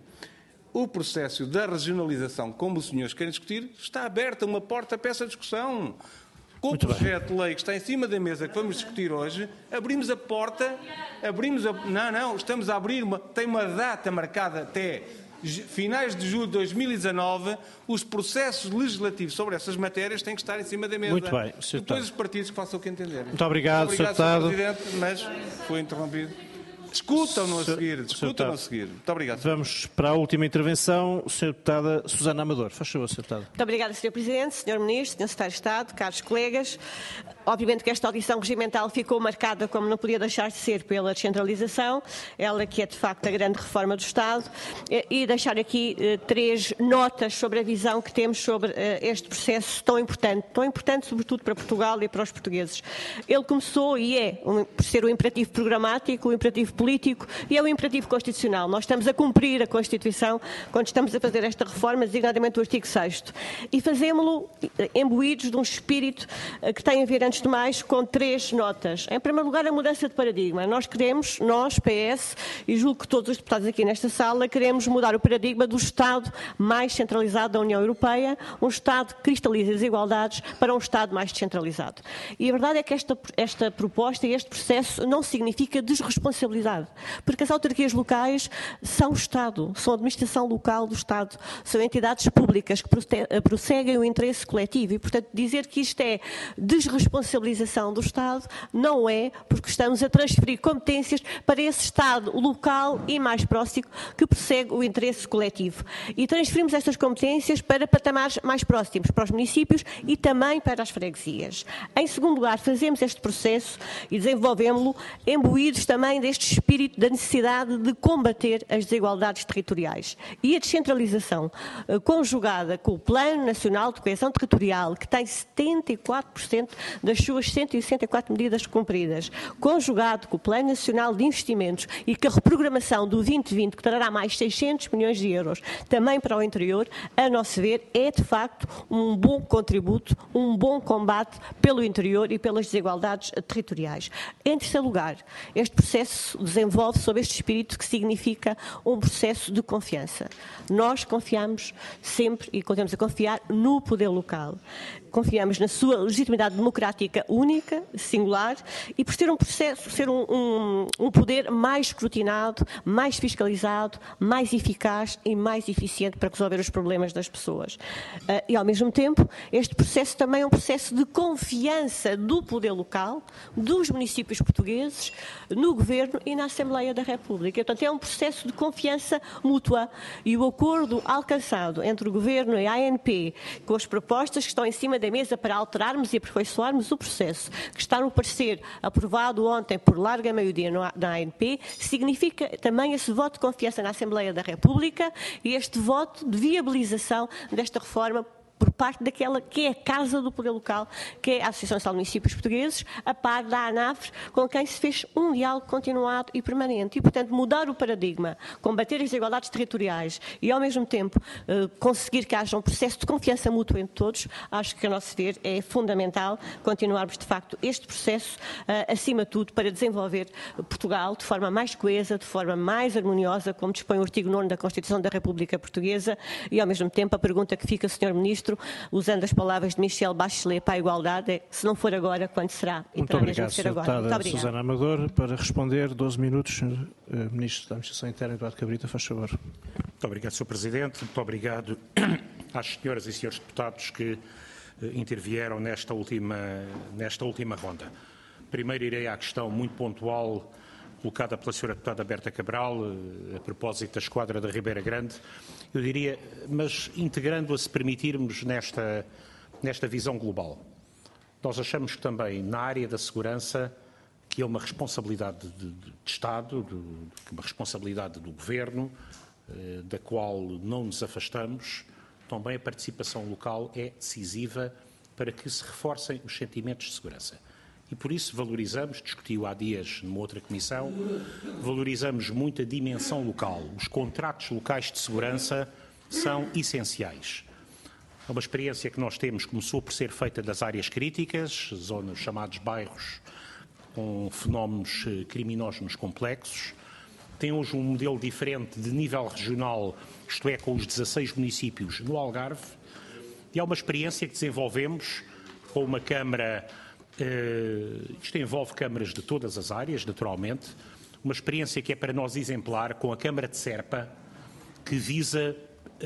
o processo da regionalização, como os senhores querem discutir, está aberta uma porta para essa discussão. Com o projeto de lei que está em cima da mesa que vamos discutir hoje, abrimos a porta, estamos a abrir tem uma data marcada até finais de julho de 2019, os processos legislativos sobre essas matérias têm que estar em cima da mesa. Muito bem, Sr. Depois os partidos que façam o que entenderem. Muito obrigado, Sr. Deputado. Sr. Presidente, mas foi interrompido. Discutam-no a seguir. Muito obrigado. Vamos para a última intervenção. Sra. Deputada Susana Amador. Faz favor, Sra. Deputada. Muito obrigada, Sr. Presidente, Sr. Ministro, Sr. Secretário de Estado, caros colegas. Obviamente que esta audição regimental ficou marcada, como não podia deixar de ser, pela descentralização, ela que é de facto a grande reforma do Estado, e deixar aqui 3 notas sobre a visão que temos sobre este processo tão importante sobretudo para Portugal e para os portugueses. Ele começou e é, por ser o imperativo programático, o imperativo político e é o imperativo constitucional. Nós estamos a cumprir a Constituição quando estamos a fazer esta reforma, designadamente o artigo 6º. E fazemos-lo imbuídos de um espírito que tem a ver, antes de mais, com 3 notas. Em primeiro lugar, a mudança de paradigma. Nós, PS, e julgo que todos os deputados aqui nesta sala, queremos mudar o paradigma do Estado mais centralizado da União Europeia, um Estado que cristaliza desigualdades para um Estado mais descentralizado. E a verdade é que esta proposta e este processo não significa desresponsabilidade, porque as autarquias locais são o Estado, são a administração local do Estado, são entidades públicas que prosseguem o interesse coletivo e, portanto, dizer que isto é desresponsabilização do Estado não é, porque estamos a transferir competências para esse Estado local e mais próximo que prossegue o interesse coletivo. E transferimos estas competências para patamares mais próximos, para os municípios e também para as freguesias. Em segundo lugar, fazemos este processo e desenvolvemos-lo imbuídos também deste espírito da necessidade de combater as desigualdades territoriais. E a descentralização, conjugada com o Plano Nacional de Coesão Territorial, que tem 74% das suas 164 medidas cumpridas, conjugado com o Plano Nacional de Investimentos e com a reprogramação do 2020, que trará mais 600 milhões de euros também para o interior, a nosso ver, é de facto um bom contributo, um bom combate pelo interior e pelas desigualdades territoriais. Em terceiro lugar, este processo desenvolve sob este espírito que significa um processo de confiança. Nós confiamos sempre e continuamos a confiar no poder local. Confiamos na sua legitimidade democrática única, singular, e por ser um processo, ser um poder mais escrutinado, mais fiscalizado, mais eficaz e mais eficiente para resolver os problemas das pessoas. E, ao mesmo tempo, este processo também é um processo de confiança do poder local, dos municípios portugueses, no Governo e na Assembleia da República. Portanto, é um processo de confiança mútua e o acordo alcançado entre o Governo e a ANP, com as propostas que estão em cima da mesa para alterarmos e aperfeiçoarmos o processo, que está no parecer aprovado ontem por larga maioria na ANP, significa também esse voto de confiança na Assembleia da República e este voto de viabilização desta reforma por parte daquela que é a Casa do Poder Local, que é a Associação Nacional de Municípios Portugueses, a par da ANAFRE, com quem se fez um diálogo continuado e permanente. E, portanto, mudar o paradigma, combater as desigualdades territoriais e, ao mesmo tempo, conseguir que haja um processo de confiança mútua entre todos, acho que, a nosso ver, é fundamental continuarmos, de facto, este processo, acima de tudo, para desenvolver Portugal de forma mais coesa, de forma mais harmoniosa, como dispõe o artigo 9º da Constituição da República Portuguesa, e, ao mesmo tempo, a pergunta que fica, Sr. Ministro, usando as palavras de Michelle Bachelet para a igualdade, é, se não for agora, quando será? E muito obrigado, Sra. Deputada Susana Amador. Para responder, 12 minutos, Sr. Ministro da Administração Interna, Eduardo Cabrita, faz favor. Muito obrigado, Sr. Presidente. Muito obrigado às senhoras e senhores deputados que intervieram nesta última ronda. Primeiro irei à questão muito pontual colocada pela Sra. Deputada Berta Cabral, a propósito da esquadra da Ribeira Grande. Eu diria, mas integrando-a, se permitirmos, nesta visão global. Nós achamos que também na área da segurança, que é uma responsabilidade de Estado, uma responsabilidade do Governo, da qual não nos afastamos, também a participação local é decisiva para que se reforcem os sentimentos de segurança. E por isso valorizamos, discutiu há dias numa outra comissão, valorizamos muito a dimensão local. Os contratos locais de segurança são essenciais. É uma experiência que nós temos, começou por ser feita das áreas críticas, zonas chamados bairros com fenómenos criminógenos complexos. Tem hoje um modelo diferente de nível regional, isto é, com os 16 municípios no Algarve. E é uma experiência que desenvolvemos com uma Câmara. Isto envolve câmaras de todas as áreas, naturalmente, uma experiência que é para nós exemplar com a Câmara de Serpa, que visa,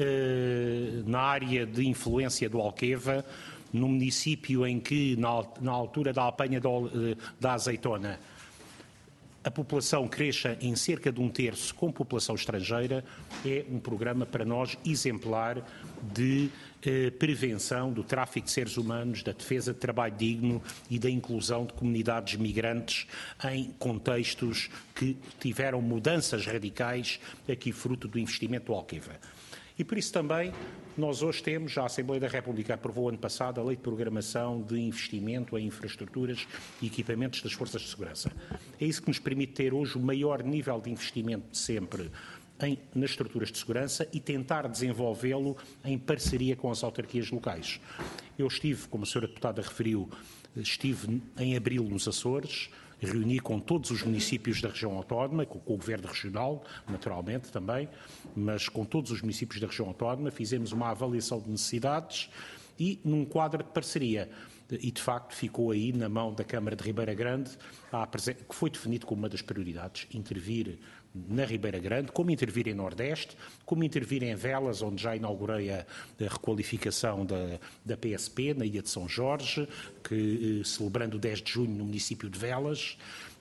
na área de influência do Alqueva, no município em que, na altura da apanha da azeitona, a população cresça em cerca de 1/3 com população estrangeira, é um programa para nós exemplar de prevenção do tráfico de seres humanos, da defesa de trabalho digno e da inclusão de comunidades migrantes em contextos que tiveram mudanças radicais aqui fruto do investimento do Alqueva. E por isso também nós hoje temos, a Assembleia da República aprovou ano passado a Lei de Programação de Investimento em Infraestruturas e Equipamentos das Forças de Segurança. É isso que nos permite ter hoje o maior nível de investimento de sempre nas estruturas de segurança e tentar desenvolvê-lo em parceria com as autarquias locais. Eu estive, como a Sra. Deputada referiu, estive em abril nos Açores, reuni com todos os municípios da região autónoma, com o Governo Regional, naturalmente também, mas com todos os municípios da região autónoma, fizemos uma avaliação de necessidades e num quadro de parceria. E, de facto, ficou aí na mão da Câmara de Ribeira Grande, que foi definido como uma das prioridades, intervir na Ribeira Grande, como intervir em Nordeste, como intervir em Velas, onde já inaugurei a requalificação da PSP, na Ilha de São Jorge, celebrando o 10 de junho no município de Velas,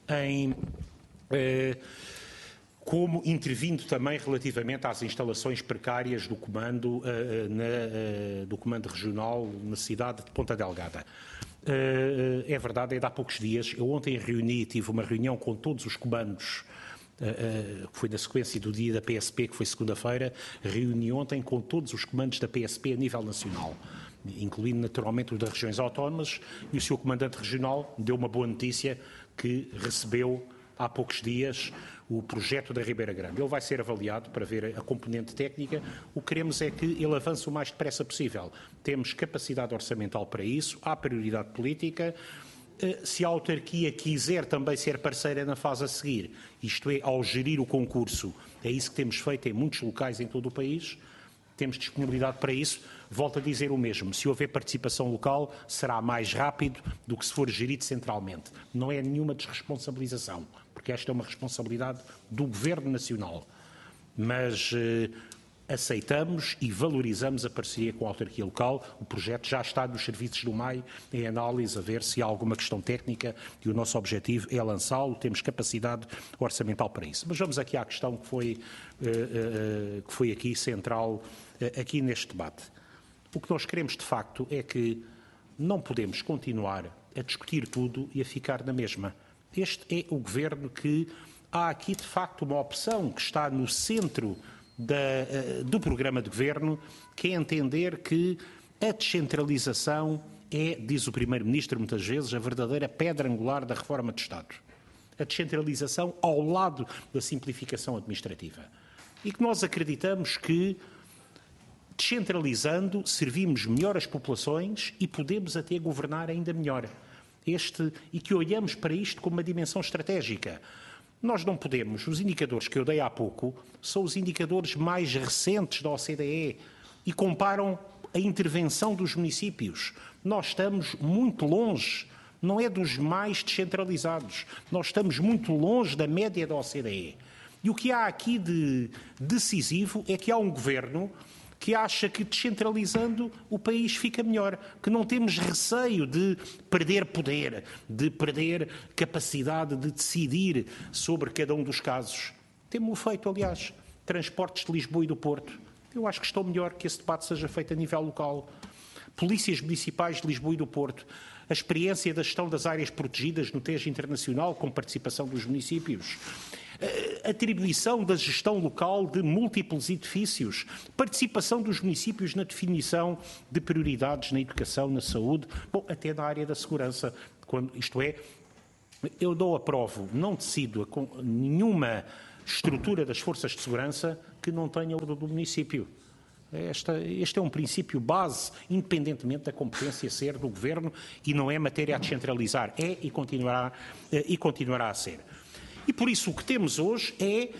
como intervindo também relativamente às instalações precárias do comando, do comando regional na cidade de Ponta Delgada. É verdade, é de há poucos dias. Eu ontem tive uma reunião com todos os comandos foi na sequência do dia da PSP, que foi segunda-feira, reuni ontem com todos os comandos da PSP a nível nacional, incluindo naturalmente os das regiões autónomas, e o seu comandante regional deu uma boa notícia que recebeu há poucos dias o projeto da Ribeira Grande. Ele vai ser avaliado para ver a componente técnica. O que queremos é que ele avance o mais depressa possível. Temos capacidade orçamental para isso, há prioridade política. Se a autarquia quiser também ser parceira na fase a seguir, isto é, ao gerir o concurso, é isso que temos feito em muitos locais em todo o país, temos disponibilidade para isso. Volto a dizer o mesmo, se houver participação local, será mais rápido do que se for gerido centralmente. Não é nenhuma desresponsabilização, porque esta é uma responsabilidade do Governo Nacional. Mas aceitamos e valorizamos a parceria com a autarquia local. O projeto já está nos serviços do MAI em análise, a ver se há alguma questão técnica, e o nosso objetivo é lançá-lo. Temos capacidade orçamental para isso. Mas vamos aqui à questão que foi aqui central aqui neste debate. O que nós queremos, de facto, é que não podemos continuar a discutir tudo e a ficar na mesma. Este é o governo que há aqui, de facto, uma opção que está no centro do programa de governo, que é entender que a descentralização é, diz o Primeiro-Ministro muitas vezes, a verdadeira pedra angular da reforma do Estado. A descentralização ao lado da simplificação administrativa. E que nós acreditamos que, descentralizando, servimos melhor as populações e podemos até governar ainda melhor. E que olhamos para isto como uma dimensão estratégica. Nós não podemos, os indicadores que eu dei há pouco são os indicadores mais recentes da OCDE e comparam a intervenção dos municípios. Nós estamos muito longe, não é dos mais descentralizados, nós estamos muito longe da média da OCDE. E o que há aqui de decisivo é que há um governo que acha que descentralizando o país fica melhor, que não temos receio de perder poder, de perder capacidade de decidir sobre cada um dos casos. Temos-o feito, aliás, transportes de Lisboa e do Porto. Eu acho que estou melhor que esse debate seja feito a nível local. Polícias municipais de Lisboa e do Porto. A experiência da gestão das áreas protegidas no Tejo Internacional, com participação dos municípios. Atribuição da gestão local de múltiplos edifícios, participação dos municípios na definição de prioridades na educação, na saúde, bom, até na área da segurança. Isto é, eu dou a prova, não decido com nenhuma estrutura das forças de segurança que não tenha o do município. Este é um princípio base, independentemente da competência ser do Governo, e não é matéria a descentralizar, é e continuará a ser. E por isso o que temos hoje é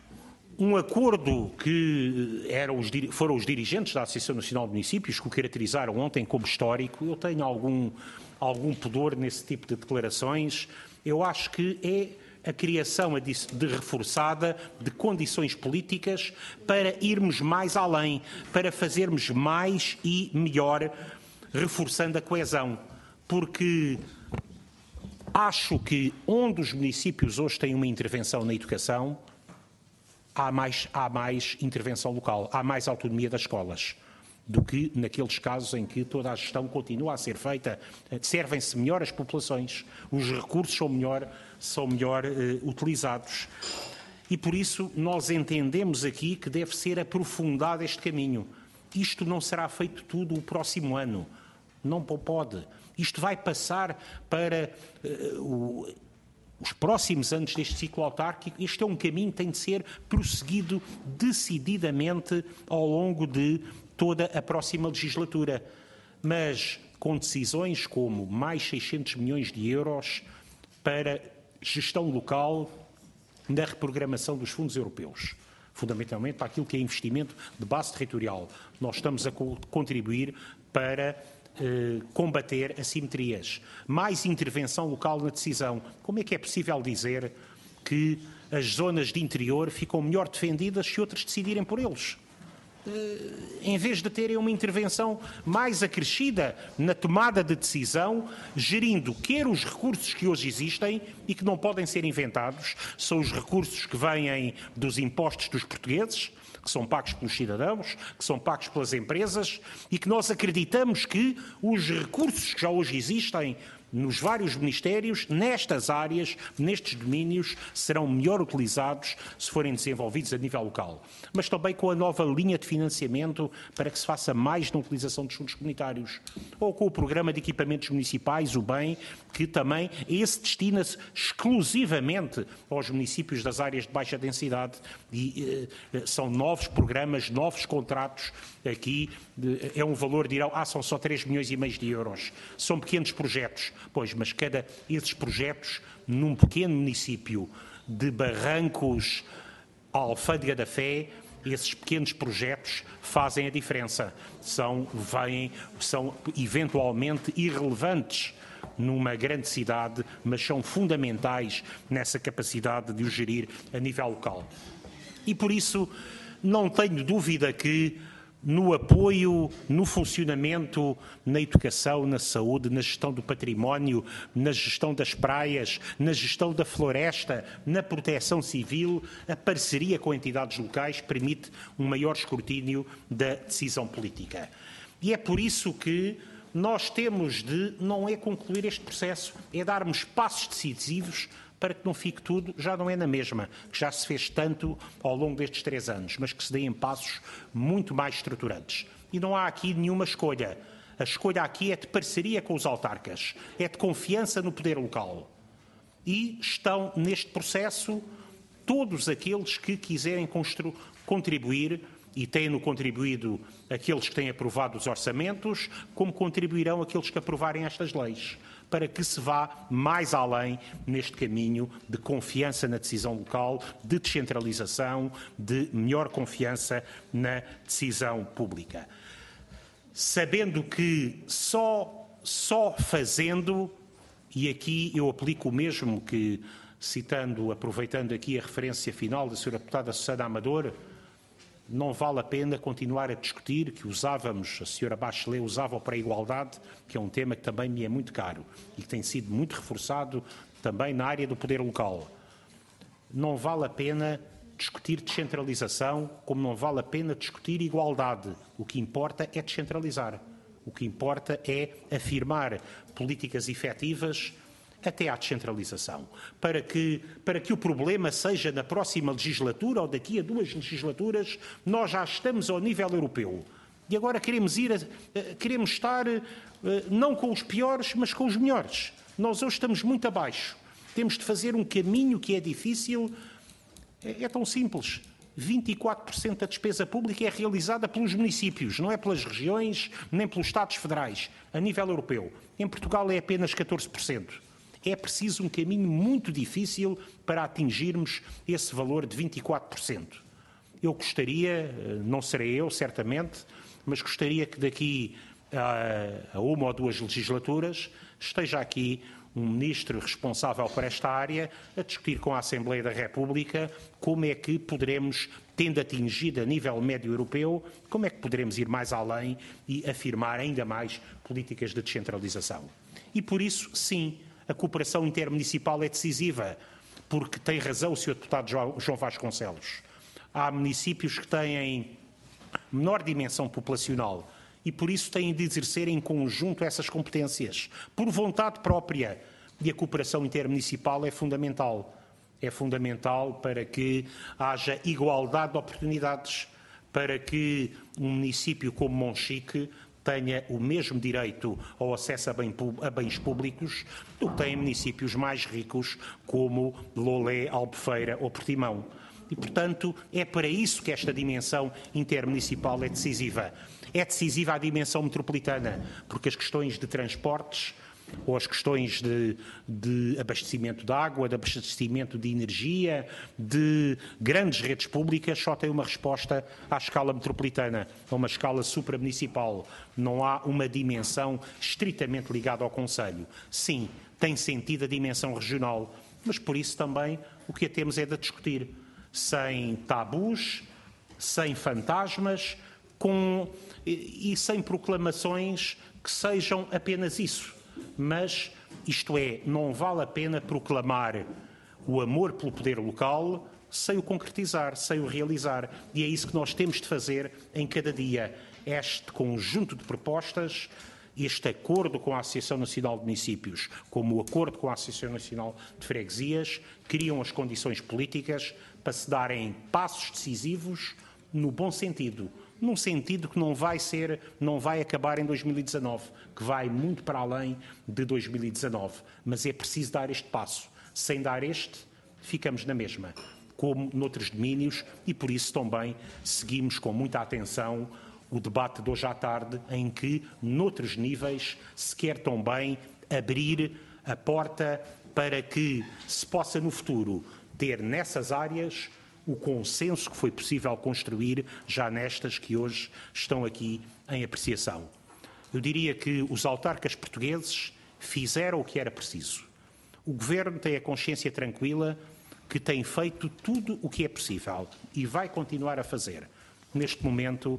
um acordo que foram os dirigentes da Associação Nacional de Municípios que o caracterizaram ontem como histórico. Eu tenho algum pudor nesse tipo de declarações. Eu acho que é a criação de reforçada de condições políticas para irmos mais além, para fazermos mais e melhor, reforçando a coesão. Porque acho que onde os municípios hoje têm uma intervenção na educação, há mais intervenção local, há mais autonomia das escolas do que naqueles casos em que toda a gestão continua a ser feita, servem-se melhor as populações, os recursos são melhor utilizados. E por isso nós entendemos aqui que deve ser aprofundado este caminho. Isto não será feito tudo o próximo ano, não pode. Isto vai passar para os próximos anos deste ciclo autárquico. Este é um caminho que tem de ser prosseguido decididamente ao longo de toda a próxima legislatura, mas com decisões como mais 600 milhões de euros para gestão local na reprogramação dos fundos europeus, fundamentalmente para aquilo que é investimento de base territorial. Nós estamos a contribuir para combater assimetrias, mais intervenção local na decisão. Como é que é possível dizer que as zonas de interior ficam melhor defendidas se outros decidirem por eles? Em vez de terem uma intervenção mais acrescida na tomada de decisão, gerindo quer os recursos que hoje existem e que não podem ser inventados, são os recursos que vêm dos impostos dos portugueses, que são pagos pelos cidadãos, que são pagos pelas empresas, e que nós acreditamos que os recursos que já hoje existem nos vários ministérios, nestas áreas, nestes domínios, serão melhor utilizados se forem desenvolvidos a nível local. Mas também com a nova linha de financiamento para que se faça mais na utilização dos fundos comunitários. Ou com o programa de equipamentos municipais, o BEM, que também esse destina-se exclusivamente aos municípios das áreas de baixa densidade e são novos programas, novos contratos. Aqui é um valor, dirão, são só 3,5 milhões de euros. São pequenos projetos. Pois, mas esses projetos, num pequeno município de Barrancos, Alfândega da Fé, esses pequenos projetos fazem a diferença. São eventualmente irrelevantes numa grande cidade, mas são fundamentais nessa capacidade de o gerir a nível local. E por isso não tenho dúvida que no apoio, no funcionamento, na educação, na saúde, na gestão do património, na gestão das praias, na gestão da floresta, na proteção civil, a parceria com entidades locais permite um maior escrutínio da decisão política. E é por isso que nós temos de, não é concluir este processo, é darmos passos decisivos para que não fique tudo, já não é na mesma, que já se fez tanto ao longo destes 3 anos, mas que se deem passos muito mais estruturantes. E não há aqui nenhuma escolha. A escolha aqui é de parceria com os autarcas, é de confiança no poder local. E estão neste processo todos aqueles que quiserem contribuir, e têm-no contribuído aqueles que têm aprovado os orçamentos, como contribuirão aqueles que aprovarem estas leis, para que se vá mais além neste caminho de confiança na decisão local, de descentralização, de melhor confiança na decisão pública. Sabendo que só fazendo, e aqui eu aplico o mesmo que, aproveitando aqui a referência final da Sra. Deputada Susana Amador, não vale a pena continuar a discutir, que usávamos, a Sra. Bachelet usava para a igualdade, que é um tema que também me é muito caro e que tem sido muito reforçado também na área do poder local. Não vale a pena discutir descentralização, como não vale a pena discutir igualdade. O que importa é descentralizar. O que importa é afirmar políticas efetivas até à descentralização, para que o problema seja na próxima legislatura ou daqui a 2 legislaturas, nós já estamos ao nível europeu. E agora queremos estar não com os piores, mas com os melhores. Nós hoje estamos muito abaixo. Temos de fazer um caminho que é difícil. É tão simples. 24% da despesa pública é realizada pelos municípios, não é pelas regiões, nem pelos Estados federais, a nível europeu. Em Portugal é apenas 14%. É preciso um caminho muito difícil para atingirmos esse valor de 24%. Eu gostaria, não serei eu, certamente, mas gostaria que daqui a 1 ou 2 legislaturas esteja aqui um ministro responsável por esta área a discutir com a Assembleia da República como é que poderemos, tendo atingido a nível médio europeu, como é que poderemos ir mais além e afirmar ainda mais políticas de descentralização. E por isso, sim, a cooperação intermunicipal é decisiva, porque tem razão o Sr. Deputado João Vasconcelos. Há municípios que têm menor dimensão populacional e, por isso, têm de exercer em conjunto essas competências, por vontade própria. E a cooperação intermunicipal é fundamental. É fundamental para que haja igualdade de oportunidades, para que um município como Monchique tenha o mesmo direito ao acesso a bens públicos do que têm municípios mais ricos como Lolé, Albufeira ou Portimão. E, portanto, é para isso que esta dimensão intermunicipal é decisiva. É decisiva a dimensão metropolitana, porque as questões de transportes ou as questões de abastecimento de água, de abastecimento de energia, de grandes redes públicas, só têm uma resposta à escala metropolitana, a uma escala supramunicipal. Não há uma dimensão estritamente ligada ao Conselho. Sim, tem sentido a dimensão regional, mas por isso também o que a temos é de discutir, sem tabus, sem fantasmas e sem proclamações que sejam apenas isso. Mas, isto é, não vale a pena proclamar o amor pelo poder local sem o concretizar, sem o realizar. E é isso que nós temos de fazer em cada dia. Este conjunto de propostas este acordo com a Associação Nacional de Municípios, como o acordo com a Associação Nacional de Freguesias, criam as condições políticas para se darem passos decisivos no bom sentido, num sentido que não vai acabar em 2019, que vai muito para além de 2019. Mas é preciso dar este passo. Sem dar este, ficamos na mesma, como noutros domínios, e por isso também seguimos com muita atenção o debate de hoje à tarde, em que, noutros níveis, se quer também abrir a porta para que se possa, no futuro, ter nessas áreas o consenso que foi possível construir já nestas que hoje estão aqui em apreciação. Eu diria que os autarcas portugueses fizeram o que era preciso. O Governo tem a consciência tranquila que tem feito tudo o que é possível e vai continuar a fazer. Neste momento,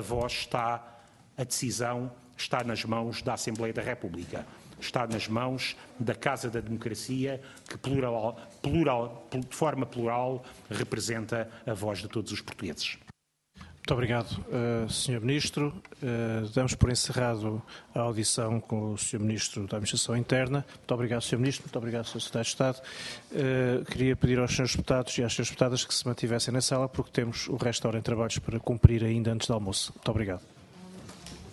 a decisão está nas mãos da Assembleia da República, está nas mãos da Casa da Democracia, que de forma plural representa a voz de todos os portugueses. Muito obrigado, Sr. Ministro. Damos por encerrado a audição com o Sr. Ministro da Administração Interna. Muito obrigado, Sr. Ministro. Muito obrigado, Sr. Secretário de Estado. Queria pedir aos Srs. Deputados e às Sras. Deputadas que se mantivessem na sala, porque temos o resto da hora em trabalhos para cumprir ainda antes do almoço. Muito obrigado.